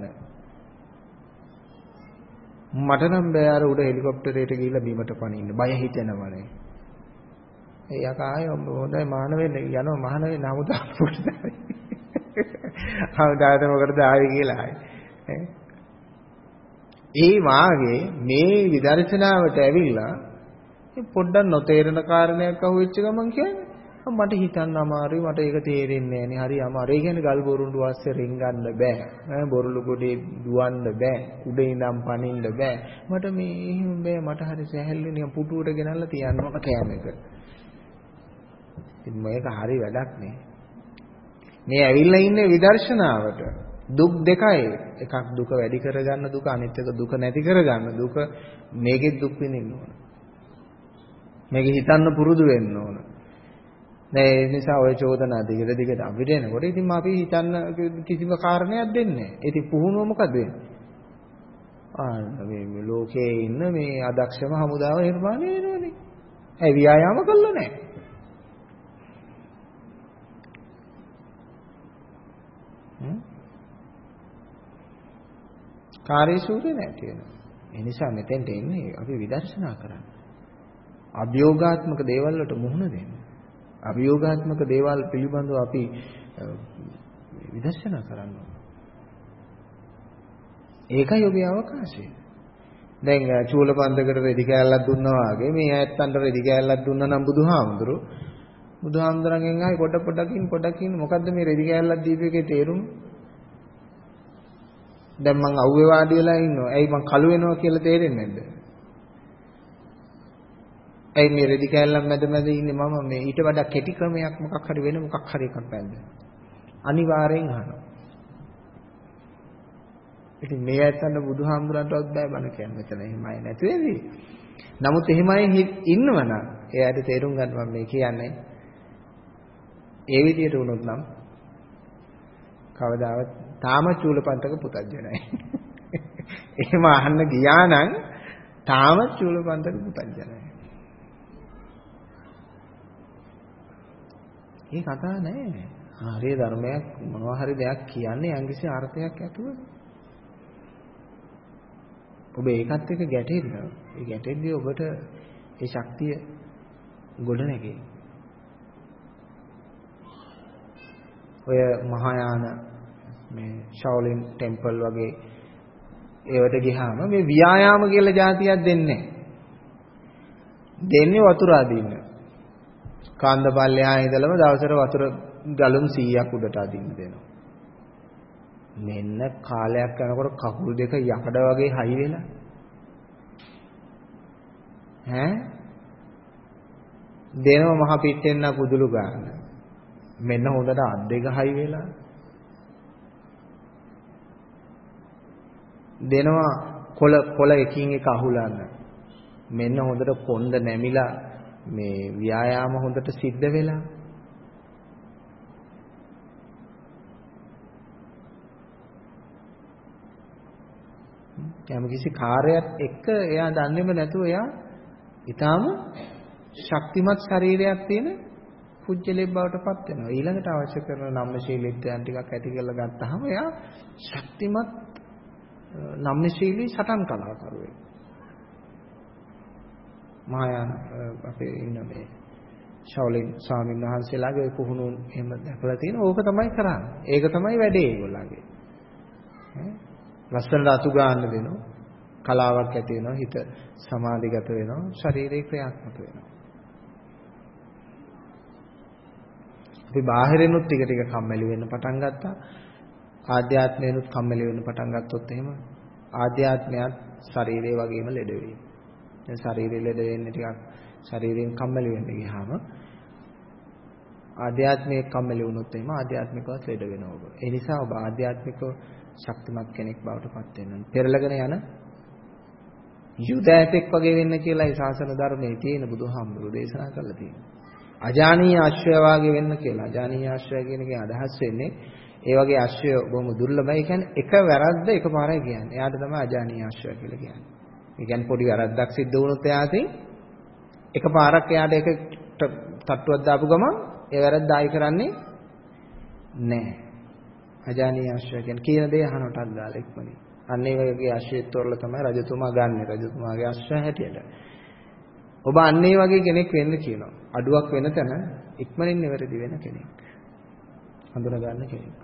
මට නම් බෑ අර උඩ හෙලිකොප්ටරේට ගිහිල්ලා බීමට පනින්න. බය හිතෙනවනේ. ඒ යකාය හොඳයි මහාන වෙන්න යනවා මහාන වෙන්න හමුදාවට. හමුදාට මොකටද ආවේ කියලා ආයේ. ඒ වාගේ මේ විදර්ශනාවට ඇවිල්ලා පොඩ්ඩක් නොතේරෙන කාරණයක් අහුවෙච්ච ගමන් කියන්නේ මට හිතන්න අමාරුයි මට ඒක තේරෙන්නේ නැහැ නේ හරි අමාරුයි. ඒ කියන්නේ ගල් බොරුඬු වාස්සේ රින්ගන්න බෑ. බොරුළු ගොඩේ දුවන්න බෑ. උඩ ඉඳන් පනින්න බෑ. මට මේ එහෙම බෑ මට හරි සැහැල්ලු නිකන් පුටුවට ගෙනල්ලා තියන්න ඕන කෑමක. ඉතින් මේක හරි වැඩක් නේ. මේ ඇවිල්ලා ඉන්නේ විදර්ශනාවට. දුක් දෙකයි. එකක් දුක වැඩි කරගන්න දුක අනිත් එක දුක නැති කරගන්න දුක. මේකෙත් දුක් විඳින්න ඕන. මේක හිතන්න පුරුදු වෙන්න ඕන. ඒ නිසා ওই චෝදනා දිගට අපිට එනකොට ඉතින් අපි හිතන්න කිසිම කාරණයක් දෙන්නේ නැහැ. ඉතින් පුහුණුව මොකද වෙන්නේ? මේ ලෝකයේ ඉන්න මේ අදක්ෂම හමුදාව නිර්මාණය වෙනවනේ. ඒ ව්‍යායාම කළා නැහැ. කාර්යශූරය නැති වෙනවා. ඒ නිසා මෙතෙන්ට එන්නේ අපි විදර්ශනා කරන්න. අභියෝගාත්මක දේවල් වලට මුහුණ දෙන්න. අභියෝගාත්මක දේවල් පිළිබඳව අපි විදර්ශනා කරන්න. ඒකයි ඔබේ අවකාශය. දැන් චූලපන්දකට රෙදි කෑල්ලක් දුන්නා වගේ මේ ඇත්තන්ට රෙදි කෑල්ලක් දුන්නා නම් බුදුහාමුදුරන්ගෙන් ආයි පොඩකින් මොකද්ද මේ රෙදි කෑල්ලක් දීපු එකේ තේරුම? දැන් මං අවුවේ වාඩි වෙලා ඉන්නවා. ඇයි මං කළු වෙනවා කියලා තේරෙන්නේ නැද්ද? ඇයි මේ රෙදි කෑල්ලක් මැද ඉන්නේ මම මේ ඊට වඩා කෙටි ක්‍රමයක් මොකක් හරි වෙන මොකක් හරි එකක් නැද්ද? අනිවාර්යෙන් අහනවා. ඉතින් මේ ඇත්තන්ට බුදුහාමුදුරන්ටවත් බෑ බණ කියන්න මෙතන එහෙමයි නැති වෙන්නේ. නමුත් එහෙමයි ඉන්නවනම් එයාට තේරුම් ගන්න මම මේ කියන්නේ ඒ විදිහට වුණොත් නම් කවදාවත් තාම චූලපන්තක පුතඥයි. එහෙම අහන්න ගියා නම් තාම චූලපන්තක පුතඥයි. ඒ කතාව නෑ. ආර්ය ධර්මයක් මොනවා හරි දෙයක් කියන්නේ යම්කිසි අර්ථයක් ඇතුව. ඔබ ඒකත් එක්ක ගැටෙන්න. ඒ ගැටෙද්දී ඔබට ඒ ශක්තිය ගොඩ නැගෙයි. ඔය මහායාන මේ ශාවලින් ටෙම්පල් වගේ ඒවට ගියාම මේ ව්‍යායාම කියලා જાතියක් දෙන්නේ නැහැ. දෙන්නේ වතුර අදින්න. කාන්ද පල්ලෙහා ඉඳලම දවසට වතුර ගලුම් 100ක් උඩට අදින්න දෙනවා. මෙන්න කාලයක් යනකොට කකුල් දෙක යකඩ වගේ හයි වෙලා දෙනව මහ පිටෙන්න කුදුළු ගන්න. මෙන්න හොඳට අත් දෙක හයි වෙලා දෙනවා කොළ එකින් එක අහුලන්න. මෙන්න හොඳට කොන්ද නැමිලා මේ ව්‍යායාම හොඳට සිද්ධ වෙලා යම්කිසි කාර්යයක් එක්ක එයා දන්නේම නැතුව එයා ඊටාම ශක්තිමත් ශරීරයක් තියෙන කුජලෙක් බවට පත් වෙනවා. ඊළඟට අවශ්‍ය කරන නම්‍යශීලීත්වයන් ටිකක් ඇති කරලා ගත්තාම එයා ශක්තිමත් නම්‍යශීලී සටන් කලාකරුවෙක්. මහායාන අපේ ඉන්න මේ ශාවලින් ස්වාමීන් වහන්සේලාගේ පුහුණුන් එහෙම දැකලා තියෙන ඕක තමයි කරන්නේ. ඒක තමයි වැඩේ ඒගොල්ලන්ගේ. ලස්සනට අතු ගන්න දෙනවා. කලාවක් ඇති වෙනවා. හිත සමාධිගත වෙනවා. ශරීරේ ක්‍රියාත්මක වෙනවා. අපි බාහිරිනුත් ටික කම්මැලි වෙන්න පටන් ගත්තා. ආධ්‍යාත්මයෙන්ුත් කම්මැලි වෙන්න පටන් ගත්තොත් එහෙම ආධ්‍යාත්මයත් ශරීරේ වගේම ලෙඩ වෙයි. දැන් ශරීරේ ලෙඩ වෙන්නේ ටිකක් ශරීරයෙන් කම්මැලි වෙන්න ගියාම ආධ්‍යාත්මයේ කම්මැලි වුණොත් එහෙම ආධ්‍යාත්මිකවත් ලෙඩ වෙනවා ඔබ. ඒ නිසා ඔබ ආධ්‍යාත්මිකව ශක්තිමත් කෙනෙක් බවට පත් වෙන්න ඕනේ. පෙරලගෙන යන යුදෑතෙක් වගේ වෙන්න කියලා ඒ ශාසන ධර්මයේ තියෙන බුදුහාමුදුරු දේශනා කරලා තියෙනවා. අජානීය අශ්වය වාගේ වෙන්න කියලා. අජානීය අශ්වය කියන එකෙන් අදහස් වෙන්නේ ඒ වගේ අශ්වය බොහොම දුර්ලභයි. ඒ කියන්නේ එක වැරද්ද එකපාරයි කියන්නේ. එයාට තමයි අජානීය අශ්වය කියලා කියන්නේ. ඒ කියන්නේ පොඩි වැරද්දක් සිද්ධ වුණොත් එයාටින් එකපාරක් එයාට ඒක තට්ටුවක් දාපු ගමන් ඒ වැරද්ද ආයි කරන්නේ නැහැ. අජානීය අශ්වය කියන්නේ කියන දේ අහනටත් දාලා ඉක්මනින්. අන්න ඒ වගේ අශ්වයෙක් තෝරලා තමයි රජතුමා ගන්නෙ. රජතුමාගේ අශ්වය හැටියට. ඔබ අන්න ඒ වගේ කෙනෙක් වෙන්න කියනවා. අඩුවක් වෙන තැන ඉක්මනින් නිවැරදි වෙන කෙනෙක්. හඳුනා ගන්න කෙනෙක්.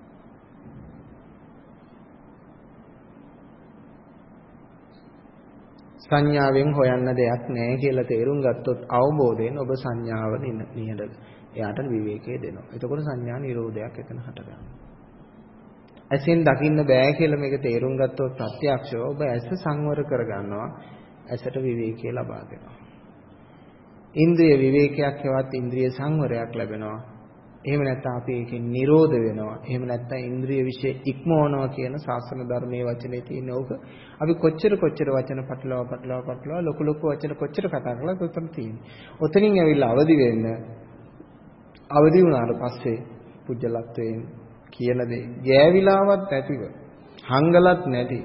සංඥාවෙන් හොයන්න දෙයක් නැහැ කියලා තේරුම් ගත්තොත් අවබෝධයෙන් ඔබ සංඥාව නිහඬ එයාට විවේකයේ දෙනවා. එතකොට සංඥා නිරෝධයක් එතන හටගන්නවා. ඇසෙන් දකින්න බෑ කියලා මේක තේරුම් ගත්තොත් ප්‍රත්‍යක්ෂව ඔබ ඇස සංවර කරගන්නවා. ඇසට විවේකයේ ලබා දෙනවා. ඉන්ද්‍රිය විවේකයක් හෙවත් ඉන්ද්‍රිය සංවරයක් ලැබෙනවා. එහෙම නැත්නම් අපි ඒකෙන් නිරෝධ වෙනවා. එහෙම නැත්නම් ඉන්ද්‍රිය વિશે ඉක්මවනවා කියන ශාසන ධර්මයේ වචනේ තියෙන ඕක අපි කොච්චර වචන පටලවා ලොකු වචන කොච්චර කතා කළාද උතන තියෙන්නේ. ඔතනින් ඇවිල්ලා අවදි වෙන්න අවදි වුණාට පස්සේ පුජ්‍යලත්වයෙන් කියන දේ ගෑවිලාවත් නැතිව හංගලත් නැති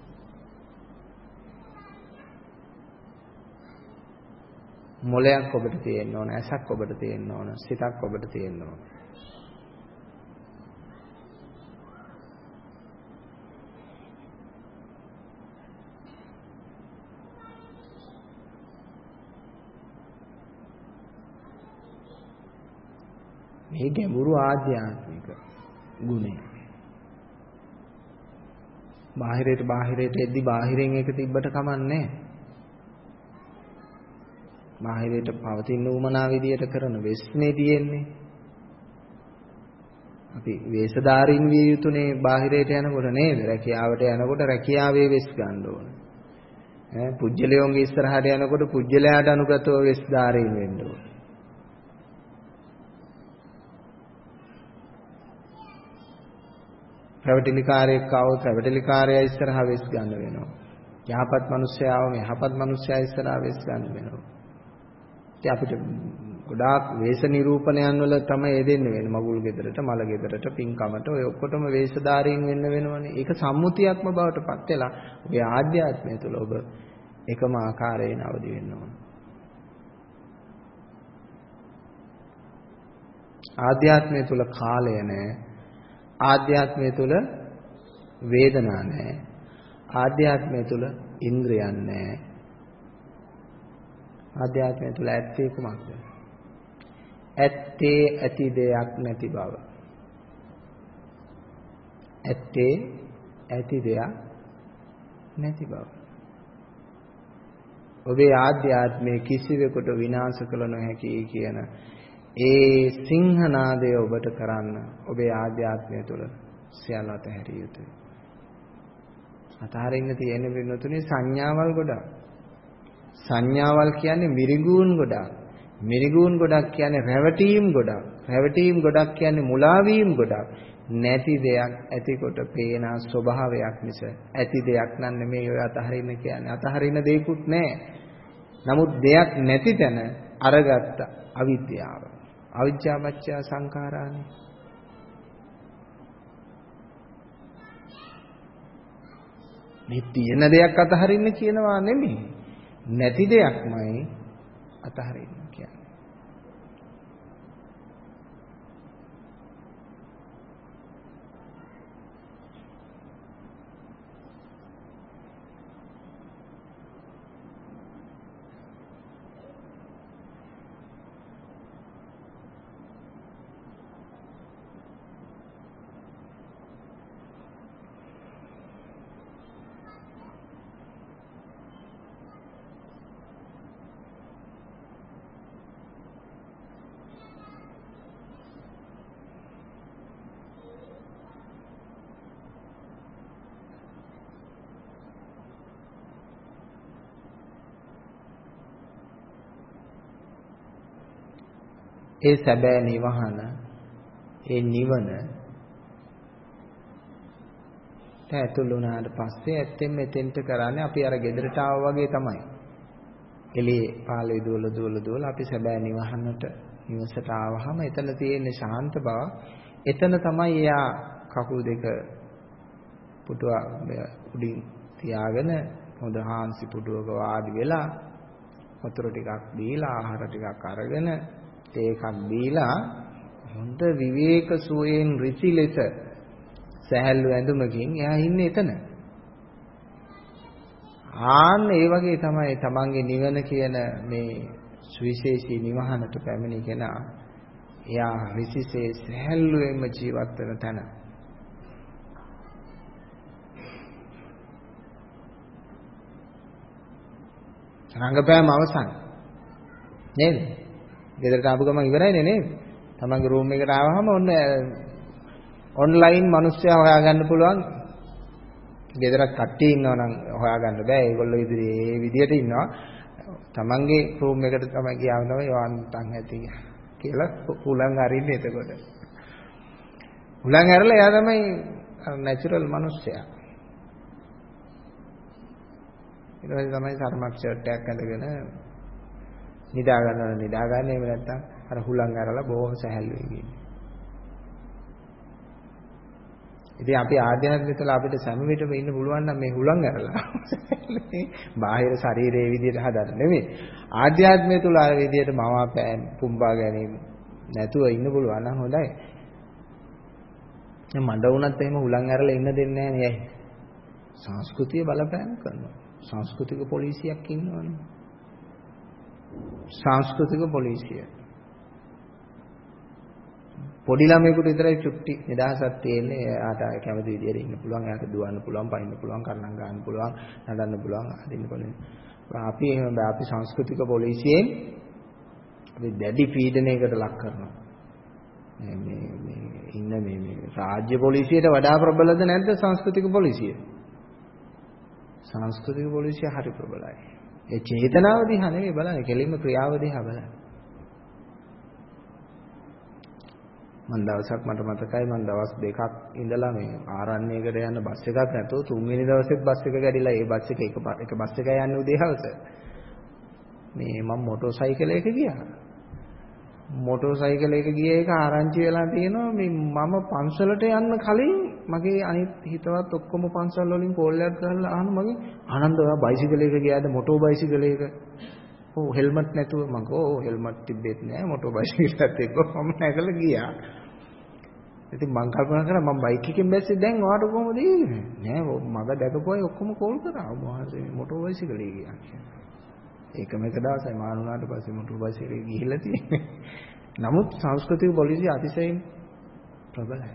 මොලයක් ඔබට තියෙන්න ඕන, ඇසක් ඔබට තියෙන්න ඕන, සිතක් ඔබට තියෙන්න ඕන. මේ ගැඹුරු ආධ්‍යාත්මික ගුණය. බාහිරයට එද්දි බාහිරෙන් එක තිබ්බට කමන්නේ. බාහිරයට පවතින උමනා විදියට කරන වෙස්නේ තියෙන්නේ. අපි වේශධාරීන් විය යුතුනේ බාහිරයට යනකොට නේද? රැකියාවට යනකොට රැකියාවේ වෙස් ගන්න ඕනේ. පුජ්‍යලයෝන්ගේ ඉස්සරහට යනකොට පුජ්‍යලයාට අනුගතව වෙස්ධාරීන් වෙන්න ඕනේ. රැවටිලිකාරයෙක් ආවොත් රැවටිලිකාරයා ඉස්සරහා වෙස් ගන්න වෙනවා. යහපත් මිනිස්සයාවම යහපත් මිනිස්සයා ඉස්සරහා වෙස් ගන්න වෙනවා. ඉතින් අපිට ගොඩාක් වේශ නිරූපණයන් වල තමයි යෙදෙන්න වෙන්නේ. මගුල් ගෙදරට, මල ගෙදරට, පින්කමට ඔය ඔක්කොටම වේශධාරීන් වෙන්න වෙනවනේ. ඒක සම්මුතියක්ම බවට පත් වෙලා ඔබේ ආධ්‍යාත්මය තුළ ඔබ එකම ආකාරයෙන් අවදි වෙන්න ඕන. ආධ්‍යාත්මය තුළ කාලය නැහැ. ආධ්‍යාත්මය තුළ වේදනා නැහැ. ආධ්‍යාත්මය තුළ ඉන්ද්‍රියන් නැහැ. ආධ්‍යාත්මය තුළ ඇත්තේ කුමක්ද? ඇත්තේ ඇති දෙයක් නැති බව. ඇත්තේ ඇති දෙයක් නැති බව. ඔබේ ආධ්‍යාත්මයේ කිසිවෙකුට විනාශ කළ නොහැකි කියන ඒ සිංහනාදය ඔබට කරන්න ඔබේ ආධ්‍යාත්මය තුළ සියල්ල අතහැරිය යුතුයි. අතහරින්න තියෙන වෙනතුනේ සංඥාවල් ගොඩක්. සංඥාවල් කියන්නේ මිරිඟුන් ගොඩක්. මිරිඟුන් ගොඩක් කියන්නේ රැවටීම් ගොඩක්. රැවටීම් ගොඩක් කියන්නේ මුලාවීම් ගොඩක්. නැති දෙයක් ඇතිකොට පේන ස්වභාවයක් මිස ඇති දෙයක් නම් නෙමෙයි ඔය අතහරින්න කියන්නේ. අතහරින්න දෙයක්වත් නැහැ. නමුත් දෙයක් නැති තැන අරගත්ත අවිද්‍යාව. අවිජ්ජාපච්චය සංඛාරානේ. මේ තියෙන දෙයක් අතහරින්න කියනවා නෙමෙයි. නැති දෙයක්මයි අතහරින්න කියන්නේ. ඒ සැබෑ නිවහන ඒ නිවන ඇතුළු වුණාට පස්සේ ඇත්තෙන් මෙතෙන්ට කරන්නේ අපි අර ගෙදරට ආවා වගේ තමයි. එළියේ පාළේ දුවලා අපි සැබෑ නිවහනට නිවසට ආවහම එතන තියෙන ශාන්ත බව. එතන තමයි එයා කකුල් දෙක පුටුව උඩින් තියාගෙන හොඳ හාන්සි පුටුවක වාඩි වෙලා වතුර ටිකක් බීලා ආහාර ටිකක් අරගෙන ඒකක් දීලා හොඳ විවේක සුවයෙන් ඍචි ලෙස සැහැල්ලු ඇඳුමකින් එයා ඉන්නේ එතන. ආන්න ඒ වගේ තමයි තමන්ගේ නිවන කියන මේ සුවිශේෂී නිවහනට පැමිණි කෙනා එයා ඍචිසේ සැහැල්ලුවෙන්ම ජීවත් වෙන තැන. රංගපෑම අවසන් නේද? ගෙදරට ආපු ගමන් ඉවරයිනේ නේද? තමන්ගේ රූම් එකට ආවහම ඔන්න ඔන්ලයින් මිනිස්සයා හොයාගන්න පුළුවන්. ගෙදරක් කට්ටිය ඉන්නවා නම් හොයාගන්න බෑ. ඒගොල්ලෝ ඉදිරියේ මේ විදියට ඉන්නවා. තමන්ගේ රූම් එකට තමයි ගියාම තමයි යවන්තම් ඇති කියලා උලන් අරින්නේ එතකොට. උලන් ඇරලා එයා තමයි නැචරල් මිනිස්සයා. ඊට පස්සේ තමයි සර්මක් ෂර්ට් එකක් අඳගෙන නිදා ගන්න එහෙම නැත්නම් අර හුලං අරලා බොහොම සැහැල්ලුවෙන් ඉන්නේ. ඉතින් අපි ආධ්‍යාත්මික තුළ අපිට සෑම විටම ඉන්න පුළුවන් නම් මේ හුලං අරලා බාහිර ශරීරයේ විදියට හදන්න නෙමෙයි. ආධ්‍යාත්මය තුළ ආ විදියට මවාපෑම් පුම්බා ගැනීම නැතුව ඉන්න පුළුවන් නම් හොඳයි. දැන් මඩ වුණත් එහෙම හුලං අරලා ඉන්න දෙන්නේ නැහැ නේ. සංස්කෘතිය බලපෑම් කරනවා. සංස්කෘතික පොලිසියක් ඉන්නවනේ. සංස්කෘතික පොලිසිය. පොඩි ළමයෙකුට විතරයි චුට්ටි නිදහසක් තියෙන්නේ. එයාට කැමති විදියට ඉන්න පුළුවන්, එයාට දුවන්න පුළුවන්, පයින්න පුළුවන්, කන්නම් ගන්න පුළුවන්, නඩන්න පුළුවන්, අදින්න පුළුවන්. අපි එහෙම බෑ. අපි සංස්කෘතික පොලිසියෙන් අපි දැඩි පීඩනයකට ලක් කරනවා. මේ ඉන්න මේ රාජ්‍ය පොලිසියට වඩා ප්‍රබලද නැද්ද සංස්කෘතික පොලිසිය? සංස්කෘතික පොලිසිය හරි ප්‍රබලයි. ඒ චේතනාව දිහා නෙවෙයි බලන්නේ, කෙලින්ම ක්‍රියාව දිහා බලන්න. මම දවසක් මට මතකයි මම දවස් දෙකක් ඉඳලා මේ ආරණ්‍යයකට යන බස් එකක් නැතුව තුන්වෙනි දවසෙත් බස් එක ගැඩිලා ඒ බස් එක එක බස් එක යන්නේ උදේ හවස. මේ මම මොටර් සයිකලයක ගියා. මොටර් සයිකලයක ගිය එක ආරංචි වෙලා තියෙනවා මේ මම පන්සලට යන්න කලින් මගේ අනිත් හිතවත් ඔක්කොම පන්සල් වලින් කෝල් එකක් ගහලා අහන මගේ ආනන්ද ඔයා බයිසිකලයක ගියාද මොටර් බයිසිකලයක? ඔව් හෙල්මට් නැතුව මම ඕ හෙල්මට් තිබ්බෙත් නෑ මොටර් බයිසිකලයක් තිබ්බා මම නැගලා ගියා. ඉතින් මං කල්පනා කරා මම බයික් එකෙන් බැස්සේ දැන් ඔයාට කොහොමද ඉන්නේ? නෑ මග දැකපුවයි ඔක්කොම කෝල් කරා. මොහොතේ මොටර් බයිසිකලේ ගියා කියලා. ඒකම එක දවසයි මානුනාට පස්සේ මොටර් බයිසිකලේ ගිහිල්ලා තියෙන්නේ. නමුත් සංස්කෘතික පොලිසිය අතිශයින් ප්‍රබලයි.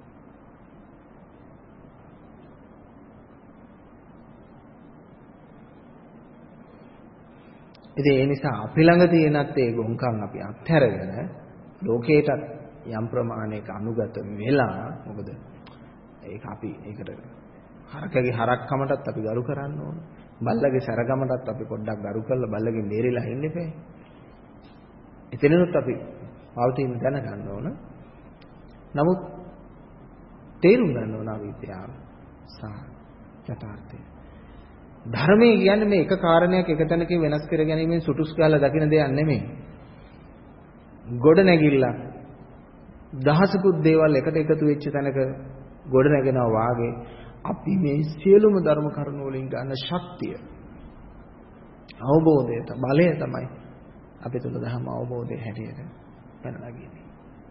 ඉතින් ඒ නිසා අපි ළඟ තියෙනත් ඒ ගොංකම් අපි අත්හැරගෙන ලෝකේටත් යම් ප්‍රමාණයක අනුගත වෙලා මොකද ඒක අපි ඒකට හරකගේ හරක්කමටත් අපි ගරු කරන්න ඕන. බල්ලගේ සැරගමටත් අපි පොඩ්ඩක් ගරු කරලා බල්ලගෙන් බේරිලා ඉන්න එපා. එතනනොත් අපි පවතින දැනගන්න ඕන. නමුත් තේරුම් ගන්න ඕන අවිද්‍යාව සහ යථාර්ථය. ධර්මයේ කියන්නේ මේ එක කාරණයක් එක තැනකින් වෙනස් කර ගැනීමෙන් සුටුස් ගාලා දකින්න දෙයක් නෙමෙයි. ගොඩ නැගිල්ලක් දහසකුත් දේවල් එකට එකතු වෙච්ච තැනක ගොඩ නැගෙනවා වාගේ අපි මේ සියලුම ධර්ම කරුණු වලින් ගන්න ශක්තිය අවබෝධය බලය තමයි අපි තුල ධර්ම අවබෝධය හැටියට පැනලා ගියේ.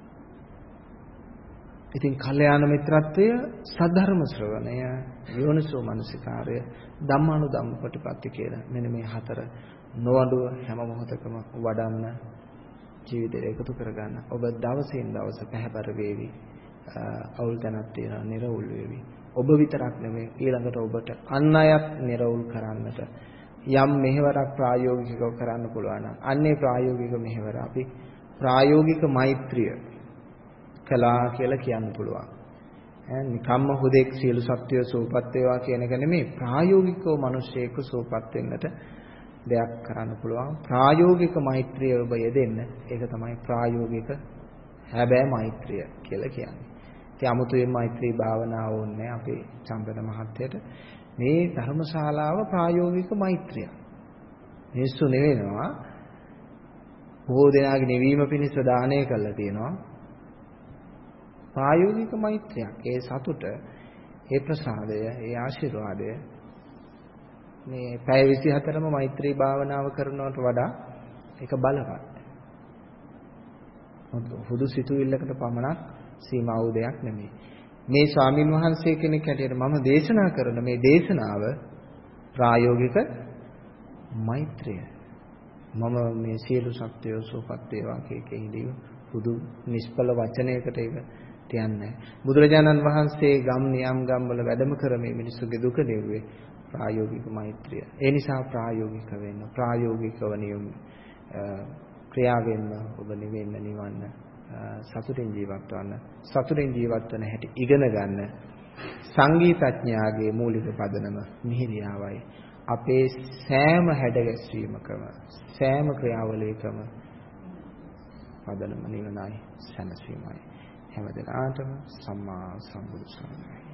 ඉතින් කල්යාණ මිත්‍රත්වය, සද්ධර්ම ශ්‍රවණය, යෝනිසෝ මනසිකාරය, ධම්මානුධම්ම ප්‍රතිපත්ති කියලා මෙන්න මේ හතර නොවඩුව හැම මොහොතකම වඩන්න ජීවිතයට එකතු කරගන්න. ඔබ දවසින් දවස පැහැපර වේවි. අවුල් තැනක් තියෙනවා, නිර්වුල් වේවි. ඔබ විතරක් නෙමෙයි ඊළඟට ඔබට අන් අයත් නිර්වුල් කරන්නට යම් මෙහෙවරක් ප්‍රායෝගිකව කරන්න පුළුවන් නම් අන්නේ ප්‍රායෝගික මෙහෙවර අපි ප්‍රායෝගික මෛත්‍රිය කළා කියලා කියන්න පුළුවන්. නිකම්ම හුදෙක් සියලු සත්වයෝ සූපත් වේවා කියන එක නෙමෙයි, ප්‍රායෝගිකව මිනිස්සෙක් සූපත් වෙන්නට දෙයක් කරන්න පුළුවන්. ප්‍රායෝගික මෛත්‍රිය ඔබ යෙදෙන්න. ඒක තමයි ප්‍රායෝගික හැබෑ මෛත්‍රිය කියලා කියන්නේ. ඉතින් 아무තේ මෛත්‍රී භාවනාව ඕනේ අපේ චන්දන මහත්තයට. මේ ධර්මශාලාව ප්‍රායෝගික මෛත්‍රිය. මිනිස්සු නෙවෙනවා බොහෝ දෙනාගේ නිවීම පිණිස දානය කළා තියෙනවා. ප්‍රායෝගික මෛත්‍රියක්. ඒ සතුට, ඒ ප්‍රසාදය, ඒ ආශිර්වාදය මේ පැය 24ම මෛත්‍රී භාවනාව කරනවට වඩා ඒක බලවත්. හුදු සිතුවිල්ලකට පමණක් සීමා වූ දෙයක් නෙමෙයි. මේ ස්වාමින් වහන්සේ කෙනෙක් හැටියට මම දේශනා කරන මේ දේශනාව ප්‍රායෝගික මෛත්‍රිය. මම මේ සියලු සත්‍යය සෝපත් වේවා කියකෙහිදී හුදු නිෂ්පල වචනයකට ඒක තියන්නේ. බුදුරජාණන් වහන්සේ ගම් නියම් ගම් වල වැඩම කරමින් මිනිස්සුගේ දුක දෙව්වේ ප්‍රායෝගික මෛත්‍රිය. ඒ නිසා ප්‍රායෝගික වෙන්න, ප්‍රායෝගිකව නියම ක්‍රියාවෙන්න ඔබ නිවෙන්න නිවන්න සතුටින් ජීවත් වන්න. සතුටින් ජීවත් වෙන හැටි ඉගෙන ගන්න. සංගීතඥයාගේ මූලික පදනම මිහිරියාවයි. අපේ සෑම හැඩගැස්වීමකම සෑම ක්‍රියාවලියකම පදනම නිවනයි, සැනසීමයි. හැම දිනාටම සම්මා සම්බුදු සරණයි.